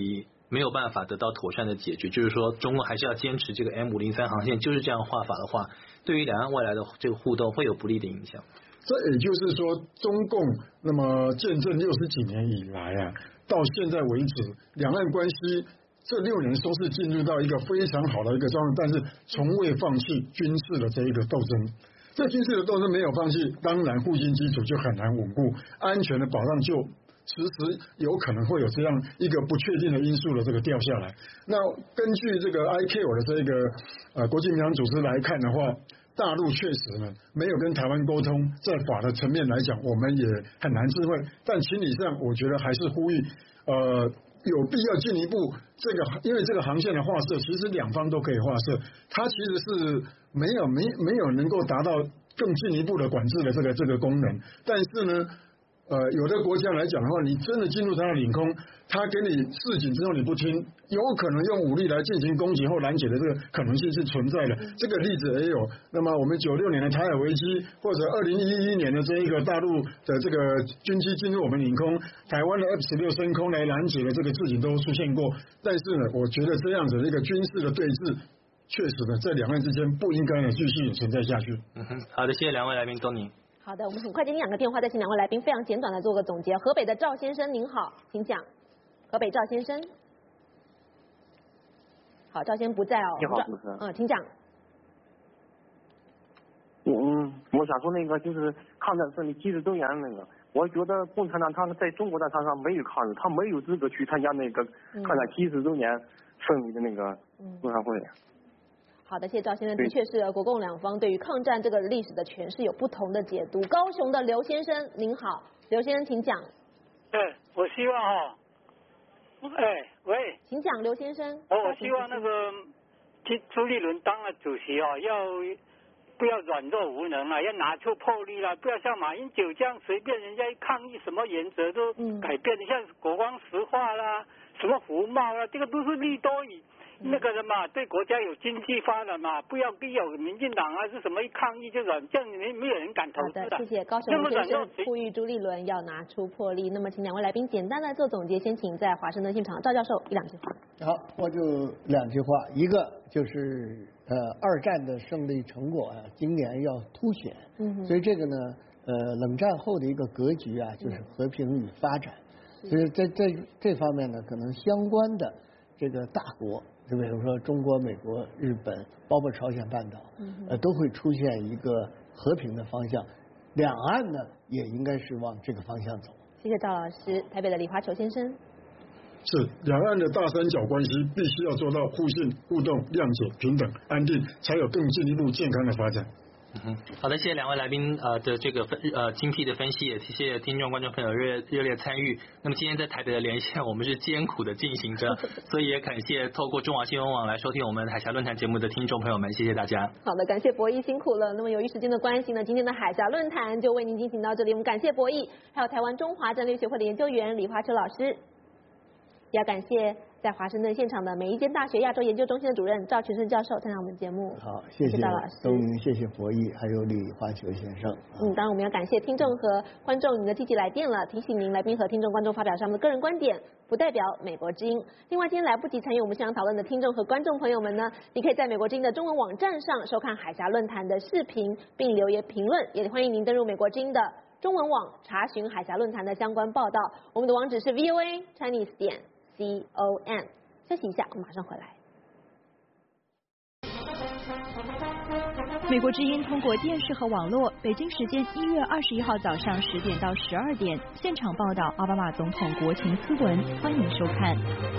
Speaker 8: 没有办法得到妥善的解决，就是说中共还是要坚持这个 M 五零三航线，就是这样画法的话，对于两岸未来的这个互动会有不利的影响。
Speaker 12: 这也就是说，中共那么见证六十几年以来啊，到现在为止，两岸关系这六年都是进入到一个非常好的一个状态，但是从未放弃军事的这一个斗争。这军事的斗争没有放弃，当然互信基础就很难稳固，安全的保障就迟迟有可能会有这样一个不确定的因素的这个掉下来。那根据这个 I C A O 的这个呃国际民航组织来看的话，大陆确实呢没有跟台湾沟通，在法的层面来讲，我们也很难智慧。但情理上，我觉得还是呼吁，呃，有必要进一步这个，因为这个航线的划设，其实两方都可以划设，它其实是没有没没有能够达到更进一步的管制的这个这个功能，但是呢。呃，有的国家来讲的话，你真的进入它的领空，它给你示警之后你不听，有可能用武力来进行攻击或拦截的这个可能性是存在的。这个例子也有。那么我们九六年的台海危机，或者二零一一年的这一个大陆的这个军机进入我们领空，台湾的 F 十六升空来拦截的这个事情都出现过。但是呢，我觉得这样子的一个军事的对峙，确实呢，在两岸之间不应该呢继续存在下去。
Speaker 8: 嗯哼，好的，谢谢两位来宾，东宁。
Speaker 7: 好的，我们很快接听两个电话，再请两位来宾非常简短的做个总结。河北的赵先生您好，请讲。河北赵先生，好，赵先生不在哦。
Speaker 20: 你好，主持人。
Speaker 7: 嗯，请讲。
Speaker 20: 嗯，我想说那个就是抗战胜利七十周年那个，我觉得共产党他在中国战场上没有抗日，他没有资格去参加那个抗战七十周年胜利的那个座谈会。嗯
Speaker 7: 好的，谢谢赵先生。的确是国共两方对于抗战这个历史的诠释有不同的解读。高雄的刘先生，您好，刘先生请讲。
Speaker 21: 对，我希望哈，哎，喂，
Speaker 7: 请讲，刘先生。
Speaker 21: 哦，我希望那个朱朱立伦当了主席啊，要不要软弱无能啊，要拿出魄力啦，不要像马英九这样随便人家一抗议什么原则都改变，嗯、像国光石化啦，什么服贸啦，这个都是利多于。那个人嘛，对国家有经济发展嘛，不要逼有民进党啊是什么一抗议就软，这样没没有人敢投资的。
Speaker 7: 好的，谢谢高雄先生呼吁朱立伦要拿出魄力。那么，请两位来宾简单的做总结，先请在华盛顿现场赵教授一两句话。
Speaker 11: 好，我就两句话，一个就是呃二战的胜利成果啊，今年要凸显。嗯。所以这个呢，呃冷战后的一个格局啊，就是和平与发展。嗯、所以在在这方面呢，可能相关的这个大国。就比如说中国、美国、日本，包括朝鲜半岛，呃，都会出现一个和平的方向。两岸呢，也应该是往这个方向走。
Speaker 7: 谢谢赵老师。台北的李华球先生。
Speaker 12: 是，两岸的大三角关系必须要做到互信、互动、谅解、平等、安定，才有更进一步健康的发展。
Speaker 8: 嗯，好的，谢谢两位来宾呃的这个分呃精辟的分析，也谢谢听众观众朋友热热烈参与。那么今天在台北的连线，我们是艰苦的进行着，所以也感谢透过中华新闻网来收听我们海峡论坛节目的听众朋友们，谢谢大家。
Speaker 7: 好的，感谢博弈辛苦了。那么由于时间的关系呢，今天的海峡论坛就为您进行到这里。我们感谢博弈，还有台湾中华战略学会的研究员李华秋老师，也要感谢。在华盛顿现场的美利坚大学亚洲研究中心的主任赵群胜教授参加我们节目。
Speaker 11: 好，谢谢
Speaker 7: 赵老师，
Speaker 11: 东明，谢谢博弈，还有李华球先生。
Speaker 7: 嗯，当然我们要感谢听众和观众您的积极来电了，提醒您来宾和听众观众发表上的个人观点，不代表美国之音。另外，今天来不及参与我们现场讨论的听众和观众朋友们呢，你可以在美国之音的中文网站上收看海峡论坛的视频，并留言评论，也欢迎您登入美国之音的中文网查询海峡论坛的相关报道。我们的网址是 V O A Chinese 点 C O M。休息一下，我们马上回来。
Speaker 14: 美国之音通过电视和网络，北京时间一月二十一号早上十点到十二点现场报道奥巴马总统国情咨文，欢迎收看。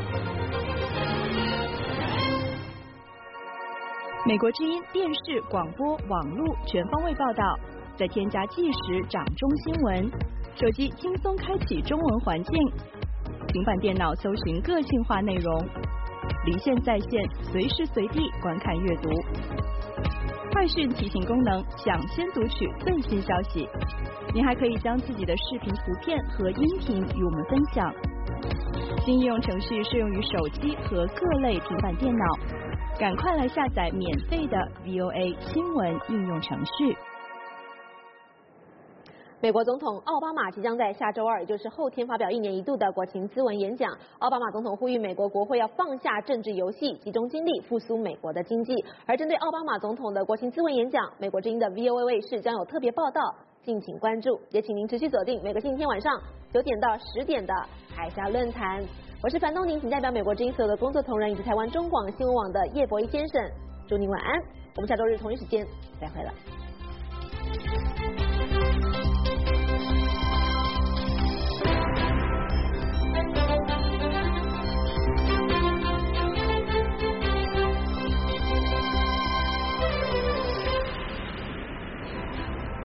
Speaker 14: 美国之音电视、广播、网络全方位报道，再添加即时掌中新闻，手机轻松开启中文环境。平板电脑搜寻个性化内容，离线在线，随时随地观看阅读。快讯提醒功能，抢先读取最新消息。您还可以将自己的视频、图片和音频与我们分享。新应用程序适用于手机和各类平板电脑，赶快来下载免费的 V O A 新闻应用程序。
Speaker 7: 美国总统奥巴马即将在下周二，也就是后天发表一年一度的国情咨文演讲。奥巴马总统呼吁美国国会要放下政治游戏，集中精力复苏美国的经济。而针对奥巴马总统的国情咨文演讲，美国之音的 V O A 卫视将有特别报道，敬请关注。也请您持续锁定每个星期天晚上九点到十点的海峡论坛。我是樊东宁，请代表美国之音所有的工作同仁以及台湾中广新闻网的叶博一先生，祝您晚安。我们下周日同一时间再会了。